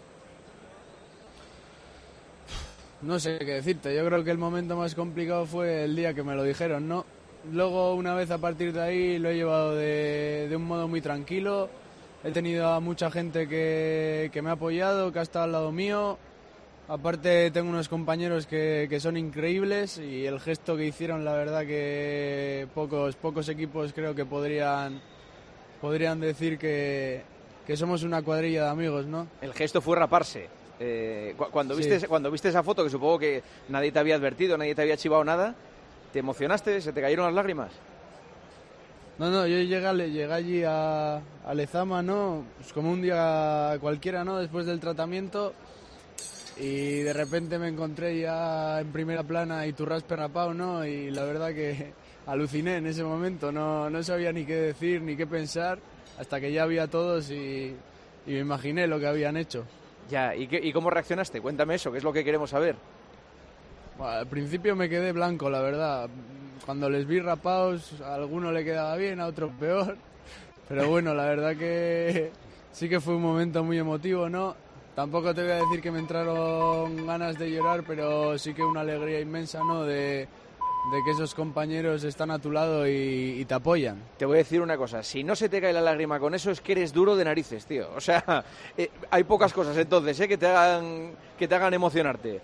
No sé qué decirte, yo creo que el momento más complicado fue el día que me lo dijeron, ¿no? Luego, una vez a partir de ahí, lo he llevado de, de un modo muy tranquilo. He tenido a mucha gente que, que me ha apoyado, que ha estado al lado mío. Aparte tengo unos compañeros que, que son increíbles y el gesto que hicieron, la verdad que pocos pocos equipos creo que podrían podrían decir que, que somos una cuadrilla de amigos, ¿no? El gesto fue raparse. Eh, cuando, Sí. viste, cuando viste esa foto, que supongo que nadie te había advertido, nadie te había chivado nada, ¿te emocionaste? ¿Se te cayeron las lágrimas? No, no, yo llegué, al- llegué allí a, a Lezama, ¿no? Pues como un día cualquiera, ¿no? Después del tratamiento. Y de repente me encontré ya en primera plana Iturraspe rapado, ¿no? Y la verdad que aluciné en ese momento, no, no sabía ni qué decir ni qué pensar, hasta que ya vi a todos y, y me imaginé lo que habían hecho. Ya, ¿y, qué, ¿y cómo reaccionaste? Cuéntame eso, que es lo que queremos saber. Bueno, al principio me quedé blanco, la verdad. Cuando les vi rapados, a alguno le quedaba bien, a otro peor. Pero bueno, la verdad que sí que fue un momento muy emotivo, ¿no? Tampoco te voy a decir que me entraron ganas de llorar, pero sí que una alegría inmensa, ¿no? De, de que esos compañeros están a tu lado y, y te apoyan. Te voy a decir una cosa, si no se te cae la lágrima con eso es que eres duro de narices, tío. O sea, eh, hay pocas cosas entonces, ¿eh? que te hagan, que te hagan emocionarte.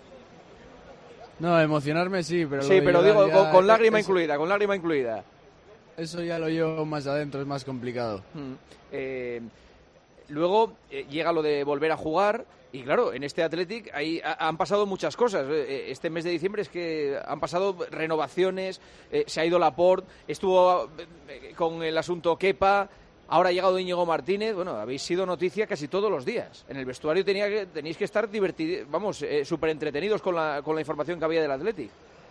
No, emocionarme sí, pero... Sí, lo de pero llorar digo, ya- con, con lágrima eso- incluida, con lágrima incluida. Eso ya lo llevo más adentro, es más complicado. Mm. Eh, luego eh, llega lo de volver a jugar y claro, en este Athletic ahí ha- han pasado muchas cosas. Eh, Este mes de diciembre es que han pasado renovaciones, eh, se ha ido Laporte, estuvo eh, con el asunto Kepa, ahora ha llegado Íñigo Martínez. Bueno, habéis sido noticia casi todos los días. En el vestuario tenía que, tenéis que estar divertidos, vamos, eh, súper entretenidos con la, con la información que había del Athletic.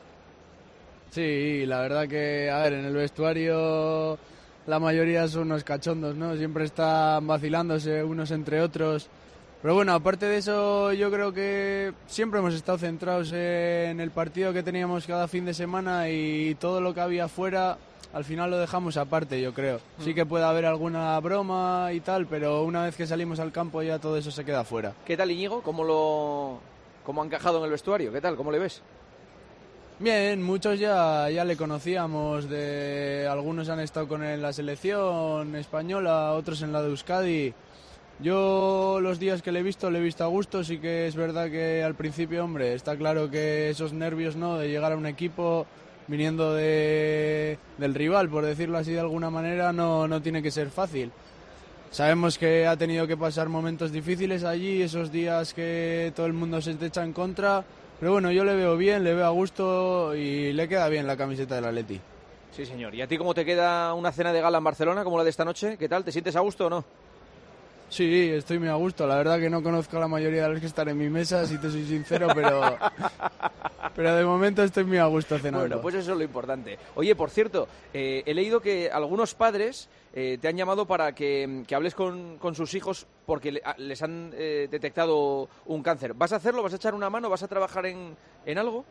Sí, la verdad que, a ver, en el vestuario la mayoría son unos cachondos, ¿no? Siempre están vacilándose unos entre otros. Pero bueno, aparte de eso, yo creo que siempre hemos estado centrados en el partido que teníamos cada fin de semana y todo lo que había afuera, al final lo dejamos aparte, yo creo. Sí que puede haber alguna broma y tal, pero una vez que salimos al campo ya todo eso se queda fuera. ¿Qué tal Íñigo? ¿Cómo lo cómo ha encajado en el vestuario? ¿Qué tal? ¿Cómo le ves? Bien, muchos ya, ya le conocíamos, de algunos han estado con él en la selección española, otros en la de Euskadi. Yo los días que le he visto, le he visto a gusto, sí que es verdad que al principio, hombre, está claro que esos nervios, ¿no?, de llegar a un equipo viniendo de, del rival, por decirlo así de alguna manera, no, no tiene que ser fácil. Sabemos que ha tenido que pasar momentos difíciles allí, esos días que todo el mundo se te echa en contra. Pero bueno, yo le veo bien, le veo a gusto y le queda bien la camiseta del Atleti. Sí, señor. ¿Y a ti cómo te queda una cena de gala en Barcelona como la de esta noche? ¿Qué tal? ¿Te sientes a gusto o no? Sí, estoy muy a gusto. La verdad que no conozco a la mayoría de los que están en mi mesa, si te soy sincero, pero, pero de momento estoy muy a gusto cenando. Bueno, pues eso es lo importante. Oye, por cierto, eh, he leído que algunos padres eh, te han llamado para que, que hables con, con sus hijos porque le- a- les han eh, detectado un cáncer. ¿Vas a hacerlo? ¿Vas a echar una mano? ¿Vas a trabajar en, en algo?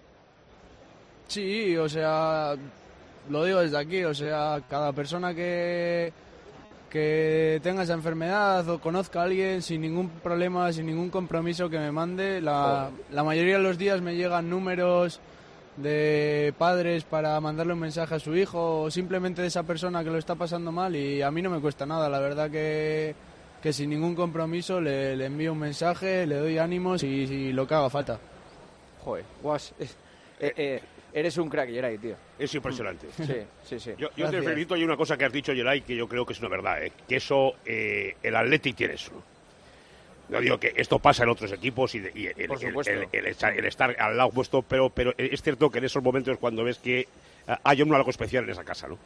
Sí, o sea, lo digo desde aquí, o sea, cada persona que, que tenga esa enfermedad o conozca a alguien sin ningún problema, sin ningún compromiso que me mande, la, la mayoría de los días me llegan números de padres para mandarle un mensaje a su hijo o simplemente de esa persona que lo está pasando mal y a mí no me cuesta nada, la verdad que, que sin ningún compromiso le, le envío un mensaje, le doy ánimos y, y lo que haga falta. Joder, guas. Eh, eh, eres un crack, Geray, tío. Es impresionante. Sí, sí, sí. Yo, yo te felicito, hay una cosa que has dicho, Geray, que yo creo que es una verdad, ¿eh? Que eso, eh, el Athletic tiene eso. No digo que esto pasa en otros equipos y, de- y el, Por el- supuesto. el- el estar, el estar al lado vuestro, pero, pero es cierto que en esos momentos cuando ves que ah, hay un algo especial en esa casa, ¿no?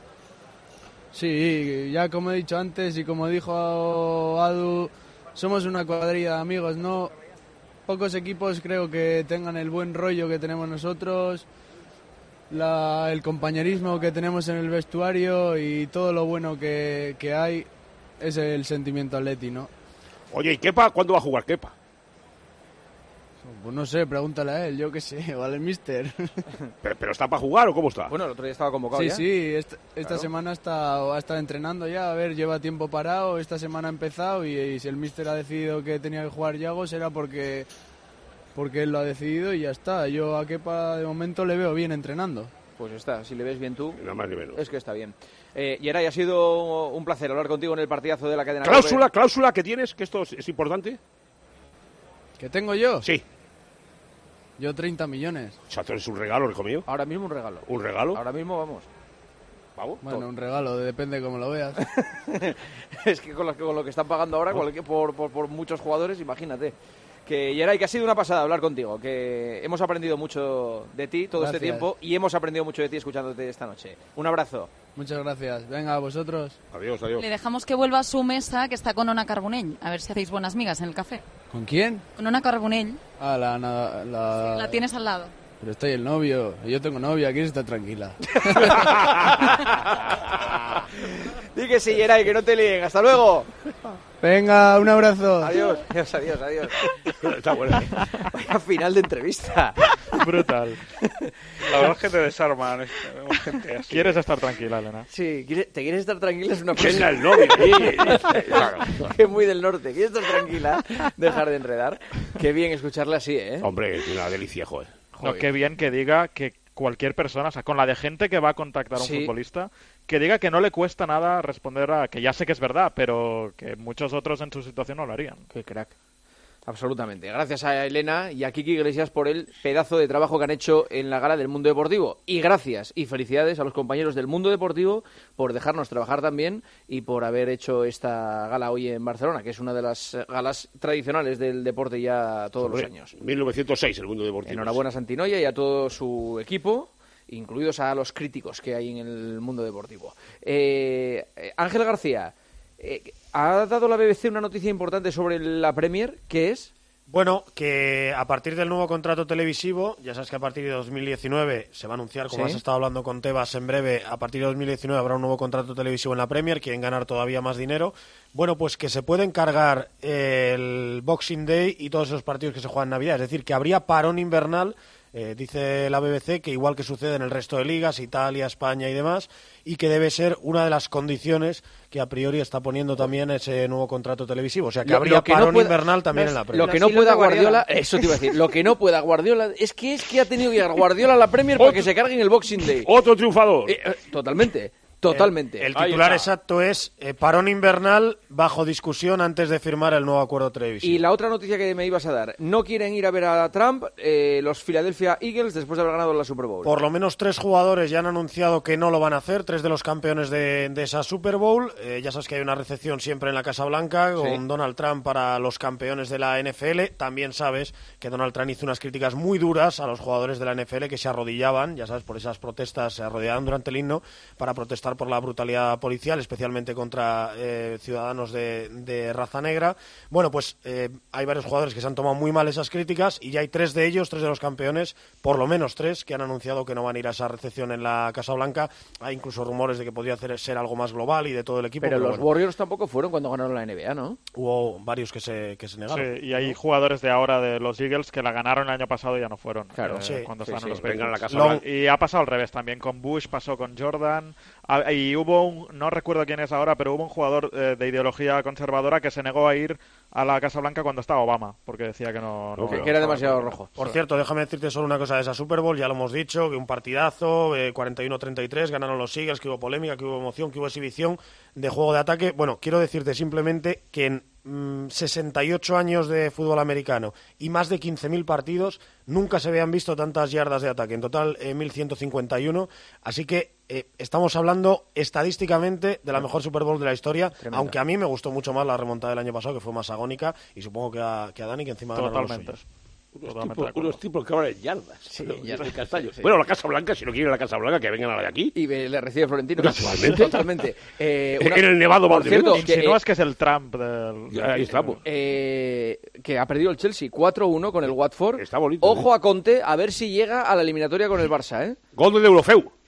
Sí, ya como he dicho antes y como dijo Adu, somos una cuadrilla de amigos, ¿no? Pocos equipos creo que tengan el buen rollo que tenemos nosotros, la- el compañerismo que tenemos en el vestuario y todo lo bueno que, que hay es el sentimiento Atleti, ¿no? Oye, ¿y Kepa? ¿Cuándo va a jugar Kepa? Pues no sé, pregúntale a él, yo qué sé, o al mister. ¿Pero, ¿Pero está para jugar o cómo está? Bueno, el otro día estaba convocado sí, ya. Sí, sí, esta, esta claro. semana está, ha estado entrenando ya, a ver, lleva tiempo parado, esta semana ha empezado y, y si el mister ha decidido que tenía que jugar Yago será porque, porque él lo ha decidido y ya está. Yo a Kepa de momento le veo bien entrenando. Pues está, si le ves bien tú, nada más ni menos. Es que está bien. Eh, Yeray, ha sido un placer hablar contigo en el partidazo de la cadena. Cláusula, COPE. Cláusula que tienes, que esto es, es importante. ¿Qué tengo yo? Sí. Yo treinta millones. O sea, tú eres un regalo, hijo mío. Ahora mismo un regalo. ¿Un regalo? Ahora mismo vamos. ¿Vamos? Bueno, todo. Un regalo, depende de cómo lo veas. Es que con lo, con lo que están pagando ahora, cualquier, por, por, por muchos jugadores, imagínate. Que Yeray, que ha sido una pasada hablar contigo, que hemos aprendido mucho de ti todo Gracias. este tiempo y hemos aprendido mucho de ti escuchándote esta noche. Un abrazo. Muchas gracias. Venga, a vosotros. Adiós, adiós. Le dejamos que vuelva a su mesa, que está con Ona Carbonell. A ver si hacéis buenas migas en el café. ¿Con quién? Con Ona Carbonell. Ah, la... La, la... La tienes al lado. Pero estoy el novio. Yo tengo novia, quieres estar tranquila. Di que sí, Yeray, que no te líen. Hasta luego. Venga, un abrazo. Adiós, adiós, adiós, adiós. Está bueno. Vaya final de entrevista. Brutal. La verdad es que te desarman. Gente así. ¿Quieres estar tranquila, Elena? Sí, ¿te quieres estar tranquila? Es una Venga cosa. el novio. Que es muy del norte. ¿Quieres estar tranquila? Dejar de enredar. Qué bien escucharla así, ¿eh? Hombre, es una delicia, joder. No, qué bien que diga que cualquier persona, o sea, con la de gente que va a contactar a un Sí. futbolista, que diga que no le cuesta nada responder a... Que ya sé que es verdad, pero que muchos otros en su situación no lo harían. Qué crack. Absolutamente. Gracias a Elena y a Kiki Iglesias por el pedazo de trabajo que han hecho en la gala del Mundo Deportivo. Y gracias y felicidades a los compañeros del Mundo Deportivo por dejarnos trabajar también y por haber hecho esta gala hoy en Barcelona, que es una de las galas tradicionales del deporte ya todos los años. mil novecientos seis, el Mundo Deportivo. Enhorabuena a Santinoya y a todo su equipo, incluidos a los críticos que hay en el Mundo Deportivo. Eh, Ángel García, eh, ha dado la B B C una noticia importante sobre la Premier, ¿qué es? Bueno, que a partir del nuevo contrato televisivo, ya sabes que a partir de dos mil diecinueve se va a anunciar, como Sí. has estado hablando con Tebas en breve, a partir de dos mil diecinueve habrá un nuevo contrato televisivo en la Premier, quieren ganar todavía más dinero. Bueno, pues que se puede encargar el Boxing Day y todos esos partidos que se juegan en Navidad, es decir, que habría parón invernal. Eh, dice la B B C que igual que sucede en el resto de ligas, Italia, España y demás, y que debe ser una de las condiciones que a priori está poniendo también ese nuevo contrato televisivo. O sea, que Lo- habría lo que no parón pueda- invernal también en la Premier. Lo que no pueda Guardiola, eso te iba a decir, lo que no pueda Guardiola, es que es que ha tenido que ir Guardiola a la Premier para que se carguen el Boxing Day. Otro triunfador. Eh, eh, totalmente. Totalmente. El, el titular exacto es eh, parón invernal bajo discusión antes de firmar el nuevo acuerdo televisivo. Y la otra noticia que me ibas a dar, no quieren ir a ver a Trump eh, los Philadelphia Eagles después de haber ganado la Super Bowl. Por lo menos tres jugadores ya han anunciado que no lo van a hacer, tres de los campeones de, de esa Super Bowl. Eh, ya sabes que hay una recepción siempre en la Casa Blanca con Sí. Donald Trump para los campeones de la N F L. También sabes que Donald Trump hizo unas críticas muy duras a los jugadores de la N F L que se arrodillaban, ya sabes, por esas protestas, se arrodillaban durante el himno para protestar por la brutalidad policial, especialmente contra eh, ciudadanos de, de raza negra. Bueno, pues eh, hay varios jugadores que se han tomado muy mal esas críticas y ya hay tres de ellos, tres de los campeones, por lo menos tres, que han anunciado que no van a ir a esa recepción en la Casa Blanca. Hay incluso rumores de que podría hacer, ser algo más global y de todo el equipo. Pero, pero los bueno, Warriors tampoco fueron cuando ganaron la N B A, ¿no? hubo varios que se, que se negaron. Sí, y hay jugadores de ahora de los Eagles que la ganaron el año pasado y ya no fueron. Claro, eh, sí, cuando sí, estaban sí. en los Vengan a la Patriots. Casa Blanca. Y ha pasado al revés también. Con Bush pasó con Jordan. Ah, y hubo un, no recuerdo quién es ahora, pero hubo un jugador eh, de ideología conservadora que se negó a ir a la Casa Blanca cuando estaba Obama, porque decía que no... no que, no que era estaba demasiado de acuerdo. rojo. Por cierto, déjame decirte solo una cosa de esa Super Bowl, ya lo hemos dicho, que un partidazo, eh, cuarenta y uno a treinta y tres, ganaron los Eagles, que hubo polémica, que hubo emoción, que hubo exhibición de juego de ataque. Bueno, quiero decirte simplemente que en mm, sesenta y ocho años de fútbol americano y más de quince mil partidos, nunca se habían visto tantas yardas de ataque, en total eh, mil ciento cincuenta y uno, así que eh, estamos hablando estadísticamente de la mejor Super Bowl de la historia, Tremendo. aunque a mí me gustó mucho más la remontada del año pasado, que fue más agónica, y supongo que a, que a Dani, que encima ganaron los Totalmente. suyos. Unos Totalmente tipos, de acuerdo. unos tipos que hablan en yardas. Sí, Pero, ya- el castaño. sí. Bueno, la Casa Blanca, si no quieren la Casa Blanca, que vengan a la de aquí. Y le recibe Florentino. Naturalmente. Totalmente. Eh, una- En el Nevado Por cierto, Valdebebas. que, Insinúas eh, que es el Trump del... Ya, ahí está, pues. eh, que ha perdido el Chelsea cuatro uno con el Watford. Está bonito. Ojo ¿eh? a Conte, a ver si llega a la eliminatoria con el Barça, ¿eh? Gol de Eurofeu.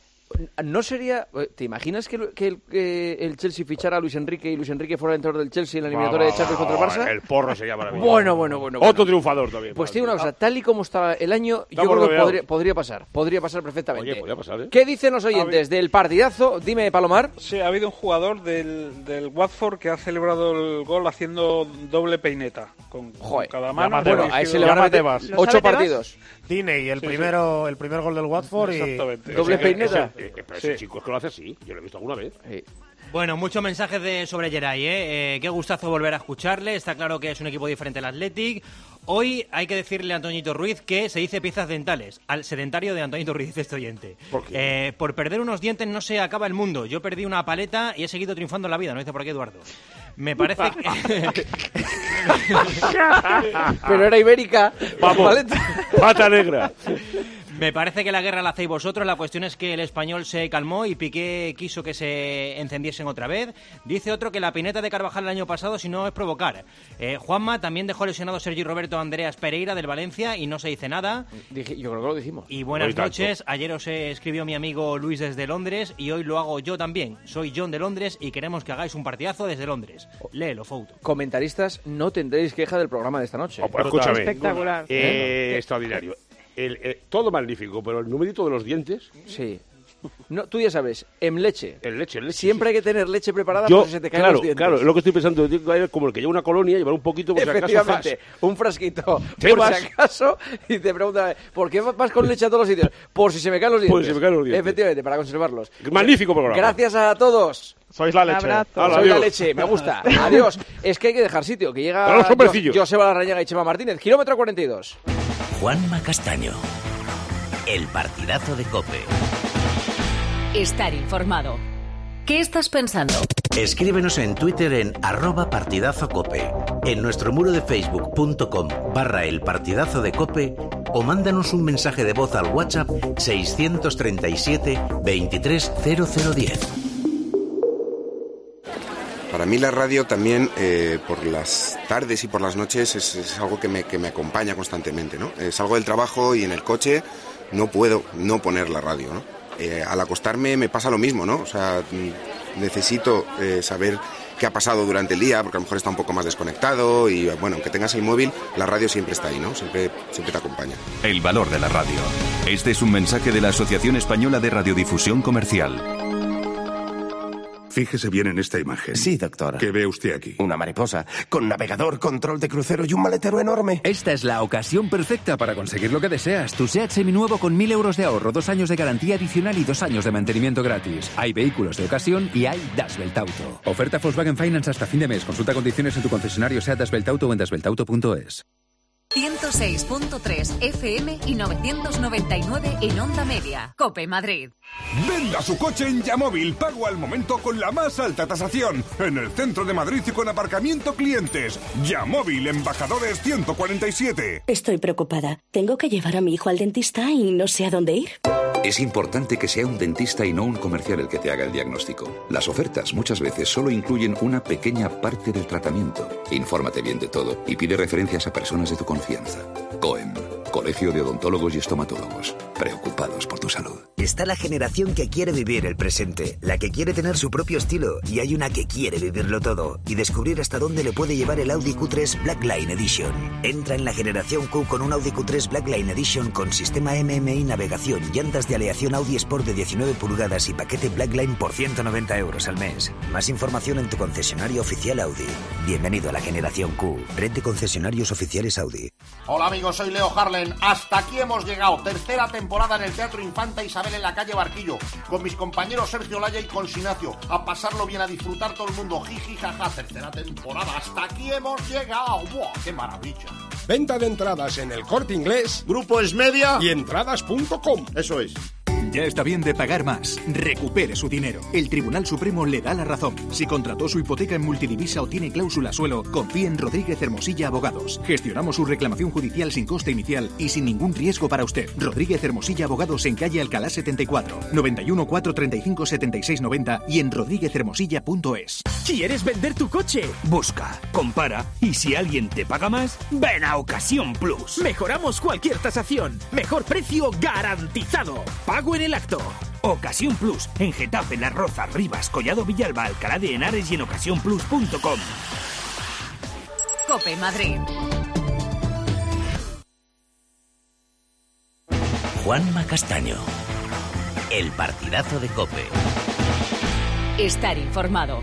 ¿No sería... ¿Te imaginas que, que, el, que el Chelsea fichara a Luis Enrique y Luis Enrique fuera el entrenador del Chelsea en la eliminatoria de Champions contra el Barça? El porro sería maravilloso. Bueno, bueno, bueno. Otro bueno. triunfador también. Pues tiene una cosa, tal y como estaba el año, yo creo que podría, podría pasar. Podría pasar perfectamente. Oye, podría pasar, ¿eh? ¿Qué dicen los oyentes del partidazo? Dime, Palomar. Sí, ha habido un jugador del, del Watford que ha celebrado el gol haciendo doble peineta. Con, con cada mano. Bueno, a ese le van a meter ocho partidos. Diney, el Sí, primero, sí. el primer gol del Watford y... Exactamente. Doble peineta. Ese, ese, ese, ese chico es que lo hace así. Yo lo he visto alguna vez. Sí. Bueno, muchos mensajes de sobre Geray, ¿eh? ¿eh? Qué gustazo volver a escucharle. Está claro que es un equipo diferente al Athletic. Hoy hay que decirle a Antoñito Ruiz que se dice piezas dentales. Al sedentario de Antoñito Ruiz, este oyente. ¿Por qué? Eh, por perder unos dientes no se acaba el mundo. Yo perdí una paleta y he seguido triunfando en la vida. ¿No dice por qué, Eduardo? Me parece que... Pero era ibérica. Vamos, pata negra. Me parece que la guerra la hacéis vosotros. La cuestión es que el español se calmó y Piqué quiso que se encendiesen otra vez. Dice otro que la pineta de Carvajal el año pasado, si no es provocar. Eh, Juanma también dejó lesionado Sergi Roberto Andreas Pereira del Valencia y no se dice nada. Dije, yo creo que lo dijimos. Y buenas Hoy noches. tanto. Ayer os escribió mi amigo Luis desde Londres y hoy lo hago yo también. Soy John de Londres y queremos que hagáis un partidazo desde Londres. Léelo, Fouto. Comentaristas, no tendréis queja del programa de esta noche. Oh, pues escúchame. Espectacular. Eh, ¿Eh? extraordinario. El, eh, todo magnífico, pero el numerito de los dientes... Sí. No, tú ya sabes, en leche. El leche, el leche. Siempre sí. hay que tener leche preparada Yo, por si se te caen claro, los dientes. claro, es lo que estoy pensando. Como el que lleva una colonia, llevar un poquito por si acaso. Efectivamente, un frasquito ¿Te por vas? si acaso y te preguntan, ¿por qué vas con leche a todos los sitios? Por si se me caen los dientes. Por si se me caen los dientes. Efectivamente, para conservarlos. Magnífico programa. Gracias a todos. Sois la leche. abrazo. Hala, Soy la adiós. leche, me gusta. Adiós. Es que hay que dejar sitio, que llega Hasta los hombrecillos. Yo- Joseba Larrañaga y Chema Martínez. Kilómetro cuarenta y dos. Juanma Castaño. El partidazo de COPE. Estar informado. ¿Qué estás pensando? Escríbenos en Twitter en arroba partidazo cope, en nuestro muro de facebook.com barra el partidazo de COPE o mándanos un mensaje de voz al WhatsApp seiscientos treinta y siete veintitrés cero cero diez. Para mí la radio también, eh, por las tardes y por las noches, es, es algo que me, que me acompaña constantemente, ¿no? Eh, salgo del trabajo y en el coche no puedo no poner la radio, ¿no? Eh, al acostarme me pasa lo mismo, ¿no? O sea, mm, necesito eh, saber qué ha pasado durante el día, porque a lo mejor está un poco más desconectado y, bueno, aunque tengas el móvil, la radio siempre está ahí, ¿no? Siempre, siempre te acompaña. El valor de la radio. Este es un mensaje de la Asociación Española de Radiodifusión Comercial. Fíjese bien en esta imagen. Sí, doctor. ¿Qué ve usted aquí? Una mariposa, con navegador, control de crucero y un maletero enorme. Esta es la ocasión perfecta para conseguir lo que deseas. Tu SEAT seminuevo con mil euros de ahorro, dos años de garantía adicional y dos años de mantenimiento gratis. Hay vehículos de ocasión y hay Das Belt Auto. Oferta Volkswagen Finance hasta fin de mes. Consulta condiciones en tu concesionario SEAT Das Belt Auto o en das belt auto punto es. ciento seis punto tres F M y novecientos noventa y nueve en Onda Media. COPE Madrid. Venda su coche en Yamóvil, pago al momento con la más alta tasación. En el centro de Madrid y con aparcamiento clientes. Yamóvil, Embajadores ciento cuarenta y siete. Estoy preocupada. Tengo que llevar a mi hijo al dentista y no sé a dónde ir. Es importante que sea un dentista y no un comercial el que te haga el diagnóstico. Las ofertas muchas veces solo incluyen una pequeña parte del tratamiento. Infórmate bien de todo y pide referencias a personas de tu confianza. COEM, Colegio de Odontólogos y Estomatólogos. Preocupados por tu salud. Está la generación que quiere vivir el presente, la que quiere tener su propio estilo, y hay una que quiere vivirlo todo y descubrir hasta dónde le puede llevar el Audi Q tres Blackline Edition. Entra en la generación Q con un Audi Q tres Blackline Edition con sistema M M I navegación, llantas de aleación Audi Sport de diecinueve pulgadas y paquete Blackline por ciento noventa euros al mes. Más información en tu concesionario oficial Audi. Bienvenido a la generación Q, red de concesionarios oficiales Audi. Hola amigos, soy Leo Harlen. Hasta aquí hemos llegado. Tercera temporada en el Teatro Infanta Isabel en la calle Barquillo. Con mis compañeros Sergio Laya y Consinacio. A pasarlo bien, a disfrutar todo el mundo. Jiji, jaja. Tercera temporada. Hasta aquí hemos llegado. ¡Buah, qué maravilla! Venta de entradas en el Corte Inglés, Grupo Esmedia y entradas punto com. Eso es. Ya está bien de pagar más. Recupere su dinero. El Tribunal Supremo le da la razón. Si contrató su hipoteca en multidivisa o tiene cláusula suelo, confíe en Rodríguez Hermosilla Abogados. Gestionamos su reclamación judicial sin coste inicial y sin ningún riesgo para usted. Rodríguez Hermosilla Abogados en calle Alcalá setenta y cuatro, noventa y uno, cuatrocientos treinta y cinco, setenta y seis noventa y en rodríguez hermosilla punto es. ¿Quieres vender tu coche? Busca, compara y si alguien te paga más, ven a Ocasión Plus. Mejoramos cualquier tasación. Mejor precio garantizado. Pago en del acto. Ocasión Plus, en Getafe, Las Rozas, Rivas, Collado Villalba, Alcalá de Henares y en ocasión plus punto com. COPE Madrid. Juanma Castaño. El partidazo de COPE. Estar informado.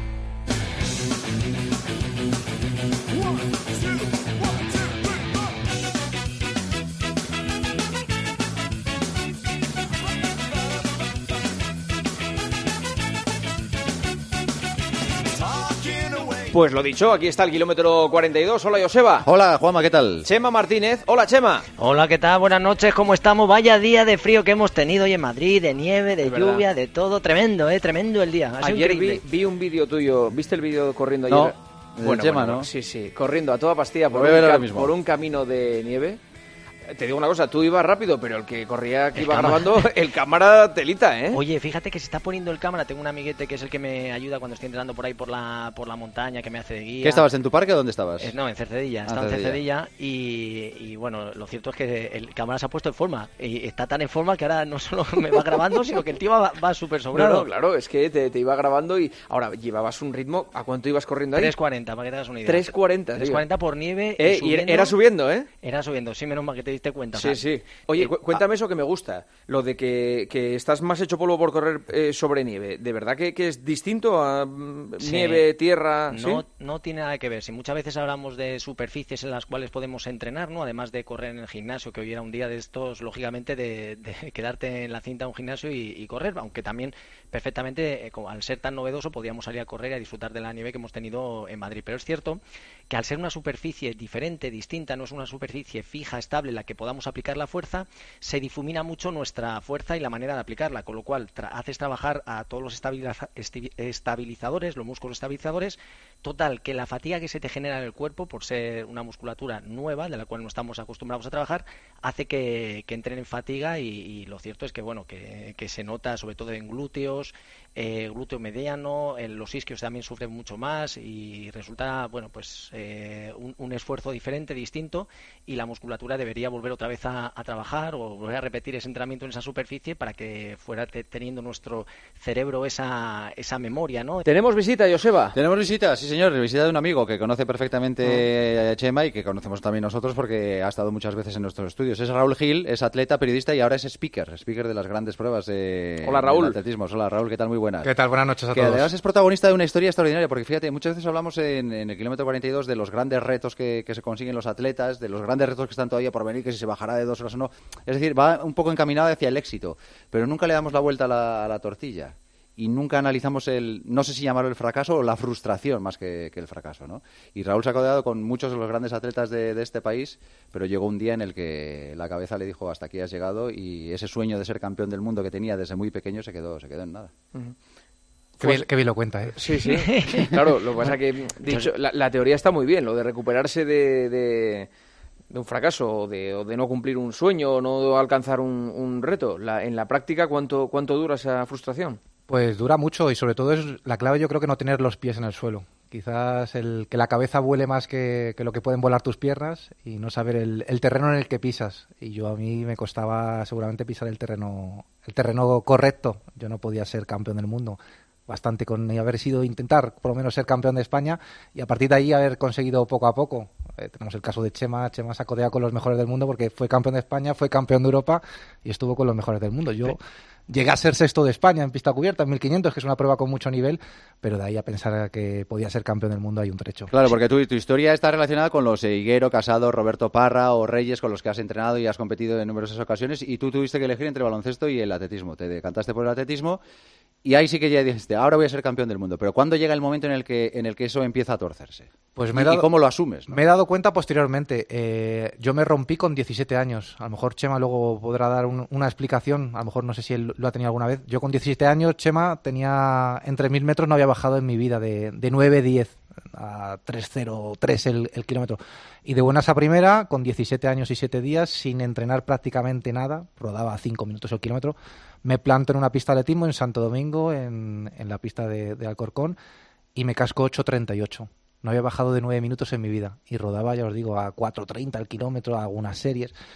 Pues lo dicho, aquí está el kilómetro cuarenta y dos. Hola, Joseba. Hola, Juanma, ¿qué tal? Chema Martínez. Hola, Chema. Hola, ¿qué tal? Buenas noches, ¿cómo estamos? Vaya día de frío que hemos tenido hoy en Madrid, de nieve, de Es lluvia, verdad. de todo. Tremendo, ¿eh? Tremendo el día. Ha sido Ayer vi, increíble. vi un vídeo tuyo. ¿Viste el vídeo corriendo ayer? No, del bueno, Chema, bueno, ¿no? Sí, sí, corriendo a toda pastilla por Lo voy a un, ver ahora ca- mismo. por un camino de nieve. Te digo una cosa, tú ibas rápido, pero el que corría, que El iba cámara. grabando, el cámara telita, ¿eh? Oye, fíjate que se está poniendo el cámara. Tengo un amiguete que es el que me ayuda cuando estoy entrando por ahí por la por la montaña, que me hace de guía. ¿Qué estabas, en tu parque o dónde estabas? Eh, no, en Cercedilla, Ah, está en Cercedilla. Cercedilla y, y bueno, lo cierto es que el cámara se ha puesto en forma y está tan en forma que ahora no solo me va grabando, sino que el tío va, va súper No, sobrado. no, claro, es que te, te iba grabando y ahora llevabas un ritmo. ¿A cuánto ibas corriendo ahí? tres cuarenta, para que te hagas una idea. tres cuarenta, tres tío. cuarenta por nieve. Eh, y subiendo. era subiendo, ¿eh? Era subiendo, sí, menos mal que te diste cuenta. Sí, o sea, sí. Oye, eh, cu- cuéntame eso que me gusta, lo de que, que estás más hecho polvo por correr eh, sobre nieve. ¿De verdad que, que es distinto a mm, Sí. nieve, tierra? No, ¿sí? no tiene nada que ver. Si muchas veces hablamos de superficies en las cuales podemos entrenar, ¿no? Además de correr en el gimnasio, que hoy era un día de estos, lógicamente, de, de quedarte en la cinta de un gimnasio y, y correr, aunque también perfectamente, eh, como al ser tan novedoso, podíamos salir a correr y a disfrutar de la nieve que hemos tenido en Madrid. Pero es cierto que al ser una superficie diferente, distinta, no es una superficie fija, estable, en la que podamos aplicar la fuerza, se difumina mucho nuestra fuerza y la manera de aplicarla, con lo cual tra- haces trabajar a todos los estabiliza- esti- estabilizadores, los músculos estabilizadores, total, que la fatiga que se te genera en el cuerpo, por ser una musculatura nueva, de la cual no estamos acostumbrados a trabajar, hace que, que entren en fatiga y, y lo cierto es que, bueno, que, que se nota sobre todo en glúteos, eh, glúteo mediano, en los isquios también sufren mucho más y resulta, bueno, pues eh, un, un esfuerzo diferente, distinto, y la musculatura debería volver otra vez a, a trabajar o volver a repetir ese entrenamiento en esa superficie para que fuera te- teniendo nuestro cerebro esa, esa memoria, ¿no? ¿Tenemos visita, Joseba? Tenemos visita, sí señor, visita de un amigo que conoce perfectamente a Chema y que conocemos también nosotros porque ha estado muchas veces en nuestros estudios. Es Raúl Gil, es atleta, periodista y ahora es speaker, speaker de las grandes pruebas de Hola, Raúl. del atletismo. Hola Raúl, ¿qué tal? Muy buenas. ¿Qué tal? Buenas noches a Que todos. además es protagonista de una historia extraordinaria porque fíjate, muchas veces hablamos en, en el kilómetro cuarenta y dos de los grandes retos que, que se consiguen los atletas, de los grandes retos que están todavía por venir, que si se bajará de dos horas o no. Es decir, va un poco encaminado hacia el éxito, pero nunca le damos la vuelta a la, a la tortilla. Y nunca analizamos el, no sé si llamarlo el fracaso o la frustración más que, que el fracaso, ¿no? Y Raúl se ha codeado con muchos de los grandes atletas de, de este país, pero llegó un día en el que la cabeza le dijo hasta aquí has llegado y ese sueño de ser campeón del mundo que tenía desde muy pequeño se quedó, se quedó en nada. Ujú. Qué bien, qué bien lo cuenta, ¿eh? Sí, sí. Claro, lo que pasa que, dicho, la, la teoría está muy bien, lo de recuperarse de, de, de un fracaso o de, o de no cumplir un sueño o no alcanzar un, un reto. La, en la práctica, ¿cuánto, ¿cuánto dura esa frustración? Pues dura mucho y sobre todo es la clave, yo creo que no tener los pies en el suelo. Quizás el que la cabeza vuele más que, que lo que pueden volar tus piernas y no saber el, el terreno en el que pisas. Y yo a mí me costaba seguramente pisar el terreno, el terreno correcto. Yo no podía ser campeón del mundo. Bastante con haber sido intentar por lo menos ser campeón de España y a partir de ahí haber conseguido poco a poco. Eh, tenemos el caso de Chema. Chema se ha codeado con los mejores del mundo porque fue campeón de España, fue campeón de Europa y estuvo con los mejores del mundo. Yo sí. Llegué a ser sexto de España en pista cubierta en mil quinientos, que es una prueba con mucho nivel, pero de ahí a pensar que podía ser campeón del mundo hay un trecho. Claro, porque tu, tu historia está relacionada con los eh, Higuero, Casado, Roberto Parra o Reyes, con los que has entrenado y has competido en numerosas ocasiones, y tú tuviste que elegir entre baloncesto y el atletismo. Te decantaste por el atletismo y ahí sí que ya dijiste, ahora voy a ser campeón del mundo. Pero ¿cuándo llega el momento en el que, en el que eso empieza a torcerse? Pues me ¿Y, he dado, ¿Y cómo lo asumes, ¿no? Me he dado cuenta posteriormente. Eh, yo me rompí con diecisiete años. A lo mejor Chema luego podrá dar un, una explicación. A lo mejor no sé si él lo ha tenido alguna vez. Yo con diecisiete años, Chema, tenía entre mil metros, no había bajado en mi vida de, de nueve diez a tres cero tres el, el kilómetro. Y de buenas a primera, con diecisiete años y siete días, sin entrenar prácticamente nada, rodaba cinco minutos el kilómetro, me planto en una pista de atletismo en Santo Domingo, en, en la pista de, de Alcorcón, y me casco ocho treinta y ocho. No había bajado de nueve minutos en mi vida. Y rodaba, ya os digo, a cuatro treinta el kilómetro, a algunas series.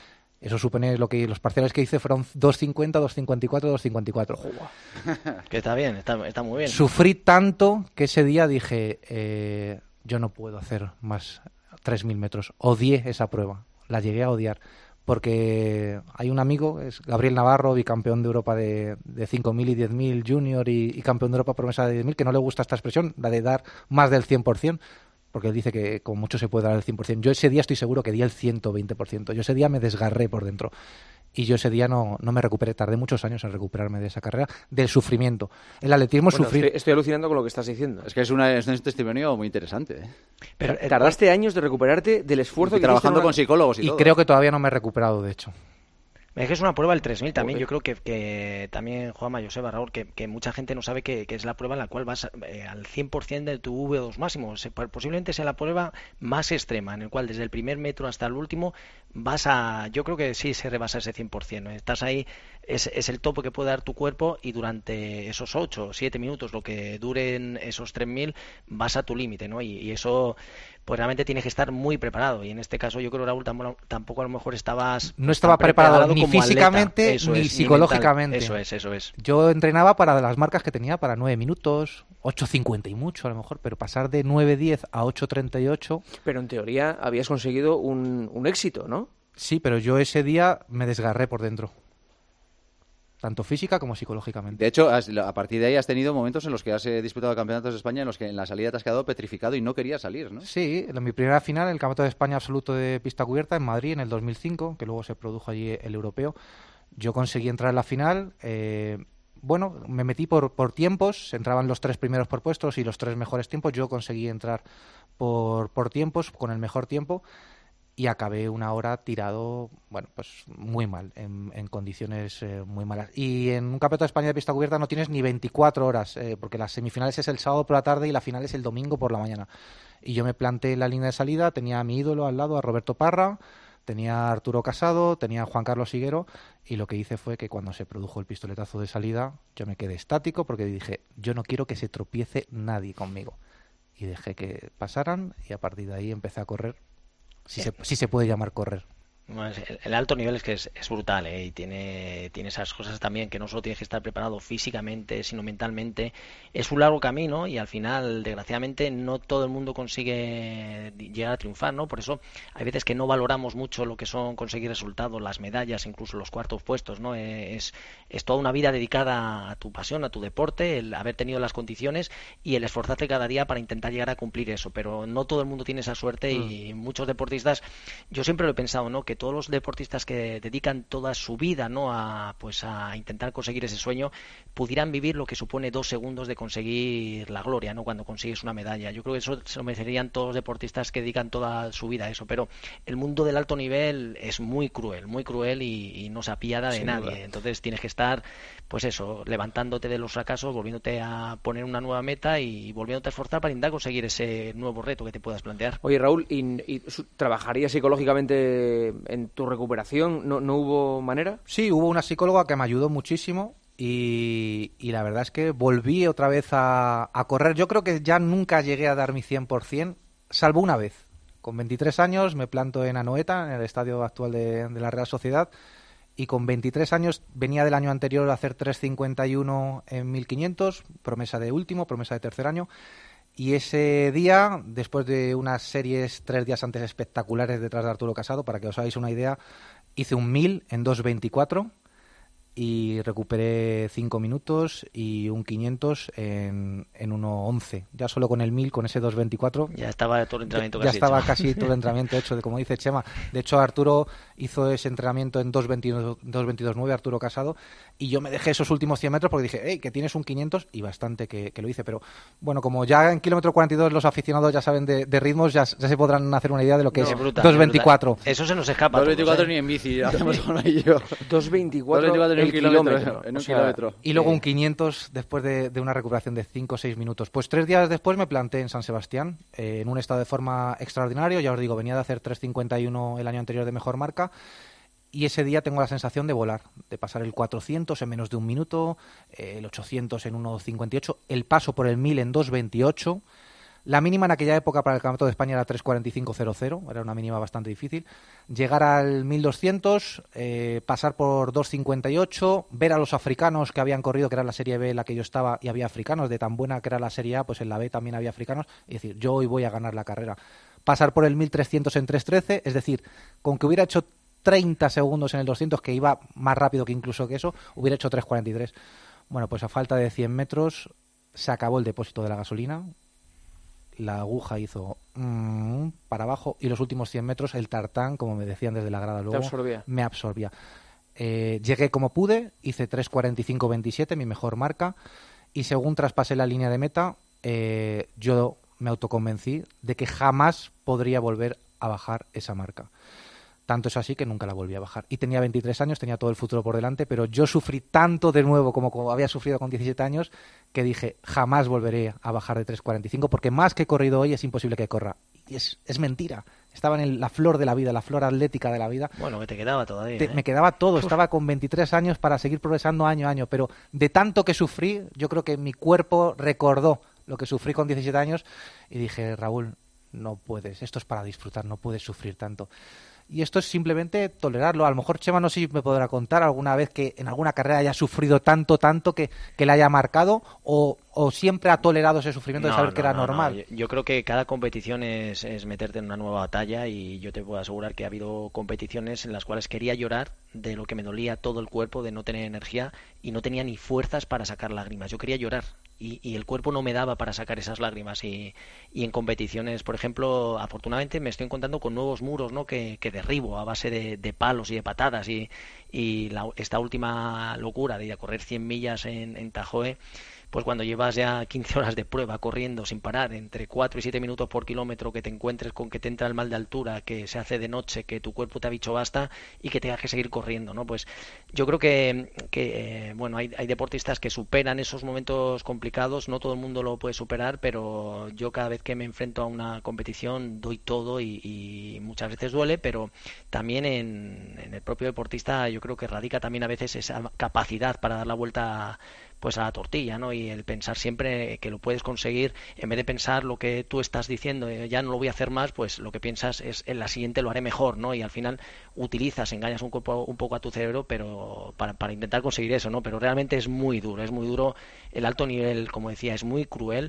Eso supone lo que los parciales que hice fueron dos cincuenta, dos cincuenta y cuatro, dos cincuenta y cuatro. Que está bien, está, está muy bien. Sufrí tanto que ese día dije, eh, yo no puedo hacer más tres mil metros. Odié esa prueba, la llegué a odiar. Porque hay un amigo, es Gabriel Navarro, bicampeón de Europa de, de cinco mil y diez mil junior y, y campeón de Europa promesa de diez mil, que no le gusta esta expresión, la de dar más del cien por ciento, porque él dice que con mucho se puede dar el cien por ciento. Yo ese día estoy seguro que di el ciento veinte por ciento. Yo ese día me desgarré por dentro. Y yo ese día no, no me recuperé, tardé muchos años en recuperarme de esa carrera, del sufrimiento. El atletismo es bueno, sufrir. Estoy, estoy alucinando con lo que estás diciendo. Es que es, una, es un testimonio muy interesante. ¿eh? Pero tardaste años de recuperarte del esfuerzo y que trabajando una... con psicólogos y, y todo. creo que todavía no me he recuperado, de hecho. Es que es una prueba el tres mil también. Yo creo que, que también, Juanma, Joseba, Raúl, que, que mucha gente no sabe que, que es la prueba en la cual vas eh, al cien por ciento de tu V dos máximo. Se, posiblemente sea la prueba más extrema, en el cual desde el primer metro hasta el último vas a... Yo creo que sí se rebasa ese cien por ciento. ¿no? Estás ahí, es, es el tope que puede dar tu cuerpo y durante esos ocho o siete minutos, lo que duren esos tres mil, vas a tu límite, ¿no? Y, y eso... pues realmente tienes que estar muy preparado. Y en este caso yo creo, Raúl, tampoco a lo mejor estabas... No estaba preparado, preparado ni físicamente eso ni es, psicológicamente. Ni eso es, eso es. Yo entrenaba para las marcas que tenía, para nueve minutos, ocho cincuenta y mucho a lo mejor, pero pasar de nueve diez a ocho treinta y ocho... Pero en teoría habías conseguido un, un éxito, ¿no? Sí, pero yo ese día me desgarré por dentro. Tanto física como psicológicamente. De hecho, a partir de ahí has tenido momentos en los que has eh, disputado campeonatos de España en los que en la salida te has quedado petrificado y no querías salir, ¿no? Sí, en mi primera final, el Campeonato de España absoluto de pista cubierta en Madrid en el dos mil cinco, que luego se produjo allí el europeo, yo conseguí entrar en la final. Eh, bueno, me metí por, por tiempos, entraban los tres primeros por puestos y los tres mejores tiempos. Yo conseguí entrar por, por tiempos, con el mejor tiempo. Y acabé una hora tirado, bueno, pues muy mal, en, en condiciones eh, muy malas. Y en un campeonato de España de pista cubierta no tienes ni veinticuatro horas, eh, porque las semifinales es el sábado por la tarde y la final es el domingo por la mañana. Y yo me planté en la línea de salida, tenía a mi ídolo al lado, a Roberto Parra, tenía a Arturo Casado, tenía a Juan Carlos Higuero, y lo que hice fue que cuando se produjo el pistoletazo de salida, yo me quedé estático porque dije, yo no quiero que se tropiece nadie conmigo. Y dejé que pasaran y a partir de ahí empecé a correr. Si se, si se puede llamar correr. El alto nivel es que es, es brutal, ¿eh? Y tiene, tiene esas cosas también que no solo tienes que estar preparado físicamente, sino mentalmente. Es un largo camino y al final, desgraciadamente, no todo el mundo consigue llegar a triunfar, ¿no? Por eso hay veces que no valoramos mucho lo que son conseguir resultados, las medallas, incluso los cuartos puestos, ¿no? Es, es toda una vida dedicada a tu pasión, a tu deporte, el haber tenido las condiciones y el esforzarte cada día para intentar llegar a cumplir eso. Pero no todo el mundo tiene esa suerte y mm. muchos deportistas, yo siempre lo he pensado, ¿no? Que todos los deportistas que dedican toda su vida, ¿no? a pues a intentar conseguir ese sueño pudieran vivir lo que supone dos segundos de conseguir la gloria, ¿no? Cuando consigues una medalla. Yo creo que eso se lo merecerían todos los deportistas que dedican toda su vida a eso, pero el mundo del alto nivel es muy cruel, muy cruel y, y no se apiada de Sin nadie. Duda. Entonces tienes que estar, pues eso, levantándote de los fracasos, volviéndote a poner una nueva meta y volviéndote a esforzar para intentar conseguir ese nuevo reto que te puedas plantear. Oye, Raúl, ¿y, y trabajarías psicológicamente en tu recuperación? ¿No, no hubo manera? Sí, hubo una psicóloga que me ayudó muchísimo y, y la verdad es que volví otra vez a, a correr. Yo creo que ya nunca llegué a dar mi cien por ciento, salvo una vez. Con veintitrés años me planto en Anoeta, en el estadio actual de, de la Real Sociedad, y con veintitrés años venía del año anterior a hacer tres cincuenta y uno en mil quinientos, promesa de último, promesa de tercer año. Y ese día, después de unas series tres días antes espectaculares detrás de Arturo Casado, para que os hagáis una idea, hice un mil en dos veinticuatro y recuperé cinco minutos y un quinientos en, en uno once. Ya solo con el mil, con ese dos veinticuatro... Ya estaba todo el entrenamiento ya, casi ya estaba hecho. casi todo el entrenamiento hecho, de como dice Chema. De hecho, Arturo hizo ese entrenamiento en dos veintidós nueve, Arturo Casado, y yo me dejé esos últimos cien metros porque dije, hey, que tienes un quinientos, y bastante que, que lo hice. Pero bueno, como ya en kilómetro cuarenta y dos los aficionados ya saben de, de ritmos, ya, ya se podrán hacer una idea de lo que no, es brutal, dos veinticuatro. Eso se nos escapa. dos veinticuatro ¿eh? Ni en bici, hacemos con ello. dos veinticuatro en un kilómetro. En un o sea, kilómetro. Y luego un quinientos después de, de una recuperación de cinco o seis minutos. Pues tres días después me planté en San Sebastián, eh, en un estado de forma extraordinario. Ya os digo, venía de hacer tres cincuenta y uno el año anterior de mejor marca. Y ese día tengo la sensación de volar, de pasar el cuatrocientos en menos de un minuto, eh, el ochocientos en uno cincuenta y ocho, el paso por el mil en dos veintiocho. La mínima en aquella época para el Campeonato de España era tres cuarenta y cinco cero cero, era una mínima bastante difícil. Llegar al mil doscientos, eh, pasar por dos cincuenta y ocho, ver a los africanos que habían corrido, que era la Serie B en la que yo estaba, y había africanos, de tan buena que era la Serie A, pues en la B también había africanos, y decir, yo hoy voy a ganar la carrera. Pasar por el mil trescientos en tres trece, es decir, con que hubiera hecho treinta segundos en el doscientos, que iba más rápido que incluso que eso, hubiera hecho tres cuarenta y tres. Bueno, pues a falta de cien metros se acabó el depósito de la gasolina, la aguja hizo mmm, para abajo y los últimos cien metros el tartán, como me decían desde la grada luego, absorbía. me absorbía. Eh, llegué como pude, hice tres cuarenta y cinco veintisiete, mi mejor marca, y según traspasé la línea de meta, eh, yo me autoconvencí de que jamás podría volver a bajar esa marca. Tanto es así que nunca la volví a bajar. Y tenía veintitrés años, tenía todo el futuro por delante, pero yo sufrí tanto de nuevo como, como había sufrido con diecisiete años, que dije, jamás volveré a bajar de tres cuarenta y cinco, porque más que he corrido hoy es imposible que corra. Y es, es mentira. Estaba en el, la flor de la vida, la flor atlética de la vida. Bueno, que te quedaba todavía. Te, ¿eh? Me quedaba todo. Estaba con veintitrés años para seguir progresando año a año. Pero de tanto que sufrí, yo creo que mi cuerpo recordó lo que sufrí con diecisiete años y dije, Raúl, no puedes. Esto es para disfrutar, no puedes sufrir tanto. Y esto es simplemente tolerarlo. A lo mejor Chema no sé si me podrá contar alguna vez que en alguna carrera haya sufrido tanto, tanto que, que le haya marcado, o, o siempre ha tolerado ese sufrimiento no, de saber no, que era no, normal. No. Yo, yo creo que cada competición es, es meterte en una nueva batalla, y yo te puedo asegurar que ha habido competiciones en las cuales quería llorar de lo que me dolía todo el cuerpo, de no tener energía, y no tenía ni fuerzas para sacar lágrimas. Yo quería llorar. Y, y el cuerpo no me daba para sacar esas lágrimas, y, y en competiciones, por ejemplo, afortunadamente me estoy encontrando con nuevos muros, ¿no? que, que derribo a base de, de palos y de patadas, y, y la, esta última locura de ir a correr cien millas en, en Tajoe, pues cuando llevas ya quince horas de prueba corriendo sin parar, entre cuatro y siete minutos por kilómetro, que te encuentres con que te entra el mal de altura, que se hace de noche, que tu cuerpo te ha dicho basta y que tengas que seguir corriendo, ¿no? Pues yo creo que, que eh, bueno, hay, hay deportistas que superan esos momentos complicados, no todo el mundo lo puede superar, pero yo cada vez que me enfrento a una competición doy todo, y, y muchas veces duele, pero también en, en el propio deportista yo creo que radica también a veces esa capacidad para dar la vuelta pues a la tortilla, ¿no? Y el pensar siempre que lo puedes conseguir, en vez de pensar lo que tú estás diciendo, eh, ya no lo voy a hacer más, pues lo que piensas es en la siguiente lo haré mejor, ¿no? Y al final utilizas, engañas un poco, un poco a tu cerebro, pero para, para intentar conseguir eso, ¿no? Pero realmente es muy duro, es muy duro. El alto nivel, como decía, es muy cruel.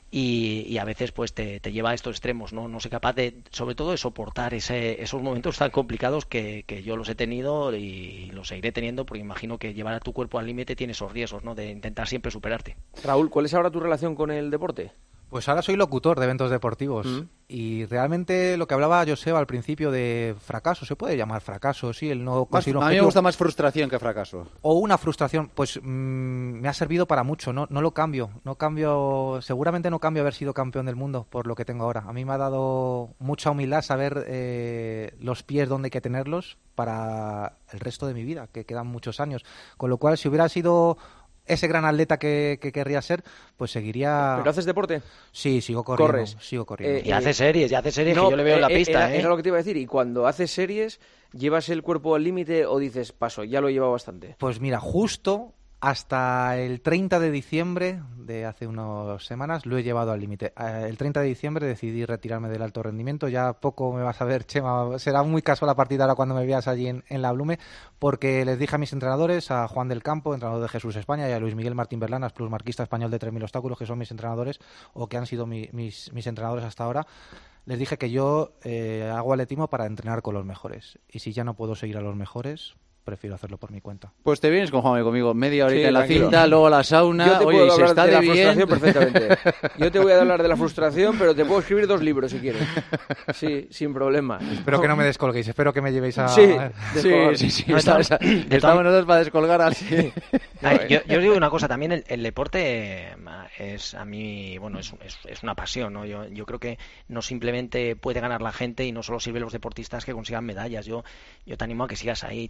Y, y a veces pues te, te lleva a estos extremos, no no soy capaz de, sobre todo, de soportar ese, esos momentos tan complicados que, que yo los he tenido y los seguiré teniendo, porque imagino que llevar a tu cuerpo al límite tiene esos riesgos, ¿no? De intentar siempre superarte. Raúl, ¿cuál es ahora tu relación con el deporte? Pues ahora soy locutor de eventos deportivos, mm. y realmente lo que hablaba Joseba al principio de fracaso, se puede llamar fracaso, sí, el no conseguir un objetivo. A mí me gusta más frustración que fracaso. O una frustración, pues mmm, me ha servido para mucho, no no lo cambio, no cambio, seguramente no cambio haber sido campeón del mundo por lo que tengo ahora. A mí me ha dado mucha humildad saber eh, los pies donde hay que tenerlos para el resto de mi vida, que quedan muchos años, con lo cual si hubiera sido ese gran atleta que, que querría ser, pues seguiría... ¿Pero haces deporte? Sí, sigo corriendo. ¿Corres? Sigo corriendo. Eh, y hace series, y hace series, no, que yo le veo eh, en la eh, pista. Era, ¿eh? era lo que te iba a decir. Y cuando haces series, ¿llevas el cuerpo al límite o dices, paso, ya lo he llevado bastante? Pues mira, justo hasta el treinta de diciembre de hace unas semanas lo he llevado al límite. El treinta de diciembre decidí retirarme del alto rendimiento. Ya poco me vas a ver, Chema. Será muy casual la partida ahora cuando me veas allí en, en la Blume, porque les dije a mis entrenadores, a Juan del Campo, entrenador de Jesús España, y a Luis Miguel Martín Berlanas, plusmarquista español de tres mil obstáculos, que son mis entrenadores, o que han sido mi, mis, mis entrenadores hasta ahora. Les dije que yo eh, hago atletismo para entrenar con los mejores. Y si ya no puedo seguir a los mejores, prefiero hacerlo por mi cuenta. Pues te vienes con Juanme conmigo, media horita sí, en la tranquilo. cinta, luego a la sauna. Yo te Oye, puedo y se hablar está de, de la bien. frustración perfectamente. Yo te voy a hablar de la frustración, pero te puedo escribir dos libros si quieres. Sí, sin problema. Espero que no me descolguéis, espero que me llevéis a... Sí, sí, sí, sí. No, estamos, estamos nosotros para descolgar a alguien. Ay, yo, yo os digo una cosa, también el, el deporte es a mí, bueno, es, es, es una pasión, ¿no? Yo, yo creo que no simplemente puede ganar la gente y no solo sirve los deportistas que consigan medallas. Yo, yo te animo a que sigas ahí. Tampoco pasa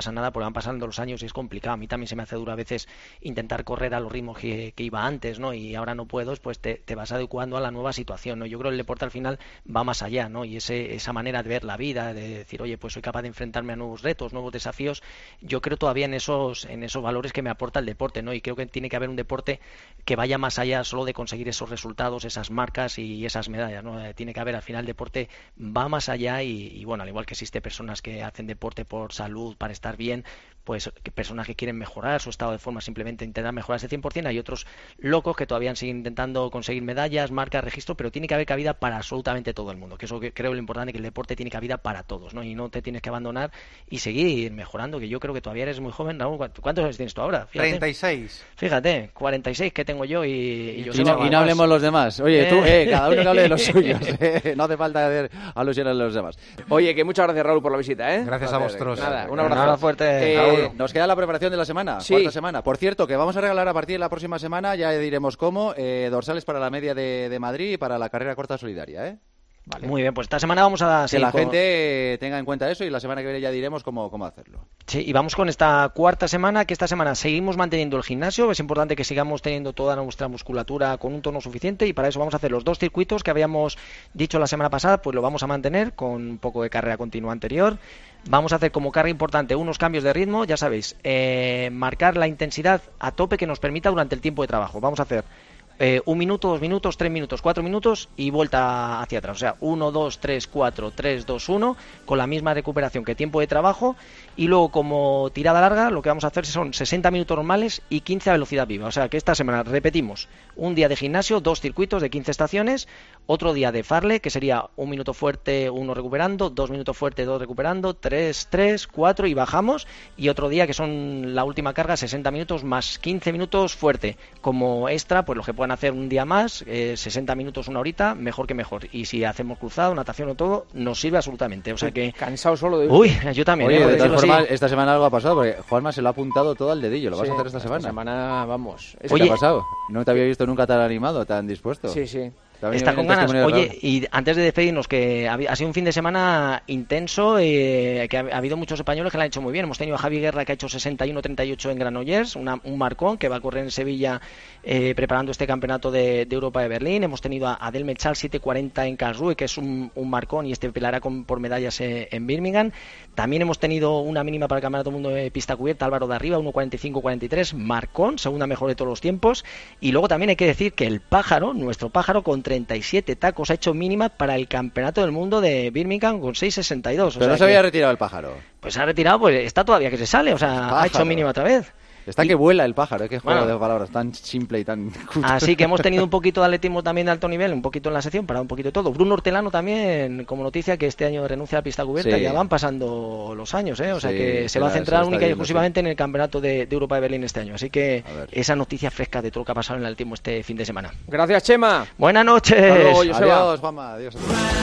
pasa nada porque van pasando los años y es complicado. A mí también se me hace duro a veces intentar correr a los ritmos que, que iba antes, ¿no? Y ahora no puedo, pues te, te vas adecuando a la nueva situación, ¿no? Yo creo que el deporte al final va más allá, ¿no? Y ese, esa manera de ver la vida, de decir, oye, pues soy capaz de enfrentarme a nuevos retos, nuevos desafíos, yo creo todavía en esos, en esos valores que me aporta el deporte, ¿no? Y creo que tiene que haber un deporte que vaya más allá solo de conseguir esos resultados, esas marcas y esas medallas, ¿no? Eh, tiene que haber, al final el deporte va más allá y, y bueno, al igual que existe personas que hacen deporte por salud, para estar bien, pues que personas que quieren mejorar su estado de forma, simplemente intentar mejorar ese cien por ciento, hay otros locos que todavía siguen intentando conseguir medallas, marcas, registros, pero tiene que haber cabida para absolutamente todo el mundo, que eso que creo lo importante, que el deporte tiene cabida para todos, ¿no? Y no te tienes que abandonar y seguir mejorando, que yo creo que todavía eres muy joven, Raúl. ¿Cuántos años tienes tú ahora? Fíjate. treinta y seis. Fíjate, cuarenta y seis que tengo yo y, y yo y, no, y no hablemos los demás. Oye, eh. tú, eh, cada uno que hable de los suyos. Eh. No hace falta hacer alusiones a los demás. Oye, que muchas gracias, Raúl, por la visita, ¿eh? Gracias a vosotros. Nada, un abrazo. Nada fuerte, eh, Raúl. Nos queda la preparación de la semana, sí. cuarta semana. Por cierto, que vamos a regalar a partir de la próxima semana, ya diremos cómo, eh, dorsales para la media de, de Madrid y para la carrera corta solidaria, ¿eh? Vale. Muy bien, pues esta semana vamos a... Que sí, la con... gente tenga en cuenta eso y la semana que viene ya diremos cómo, cómo hacerlo. Sí, y vamos con esta cuarta semana, que esta semana seguimos manteniendo el gimnasio. Es importante que sigamos teniendo toda nuestra musculatura con un tono suficiente y para eso vamos a hacer los dos circuitos que habíamos dicho la semana pasada, pues lo vamos a mantener con un poco de carrera continua anterior. Vamos a hacer como carga importante unos cambios de ritmo, ya sabéis, eh, marcar la intensidad a tope que nos permita durante el tiempo de trabajo. Vamos a hacer Eh, un minuto, dos minutos, tres minutos, cuatro minutos y vuelta hacia atrás. O sea, uno, dos, tres, cuatro, tres, dos, uno, con la misma recuperación que tiempo de trabajo. Y luego, como tirada larga, lo que vamos a hacer son sesenta minutos normales y quince a velocidad viva. O sea, que esta semana repetimos un día de gimnasio, dos circuitos de quince estaciones, otro día de farle, que sería un minuto fuerte, uno recuperando, dos minutos fuerte, dos recuperando, tres, tres, cuatro y bajamos. Y otro día, que son la última carga, sesenta minutos más quince minutos fuerte. Como extra, pues lo que puedan hacer un día más, eh, sesenta minutos, una horita, mejor que mejor. Y si hacemos cruzado, natación o todo, nos sirve absolutamente. O sea que... Cansado solo de... Uy, yo también. Oye, eh, de todas formas, esta semana algo ha pasado, porque Juanma se lo ha apuntado todo al dedillo. ¿Lo vas sí, a hacer esta semana? Esta semana, vamos. ¿Qué Oye, ha pasado? No te había visto nunca tan animado, tan dispuesto. Sí, sí. Está con ganas. Oye, y antes de despedirnos, que ha sido un fin de semana intenso, eh, que ha, ha habido muchos españoles que lo han hecho muy bien. Hemos tenido a Javi Guerra, que ha hecho sesenta y uno treinta y ocho en Granollers, una, un marcón, que va a correr en Sevilla eh, preparando este campeonato de, de Europa de Berlín. Hemos tenido a Adel Mechal, siete cuarenta en Karlsruhe, que es un, un marcón y este peleará con, por medallas eh, en Birmingham. También hemos tenido una mínima para el Campeonato del Mundo de pista cubierta, Álvaro de Arriba, uno cuarenta y cinco cuarenta y tres, marcón, segunda mejor de todos los tiempos. Y luego también hay que decir que el pájaro, nuestro pájaro, con treinta y siete tacos, ha hecho mínima para el Campeonato del Mundo de Birmingham con seis sesenta y dos. Pero o sea no se había retirado el pájaro. Pues se ha retirado, pues está todavía que se sale, o sea, ha hecho mínima otra vez. Está y... que vuela el pájaro, ¿eh? Qué juego bueno, de palabras tan simple y tan... Así que hemos tenido un poquito de atletismo también de alto nivel, un poquito en la sección, para un poquito de todo. Bruno Hortelano también, como noticia, que este año renuncia a la pista cubierta, sí. Ya van pasando los años, ¿eh? O sea sí, que se va a centrar única y exclusivamente sí. en el Campeonato de, de Europa de Berlín este año. Así que esa noticia fresca de todo lo que ha pasado en el atletismo este fin de semana. Gracias, Chema. Buenas noches. Luego, adiós, Juanma. Adiós.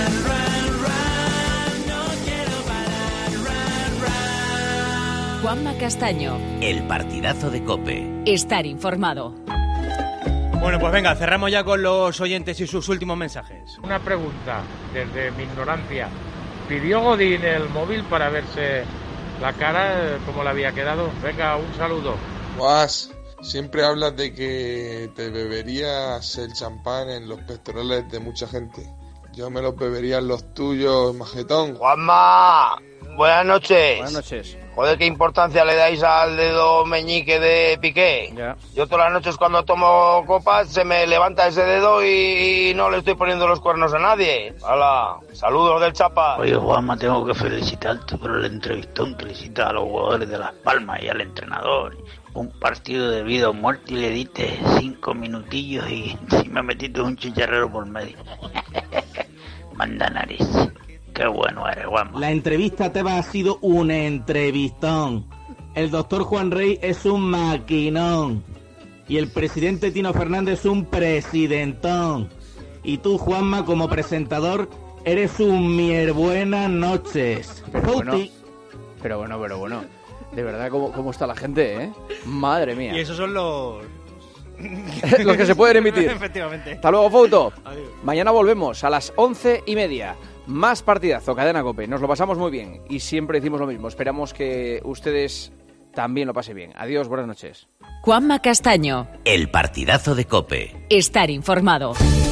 Juanma Castaño. El partidazo de COPE. Estar informado. Bueno, pues venga, cerramos ya con los oyentes y sus últimos mensajes. Una pregunta, desde mi ignorancia. ¿Pidió Godín el móvil para verse la cara, cómo le había quedado? Venga, un saludo. Guas, siempre hablas de que te beberías el champán en los pectorales de mucha gente. Yo me los bebería en los tuyos, majetón. Juanma, buenas noches. Buenas noches. Joder, qué importancia le dais al dedo meñique de Piqué. Ya. Yo todas las noches cuando tomo copas se me levanta ese dedo y no le estoy poniendo los cuernos a nadie. Hala, saludos del Chapa. Oye, Juanma, tengo que felicitarte por el entrevistón que le hiciste a los jugadores de Las Palmas y al entrenador. Un partido de vida o muerte y le diste cinco minutillos y encima metiste un chicharrero por medio. Manda nariz. Qué bueno eres, Juanma. La entrevista te va ha sido un entrevistón. El doctor Juan Rey es un maquinón. Y el presidente Tino Fernández es un presidentón. Y tú, Juanma, como presentador, eres un mier buenas noches. Pero bueno, pero bueno, pero bueno. De verdad, ¿cómo, cómo está la gente, eh? Madre mía. Y esos son los... los que se pueden emitir. Efectivamente. Hasta luego, Fouto. Adiós. Mañana volvemos a las once y media. Más partidazo, Cadena COPE. Nos lo pasamos muy bien y siempre decimos lo mismo. Esperamos que ustedes también lo pasen bien. Adiós, buenas noches. Juanma Castaño. El partidazo de COPE. Estar informado.